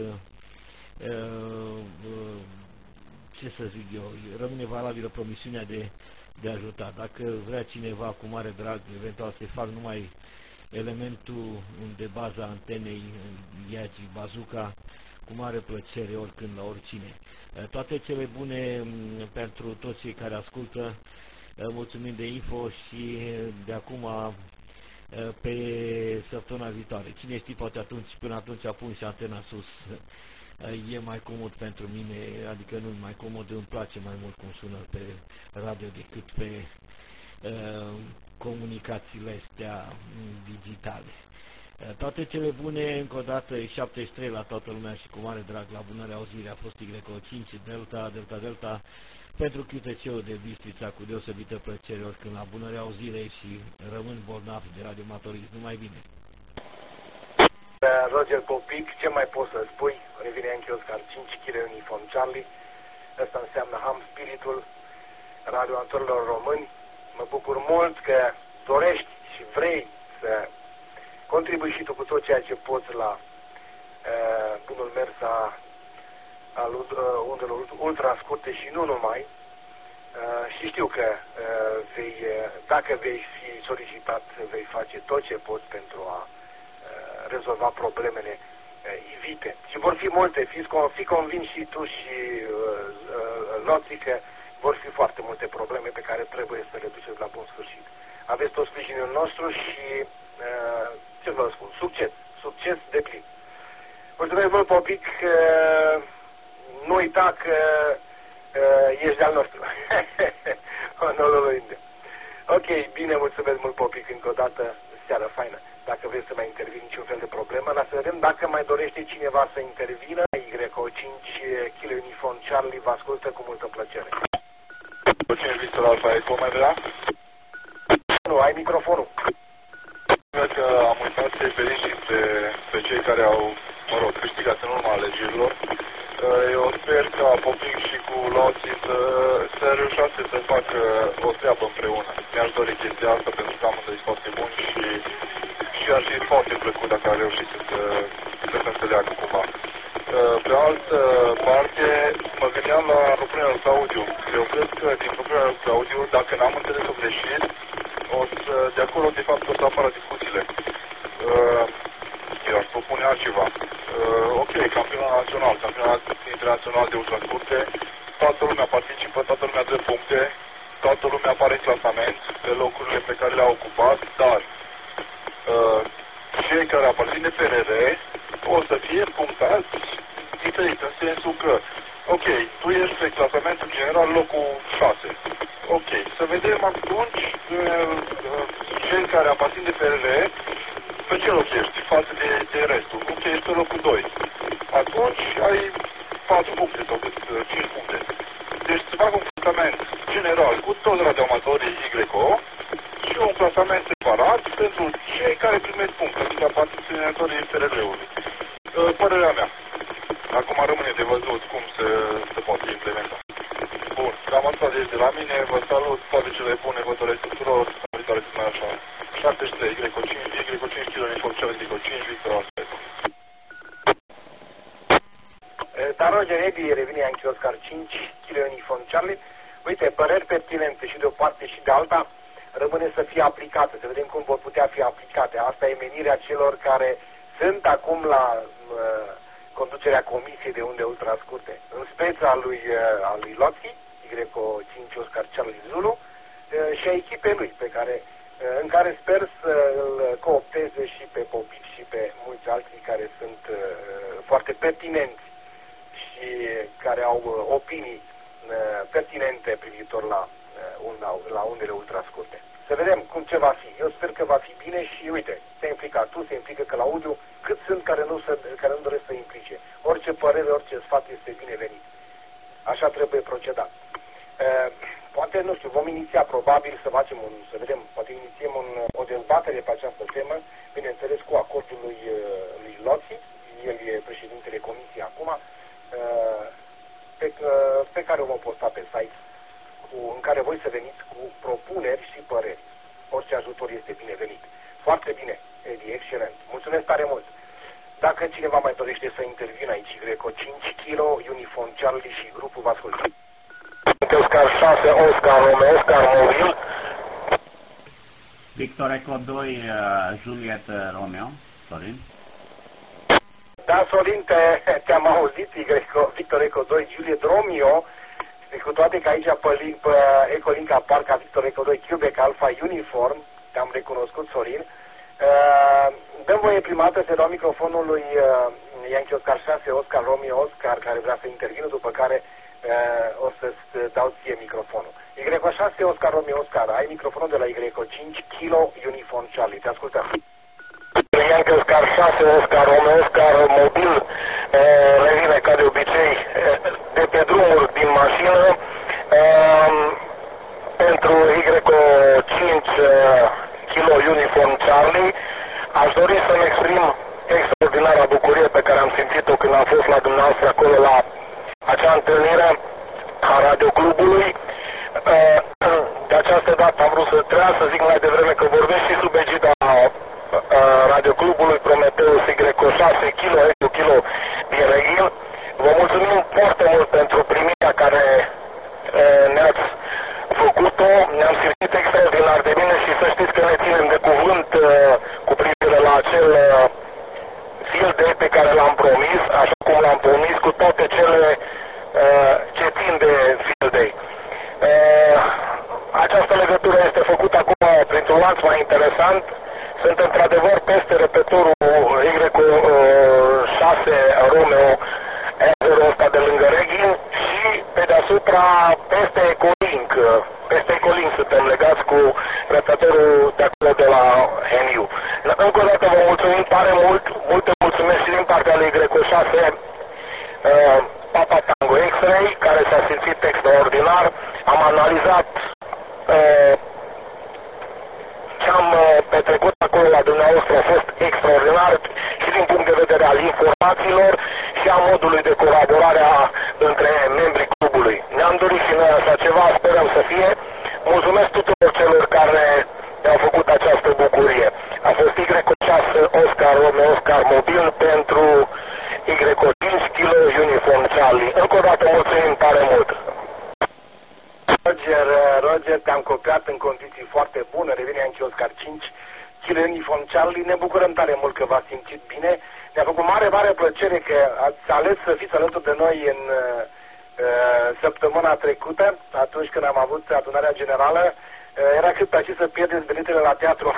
ce să zic eu, rămâne valabilă promisiunea de, de a ajuta. Dacă vrea cineva cu mare drag, eventual să fac numai elementul de bază a antenei Yagi Bazooka, cu mare plăcere oricând la oricine. Toate cele bune pentru toți cei care ascultă, mulțumim de info și de acum pe săptămâna viitoare. Cine știe, poate atunci, până atunci pun și antena sus, e mai comod pentru mine, adică nu mai comod, îmi place mai mult cum sună pe radio decât pe uh, comunicațiile astea digitale. Toate cele bune, încă o dată, șaptezeci și trei la toată lumea și cu mare drag la bunărea auzirea a fost Y cinci, Delta, Delta, Delta, pentru Q T C-ul de Bistrița, cu deosebită plăcere, oricând la bunărea auzirei și rămân bolnavi de radioamatorist. Numai bine! Roger Popic, ce mai poți să spui? Revine Yankee Oscar cinci, Kilo Uniform Charlie. Asta înseamnă Ham Spiritul radioamatorilor români. Mă bucur mult că dorești și vrei să contribui și tu cu tot ceea ce poți la uh, bunul mers a, al uh, undelor ultra scurte și nu numai. Uh, și știu că uh, vei, uh, dacă vei fi solicitat, vei face tot ce poți pentru a uh, rezolva problemele uh, ivite. Și vor fi multe, fiți, fi convins și tu și uh, uh, Loții că vor fi foarte multe probleme pe care trebuie să le duceți la bun sfârșit. Aveți tot sprijinul nostru și uh, ce vă spun, succes, succes de plin. Mulțumesc mult, Popic, uh, nu uita că uh, ești de-al nostru. Ok, bine, mulțumesc mult, Popic, încă o dată, seară faină. Dacă vreți să mai intervin niciun fel de problemă, la să vedem dacă mai dorește cineva să intervină. Y cinci, Kilo Uniform Charlie, vă ascultă cu multă plăcere. cinci Victor Alpha Echo, mai vrea? Nu, ai microfonul. Cred că am uitat să-i felicit pe, pe cei care au, mă rog, câștigat în urma alegerilor. Eu sper ca Popic și cu Loții să, să reușească să facă o treabă împreună. Mi-aș dori chestia asta pentru că amândoi foarte buni și, și ar fi foarte plăcut dacă ar reuși să se, să se înțeleagă cumva. Pe altă parte, mă gândeam la propunerea lui Claudiu. Eu cred că din propunerea lui Claudiu, dacă n-am înțeles-o greșit, o să, de acolo, de fapt, o să apară discuțiile. Eu aș propune altceva. Ok, campionat național, campionat internațional de ultrascurte, toată lumea participă, toată lumea dă puncte, toată lumea apare în clasament pe locurile pe care le-a ocupat, dar cei care aparțin de F R R o să fie punctați diferit, în sensul că, ok, tu ești pe clasamentul general locul șase. Ok, să vedem atunci cei care aparțin de F R R, pe ce loc ești față de, de restul? Ok, ești pe locul doi. Atunci ai patru puncte sau cinci puncte. Deci să fac un clasament general cu toți radioamatorii Y O și un clasament separat pentru cei care primesc puncte, adică aparținătorii F R R-ului. Părerea mea. Acum rămâne de văzut cum se, se poate implementa. Bun, cam asta de, de la mine. Vă salut, toate cele bune, vă doresc tuturor. Viitoare să mai așa. șaptezeci și trei, Y cinci, Y cinci, Kilo Uniform Charlie, Y cinci, Victor Alpha. Dar Roger Ebi, revine Yankee Oscar cinci, Kilo Uniform Charlie. Uite, păreri pertinente și de o parte și de alta rămâne să fie aplicate, să vedem cum vor putea fi aplicate. Asta e menirea celor care sunt acum la uh, conducerea Comisiei de Unde Ultrascurte, în speța lui, uh, a lui Loții, Y cinci Oscar Charlie Zulu, uh, și a echipei lui, pe care, uh, în care sper să îl coopteze și pe Popic și pe mulți alții care sunt uh, foarte pertinenți și care au uh, opinii uh, pertinente privitor la, uh, unda, la undele ultrascurte. Să vedem cum ce va fi. Eu sper că va fi bine și uite, se implică tu, se implică Claudiu, cât sunt care nu, se, care nu doresc să implice. Orice părere, orice sfat este binevenit. Așa trebuie procedat. Uh, poate, nu știu, vom iniția probabil să facem un, să vedem, poate inițiem un, o dezbatere pe această temă, bineînțeles cu acordul lui, lui Loții, el e președintele comisiei acum, uh, pe, uh, pe care o vom posta pe site, cu, în care voi să veniți cu propuneri și păreri. Orice ajutor este binevenit. Foarte bine, Edi, excelent. Mulțumesc tare mult. Dacă cineva mai dorește să intervină aici, Y cinci, Kilo, Uniform Charlie și grupul vă ascultă. Oscar șase, Oscar Romeo, Oscar Mobil. Victor Eco doi, uh, Juliet Romeo, Sorin. Da, Sorin, te, te-am auzit, Victor Eco doi, Juliet Romeo, cu toate că aici pe, pe Ecolink apar ca Victor Eco doi, Quebec Alpha Uniform, te-am recunoscut, Sorin. Uh, dăm voie prima dată să dau microfonul lui uh, Yankee Oscar șase, Oscar Romeo Oscar, care vrea să intervină, după care uh, o să-ți dau ție microfonul. Y șase, Oscar Romeo Oscar, ai microfonul de la Y cinci, Kilo Uniform Charlie, te ascultăm. Yankee Oscar șase Oscar Romeo Oscar mobil revine ca de obicei de pe drumuri din mașină pentru Y cinci Kilo Uniform Charlie. Aș dori să-mi exprim extraordinara bucurie pe care am simțit-o când am fost la dumneavoastră acolo la acea întâlnire a radioclubului. De această dată am vrut să treia să zic mai devreme că vorbesc și sub egida radioclubului Prometheus Y șase Kilo Echo Kilo Biereghil. Vă mulțumim foarte mult pentru primirea care ne-ați făcut-o, ne-am simțit extraordinar de bine și să știți că ne ținem de cuvânt cu privire la acel field day pe care l-am promis, așa cum l-am promis cu toate cele ce țin de field day. Această legătură este făcută acum printr-un lanț mai interesant. Sunt într-adevăr peste repetorul Y șase Romeo zero ăsta de lângă Reghin și pe deasupra peste Ecolink. Peste Ecolink suntem legați cu repetorul de acolo de la N U. Încă o dată vă mulțumim tare mult, multe mulțumesc și din partea lui Y șase uh, Papa Tango X-Ray, care s-a simțit extraordinar. Am analizat uh, ce am petrecut acolo la dumneavoastră, a fost extraordinar și din punct de vedere al informațiilor și a modului de colaborare a, între membrii clubului. Ne-am dorit și noi așa ceva, sperăm să fie. Mulțumesc tuturor celor care ne-au făcut această bucurie. A fost Y șase Oscar Romeo Oscar mobil pentru Y cinci Kilo Uniform Charlie. Încă o dată mulțumim tare mult. Roger, Roger, te-am copiat în condiții foarte bune, revine Yankee Oscar cinci, Kilo Uniform Charlie, ne bucurăm tare mult că v-ați simțit bine, ne-a făcut mare, mare plăcere că ați ales să fiți alături de noi în uh, săptămâna trecută, atunci când am avut adunarea generală, uh, era cât pe să pierdeți biletele la teatru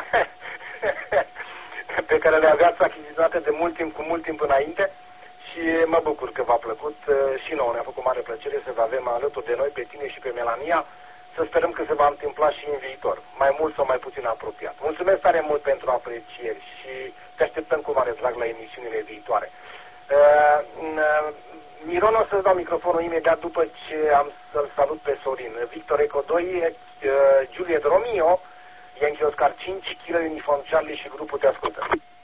pe care le aveați achiziționate de mult timp, cu mult timp înainte. Și mă bucur că v-a plăcut și nouă, ne-a făcut mare plăcere să vă avem alături de noi pe tine și pe Melania, să sperăm că se va întâmpla și în viitor, mai mult sau mai puțin apropiat. Mulțumesc tare mult pentru aprecieri și te așteptăm cu mare drag la emisiunile viitoare. Uh, uh, Miron, o să-ți dau microfonul imediat după ce am să-l salut pe Sorin. Victor Eco doi, uh, Juliet Romeo, Yankee Oscar cinci, Kilo Uniform Charlie și grupul te ascultă.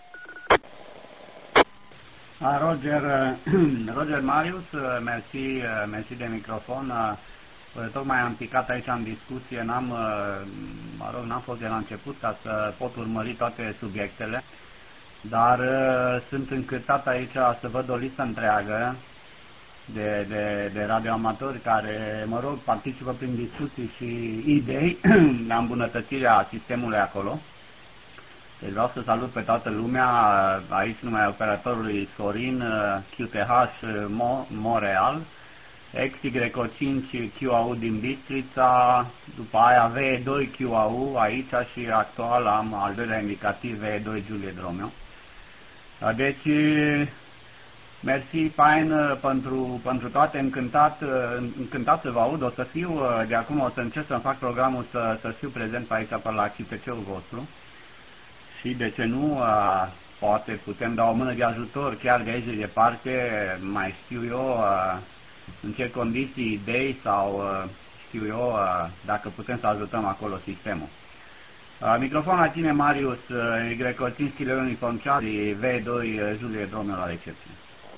Roger, Roger Marius, mersi, mersi de microfon. Tocmai am picat aici în discuție, n-am, mă rog, n-am fost de la început ca să pot urmări toate subiectele, dar sunt încântat aici să văd o listă întreagă de, de, de radioamatori care, mă rog, participă prin discuții și idei la îmbunătățirea sistemului acolo. Deci vreau să salut pe toată lumea, aici numai operatorului Sorin, Q T H Montreal, X Y cinci Q A U din Bistrița, după aia V E doi Q A U aici și actual am al doilea indicativ V E doi Juliet Romeo. Deci, mersi, Pain, pentru, pentru toate, încântat, încântat să vă aud, o să fiu, de acum o să încerc să-mi fac programul să, să fiu prezent aici pe la Q T C-ul vostru. Și de ce nu, poate putem da o mână de ajutor chiar de aici de departe, mai știu eu în ce condiții, idei sau știu eu dacă putem să ajutăm acolo sistemul. Microfonul la tine, Marius, Y cinci Kilo Uniform Charlie, V E doi Juliet Romeo la recepție.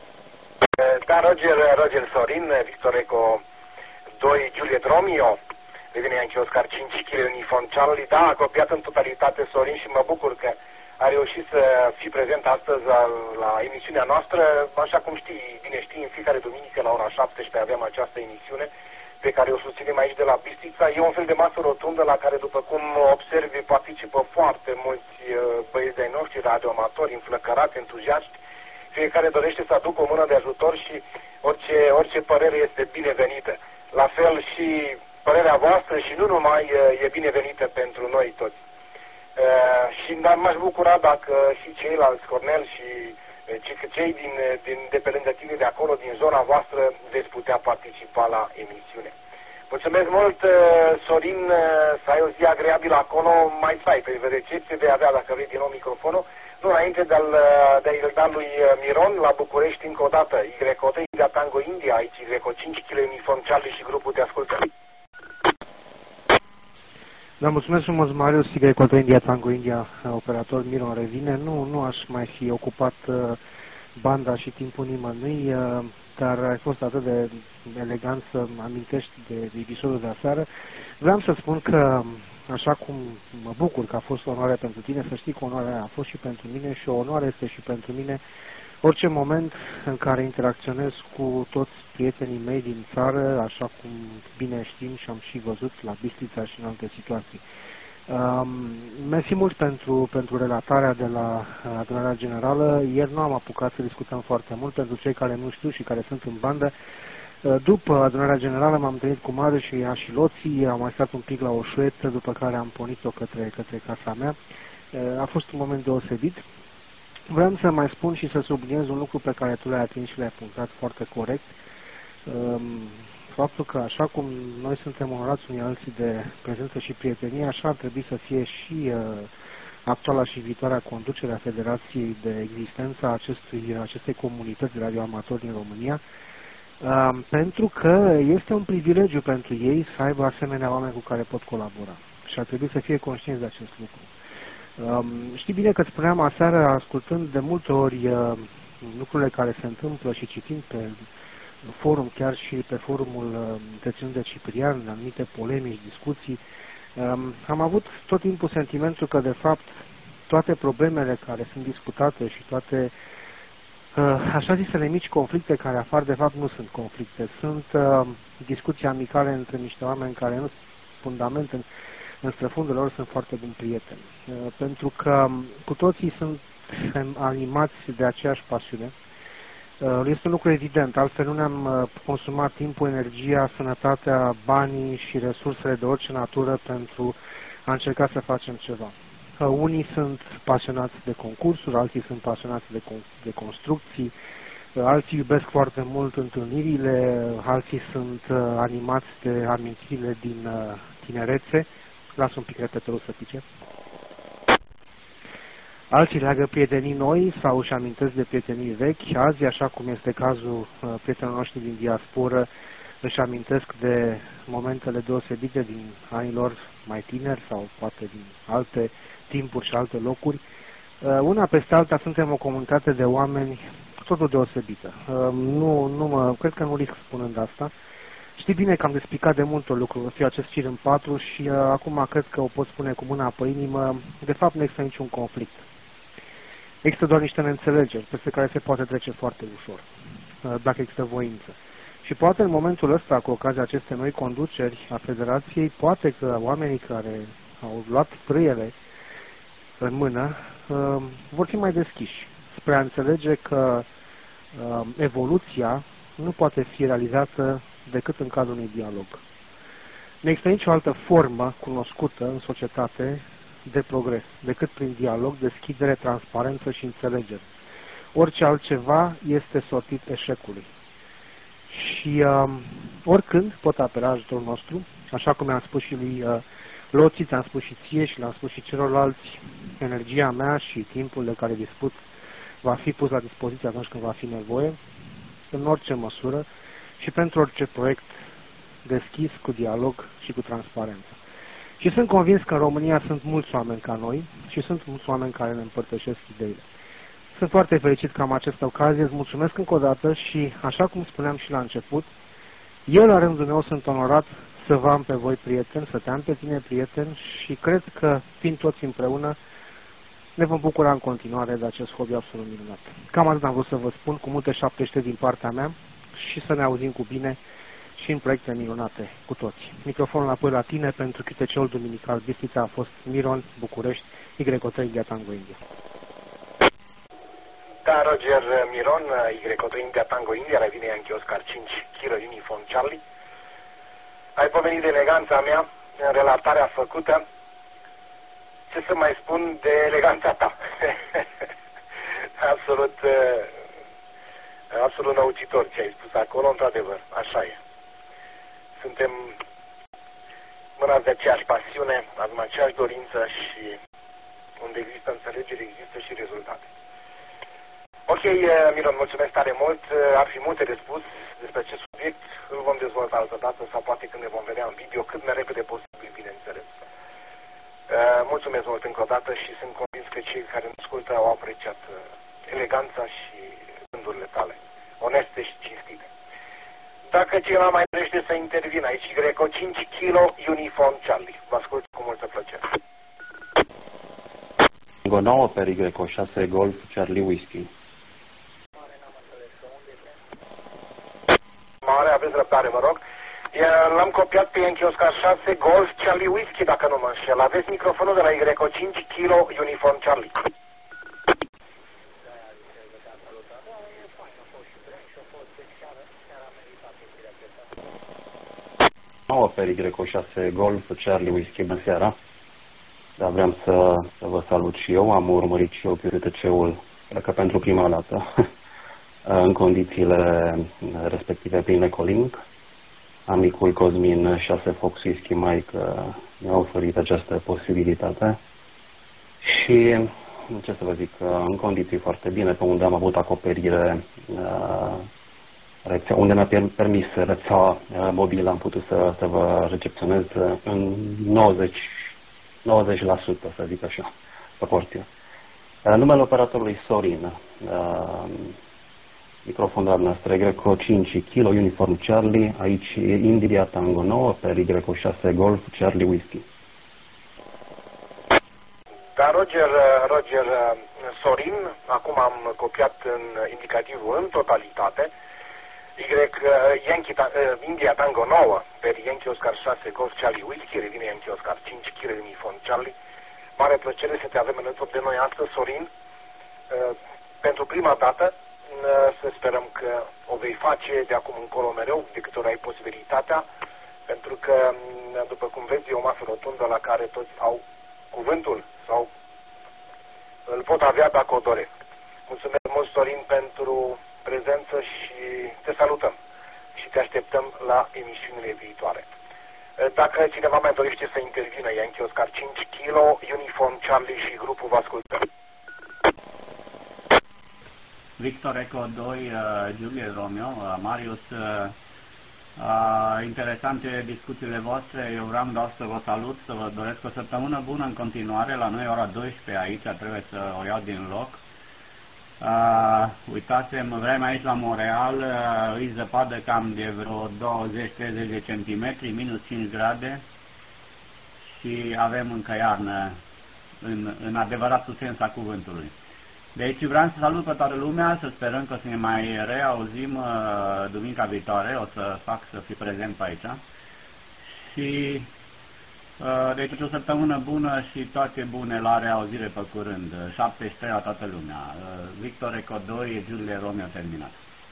Da, Roger, Roger Sorin, Victor Eco doi Juliet Romeo. Devine Yankee Oscar cinci Kilo Uniform Charlie, da, a copiat în totalitate Sorin și mă bucur că a reușit să fii prezent astăzi la, la emisiunea noastră. Așa cum știi, bine știi, în fiecare duminică la ora șaptesprezece avem această emisiune pe care o susținem aici de la Bistrița. E un fel de masă rotundă la care, după cum observi, participă foarte mulți băieți de-ai noștri, radioamatori, înflăcărați, entuziaști. Fiecare dorește să aducă o mână de ajutor și orice, orice părere este binevenită. La fel și părerea voastră și nu numai e binevenită pentru noi toți. Uh, și m-aș bucura dacă și ceilalți, Cornel și uh, cei din, din, de pe lângă tine de acolo, din zona voastră, veți putea participa la emisiune. Mulțumesc mult, uh, Sorin, uh, să ai o zi agreabilă acolo, mai stai pe recepție, vei avea, dacă vrei, din nou microfonul. Nu, înainte de a-l de da lui Miron, la București, încă o dată, Y O trei India Tango India, aici Y O cinci Kilo Uniform Charlie și grupul te ascultă. Da, mulțumesc frumos, Marius, Y O trei India Tango India, operator Miron revine. Nu, nu aș mai fi ocupat uh, banda și timpul nimănui, uh, dar ai fost atât de elegant să amintești de episodul de aseară. Vreau să spun că, așa cum mă bucur că a fost o onoare pentru tine, să știi că onoarea a fost și pentru mine și o onoare este și pentru mine orice moment în care interacționez cu toți prietenii mei din țară, așa cum bine știm și am și văzut la Bistrița și în alte situații. Um, mersi mult pentru, pentru relatarea de la adunarea generală. Ieri nu am apucat să discutăm foarte mult, pentru cei care nu știu și care sunt în bandă. După adunarea generală m-am întâlnit cu Marius și ea și Loții, am mai stat un pic la o șuetă, după care am pornit-o către, către casa mea. A fost un moment deosebit. Vreau să mai spun și să subliniez un lucru pe care tu l-ai atins și l-ai punctat foarte corect. Faptul că așa cum noi suntem onorați unii alții de prezență și prietenie, așa ar trebui să fie și actuala și viitoarea conducere a Federației de existența acestui, acestei comunități de radioamatori din România, Uh, pentru că este un privilegiu pentru ei să aibă asemenea oameni cu care pot colabora și ar trebui să fie conștienți de acest lucru. Uh, știi bine că îți spuneam aseară, ascultând de multe ori uh, lucrurile care se întâmplă și citind pe forum, chiar și pe forumul uh, întreținut de Ciprian, în anumite polemici, discuții, uh, am avut tot timpul sentimentul că, de fapt, toate problemele care sunt discutate și toate așa zisele mici conflicte care apar, de fapt, nu sunt conflicte. Sunt uh, discuții amicale între niște oameni care nu fundament în, în străfundul lor sunt foarte buni prieteni. Uh, pentru că cu toții sunt animați de aceeași pasiune. Uh, este un lucru evident, altfel nu ne-am uh, consumat timpul, energia, sănătatea, banii și resursele de orice natură pentru a încerca să facem ceva. Unii sunt pasionați de concursuri, alții sunt pasionați de, con de construcții, alții iubesc foarte mult întâlnirile, alții sunt uh, animați de amintirile din uh, tinerețe. Las un pic repetorul să pice. Alții leagă prietenii noi sau își amintesc de prietenii vechi. Azi, așa cum este cazul uh, prietenilor noștri din diasporă, își amintesc de momentele deosebite din anii lor mai tineri sau poate din alte timpuri și alte locuri. Una peste alta suntem o comunitate de oameni totul deosebită. Nu, nu mă, cred că nu risc spunând asta. Știi bine că am explicat de multe lucruri, o fi acest fir în patru și acum cred că o pot spune cu mâna pe inimă. De fapt nu există niciun conflict. Există doar niște neînțelegeri peste care se poate trece foarte ușor, dacă există voință. Și poate în momentul ăsta, cu ocazia acestei noi conduceri a Federației, poate că oamenii care au luat frâiele în mână uh, vor fi mai deschiși spre a înțelege că uh, evoluția nu poate fi realizată decât în cadrul unui dialog. Nu există nicio altă formă cunoscută în societate de progres decât prin dialog, deschidere, transparență și înțelegere. Orice altceva este sortit eșecului. Și uh, oricând pot apela ajutorul nostru, așa cum am spus și lui uh, Loții, ți-am spus și ție și le-am spus și celorlalți, energia mea și timpul de care disput va fi pus la dispoziție atunci când va fi nevoie, în orice măsură și pentru orice proiect deschis, cu dialog și cu transparență. Și sunt convins că în România sunt mulți oameni ca noi și sunt mulți oameni care ne împărtășesc ideile. Sunt foarte fericit că am această ocazie, îți mulțumesc încă o dată și, așa cum spuneam și la început, eu la rândul meu sunt onorat să vă am pe voi prieteni, să te am pe tine prieten și cred că, fiind toți împreună, ne vom bucura în continuare de acest hobby absolut minunat. Cam atât am vrut să vă spun, cu multe șaptește din partea mea și să ne auzim cu bine și în proiecte minunate cu toți. Microfonul înapoi la tine pentru Q T C-ul duminical Bistrița a fost Miron, București, Y O trei India Tango India. Da, Roger Miron, Y O trei India Tango India, revine Yankee Oscar cinci Kilo Uniform Charlie. Ai pomenit de eleganța mea în relatarea făcută. Ce să mai spun de eleganța ta? absolut, absolut năucitor ce ai spus acolo, într-adevăr, așa e. Suntem mânați de aceeași pasiune, avem aceeași dorință și unde există înțelegere, există și rezultate. Ok, Miron, mulțumesc tare mult. Ar fi multe de spus despre acest subiect. Îl vom dezvolta altă dată sau poate când ne vom vedea în video, cât mai repede posibil, bineînțeles. Mulțumesc mult încă o dată și sunt convins că cei care ne ascultă au apreciat eleganța și gândurile tale, oneste și cinstite. Dacă cineva mai dorește să intervină aici, Greco cinci kilo Uniform Charlie. Vă ascult cu multă plăcere. Tango nouă per Greco șase Golf Charlie Whiskey. Mare, aveți răbdare, vă rog. L-am copiat pe Yankee Oscar șase Golf Charlie Whiskey, dacă nu mă înșel. Aveți microfonul de la Greco cinci kilo Uniform Charlie. nouă per Greco șase Golf Charlie Whiskey, bună seara. Dar vreau să, să vă salut și eu. Am urmărit și eu Q T C-ul, cred că pentru prima dată, în condițiile respective prin Ecolink. Amicul Cosmin șase Fox Whisky Mike mi-a oferit această posibilitate și, ce să vă zic, în condiții foarte bine, pe unde am avut acoperire, rețea, unde mi-a permis rețeaua mobilă, am putut să, să vă recepționez în nouăzeci la sută, să zic așa, proporție. Numele operatorului Sorin, microfonul noastră, Greco cinci kilo Uniform Charlie, aici India Tango nouă per Greco șase Golf Charlie Whiskey. Da, Roger, Roger Sorin, acum am copiat în indicativul în totalitate, Y, Yankee, India Tango nouă per Yankee Oscar șase Golf Charlie Whiskey, revine Yankee Oscar cinci kilo Uniform Charlie. Mare plăcere să te avem alături de noi astăzi, Sorin, pentru prima dată. Să sperăm că o vei face de acum încolo mereu, de câte ori ai posibilitatea, pentru că, după cum vezi, e o masă rotundă la care toți au cuvântul sau îl pot avea dacă o doresc. Mulțumesc mult, Sorin, pentru prezență și te salutăm și te așteptăm la emisiunile viitoare. Dacă cineva mai dorește să intervină, Yankee Oscar cinci kilo Uniform Charlie și grupul vă ascultă. Victor Eco doi, uh, Juliet Romeo, uh, Marius, uh, uh, interesante discuțiile voastre. Eu vreau doar să vă salut, să vă doresc o săptămână bună în continuare. La noi ora douăsprezece aici, trebuie să o iau din loc. Uh, uitați-mă, vrem aici la Montreal, uh, îi zăpadă cam de vreo douăzeci treizeci de centimetri, minus cinci grade și avem încă iarnă în, în adevăratul sens a cuvântului. Deci vreau să salut pe toată lumea, să sperăm că o să ne mai reauzim uh, duminica viitoare, o să fac să fiu prezent pe aici. Și uh, deci o săptămână bună și toate bune la reauzire pe curând. șaptezeci și trei la toată lumea. Uh, Victor Eco doi, Juliet Romeo terminat.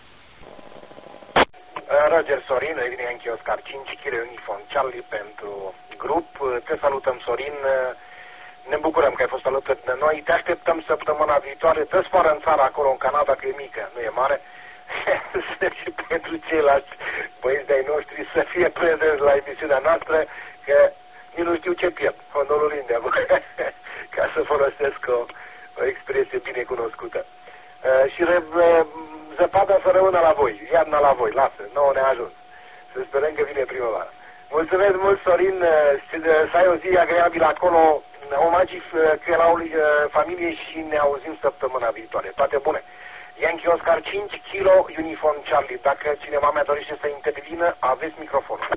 Roger Sorin, vine Yankee Oscar cinci kilo Uniform Charlie pentru grup. Te salutăm, Sorin. Ne bucurăm că ai fost alături de noi. Te așteptăm săptămâna viitoare. Dă-ți foară în țară, acolo, în Canada, că e mică, nu e mare. Și pentru ceilalți băieți de-ai noștri să fie prezenți la emisiunea noastră, că nici nu știu ce pierd. Honorul India, ca să folosesc o, o expresie bine cunoscută. Uh, și uh, zăpada să rămână la voi, iarna la voi, lasă, nouă ne ajuns. Să sperăm că vine primăvara. Mulțumesc mult, Sorin, și să ai o zi agreabilă acolo, omagii Chelaului familiei și ne auzim săptămâna viitoare. Toate bune! Yankee Oscar cinci kilo Uniform Charlie. Dacă cineva mai dorește să intervină, aveți microfonul.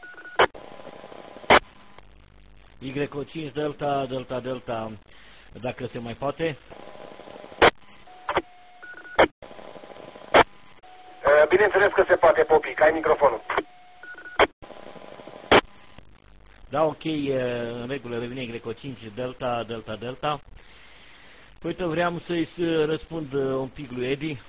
Y cinci Delta, Delta, Delta, dacă se mai poate. Bineînțeles că se poate, Popic, ai microfonul. Da, ok, în regulă, revine Greco cinci, Delta, Delta, Delta. Uite, vreau să-i răspund un pic lui Edi.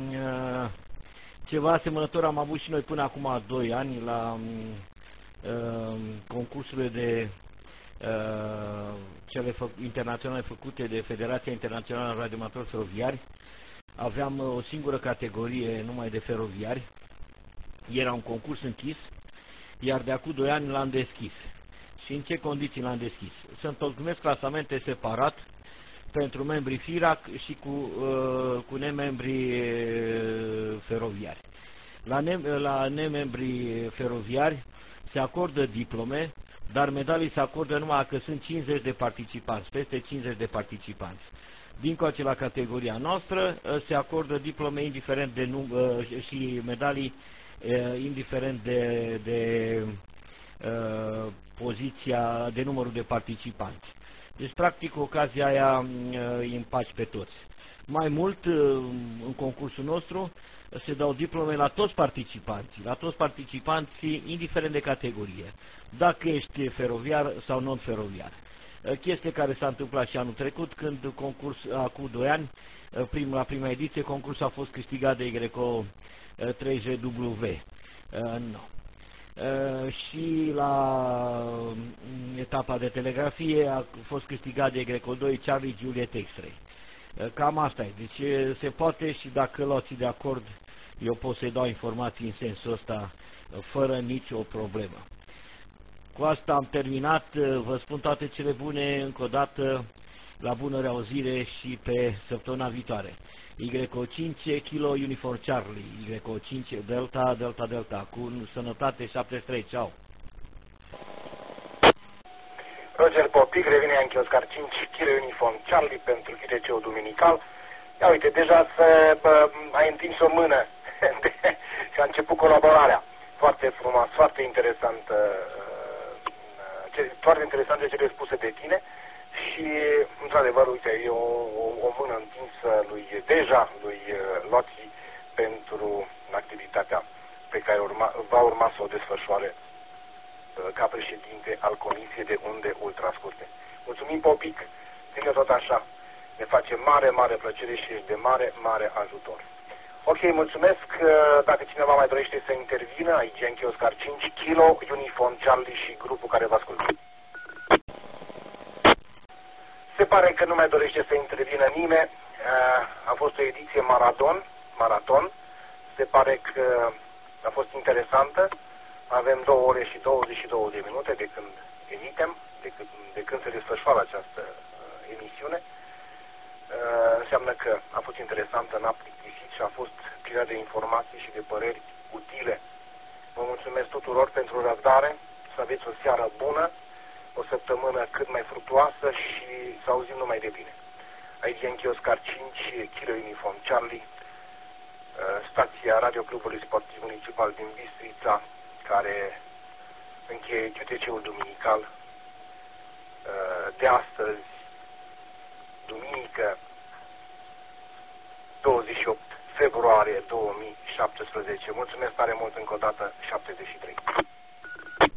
Ceva asemănător am avut și noi până acum doi ani la uh, concursurile de uh, cele fă, internaționale făcute de Federația Internațională a Radioamatori Feroviari. Aveam o singură categorie numai de feroviari. Era un concurs închis, iar de acum doi ani l-am deschis. Și în ce condiții l-am deschis? Să întocmesc clasamente separat pentru membrii FIRAC și cu, uh, cu nemembrii feroviari. La, ne, la nemembrii feroviari se acordă diplome, dar medalii se acordă numai că sunt cincizeci de participanți, peste cincizeci de participanți. Dincoace la categoria noastră se acordă diplome indiferent de num și medalii indiferent de, de uh, poziția, de numărul de participanți. Deci, practic, ocazia aia îi împaci pe toți. Mai mult, în concursul nostru, se dau diplome la toți participanții, la toți participanții, indiferent de categorie, dacă ești feroviar sau non-feroviar. Chestie care s-a întâmplat și anul trecut, când concurs, acum doi ani, prim, la prima ediție, concursul a fost câștigat de Y trei G W. Uh, no. Uh, și la etapa de telegrafie a fost câștigat de Y doi Charlie Juliet X-Ray. Uh, cam asta e. Deci se poate și dacă luați de acord, eu pot să-i dau informații în sensul ăsta uh, fără nicio problemă. Cu asta am terminat. Vă spun toate cele bune încă o dată, la bună reauzire și pe săptămâna viitoare. Y cinci Kilo Uniform Charlie, Y cinci Delta Delta Delta, cu sănătate șaptezeci și trei, ceau. Roger Popic, revine Yankee Oscar cinci Kilo Uniform Charlie pentru Q T C-ul duminical. Ia uite, deja se, bă, ai întins o mână și a început colaborarea. Foarte frumos, foarte interesant, foarte interesante cele spuse de tine. Și, într-adevăr, uite, e o, o, o mână întinsă lui, deja, lui Loții pentru activitatea pe care urma, va urma să o desfășoare ca președinte al Comisiei de Unde Ultrascurte. Mulțumim, Popic, ține tot așa. Ne face mare, mare plăcere și ești de mare, mare ajutor. Ok, mulțumesc. Dacă cineva mai dorește să intervină, aici Yankee Oscar cinci Kilo Uniform Charlie și grupul care vă ascultă. Se pare că nu mai dorește să intervină nimeni. A fost o ediție maraton, maraton. Se pare că a fost interesantă. Avem două ore și douăzeci și două de minute de când emitem, de când, de când se desfășoară această uh, emisiune. Uh, înseamnă că a fost interesantă, n-a plictisit și a fost plină de informații și de păreri utile. Vă mulțumesc tuturor pentru răbdare. Să aveți o seară bună, o săptămână cât mai fructuoasă și să auzim numai de bine. Aici Yankee Oscar cinci Kilo Uniform Charlie, stația Radio Clubului Sportiv Municipal din Bistrița, care încheie Q T C-ul duminical de astăzi, duminică, douăzeci și opt februarie două mii șaptesprezece. Mulțumesc tare mult încă o dată, șaptezeci și trei.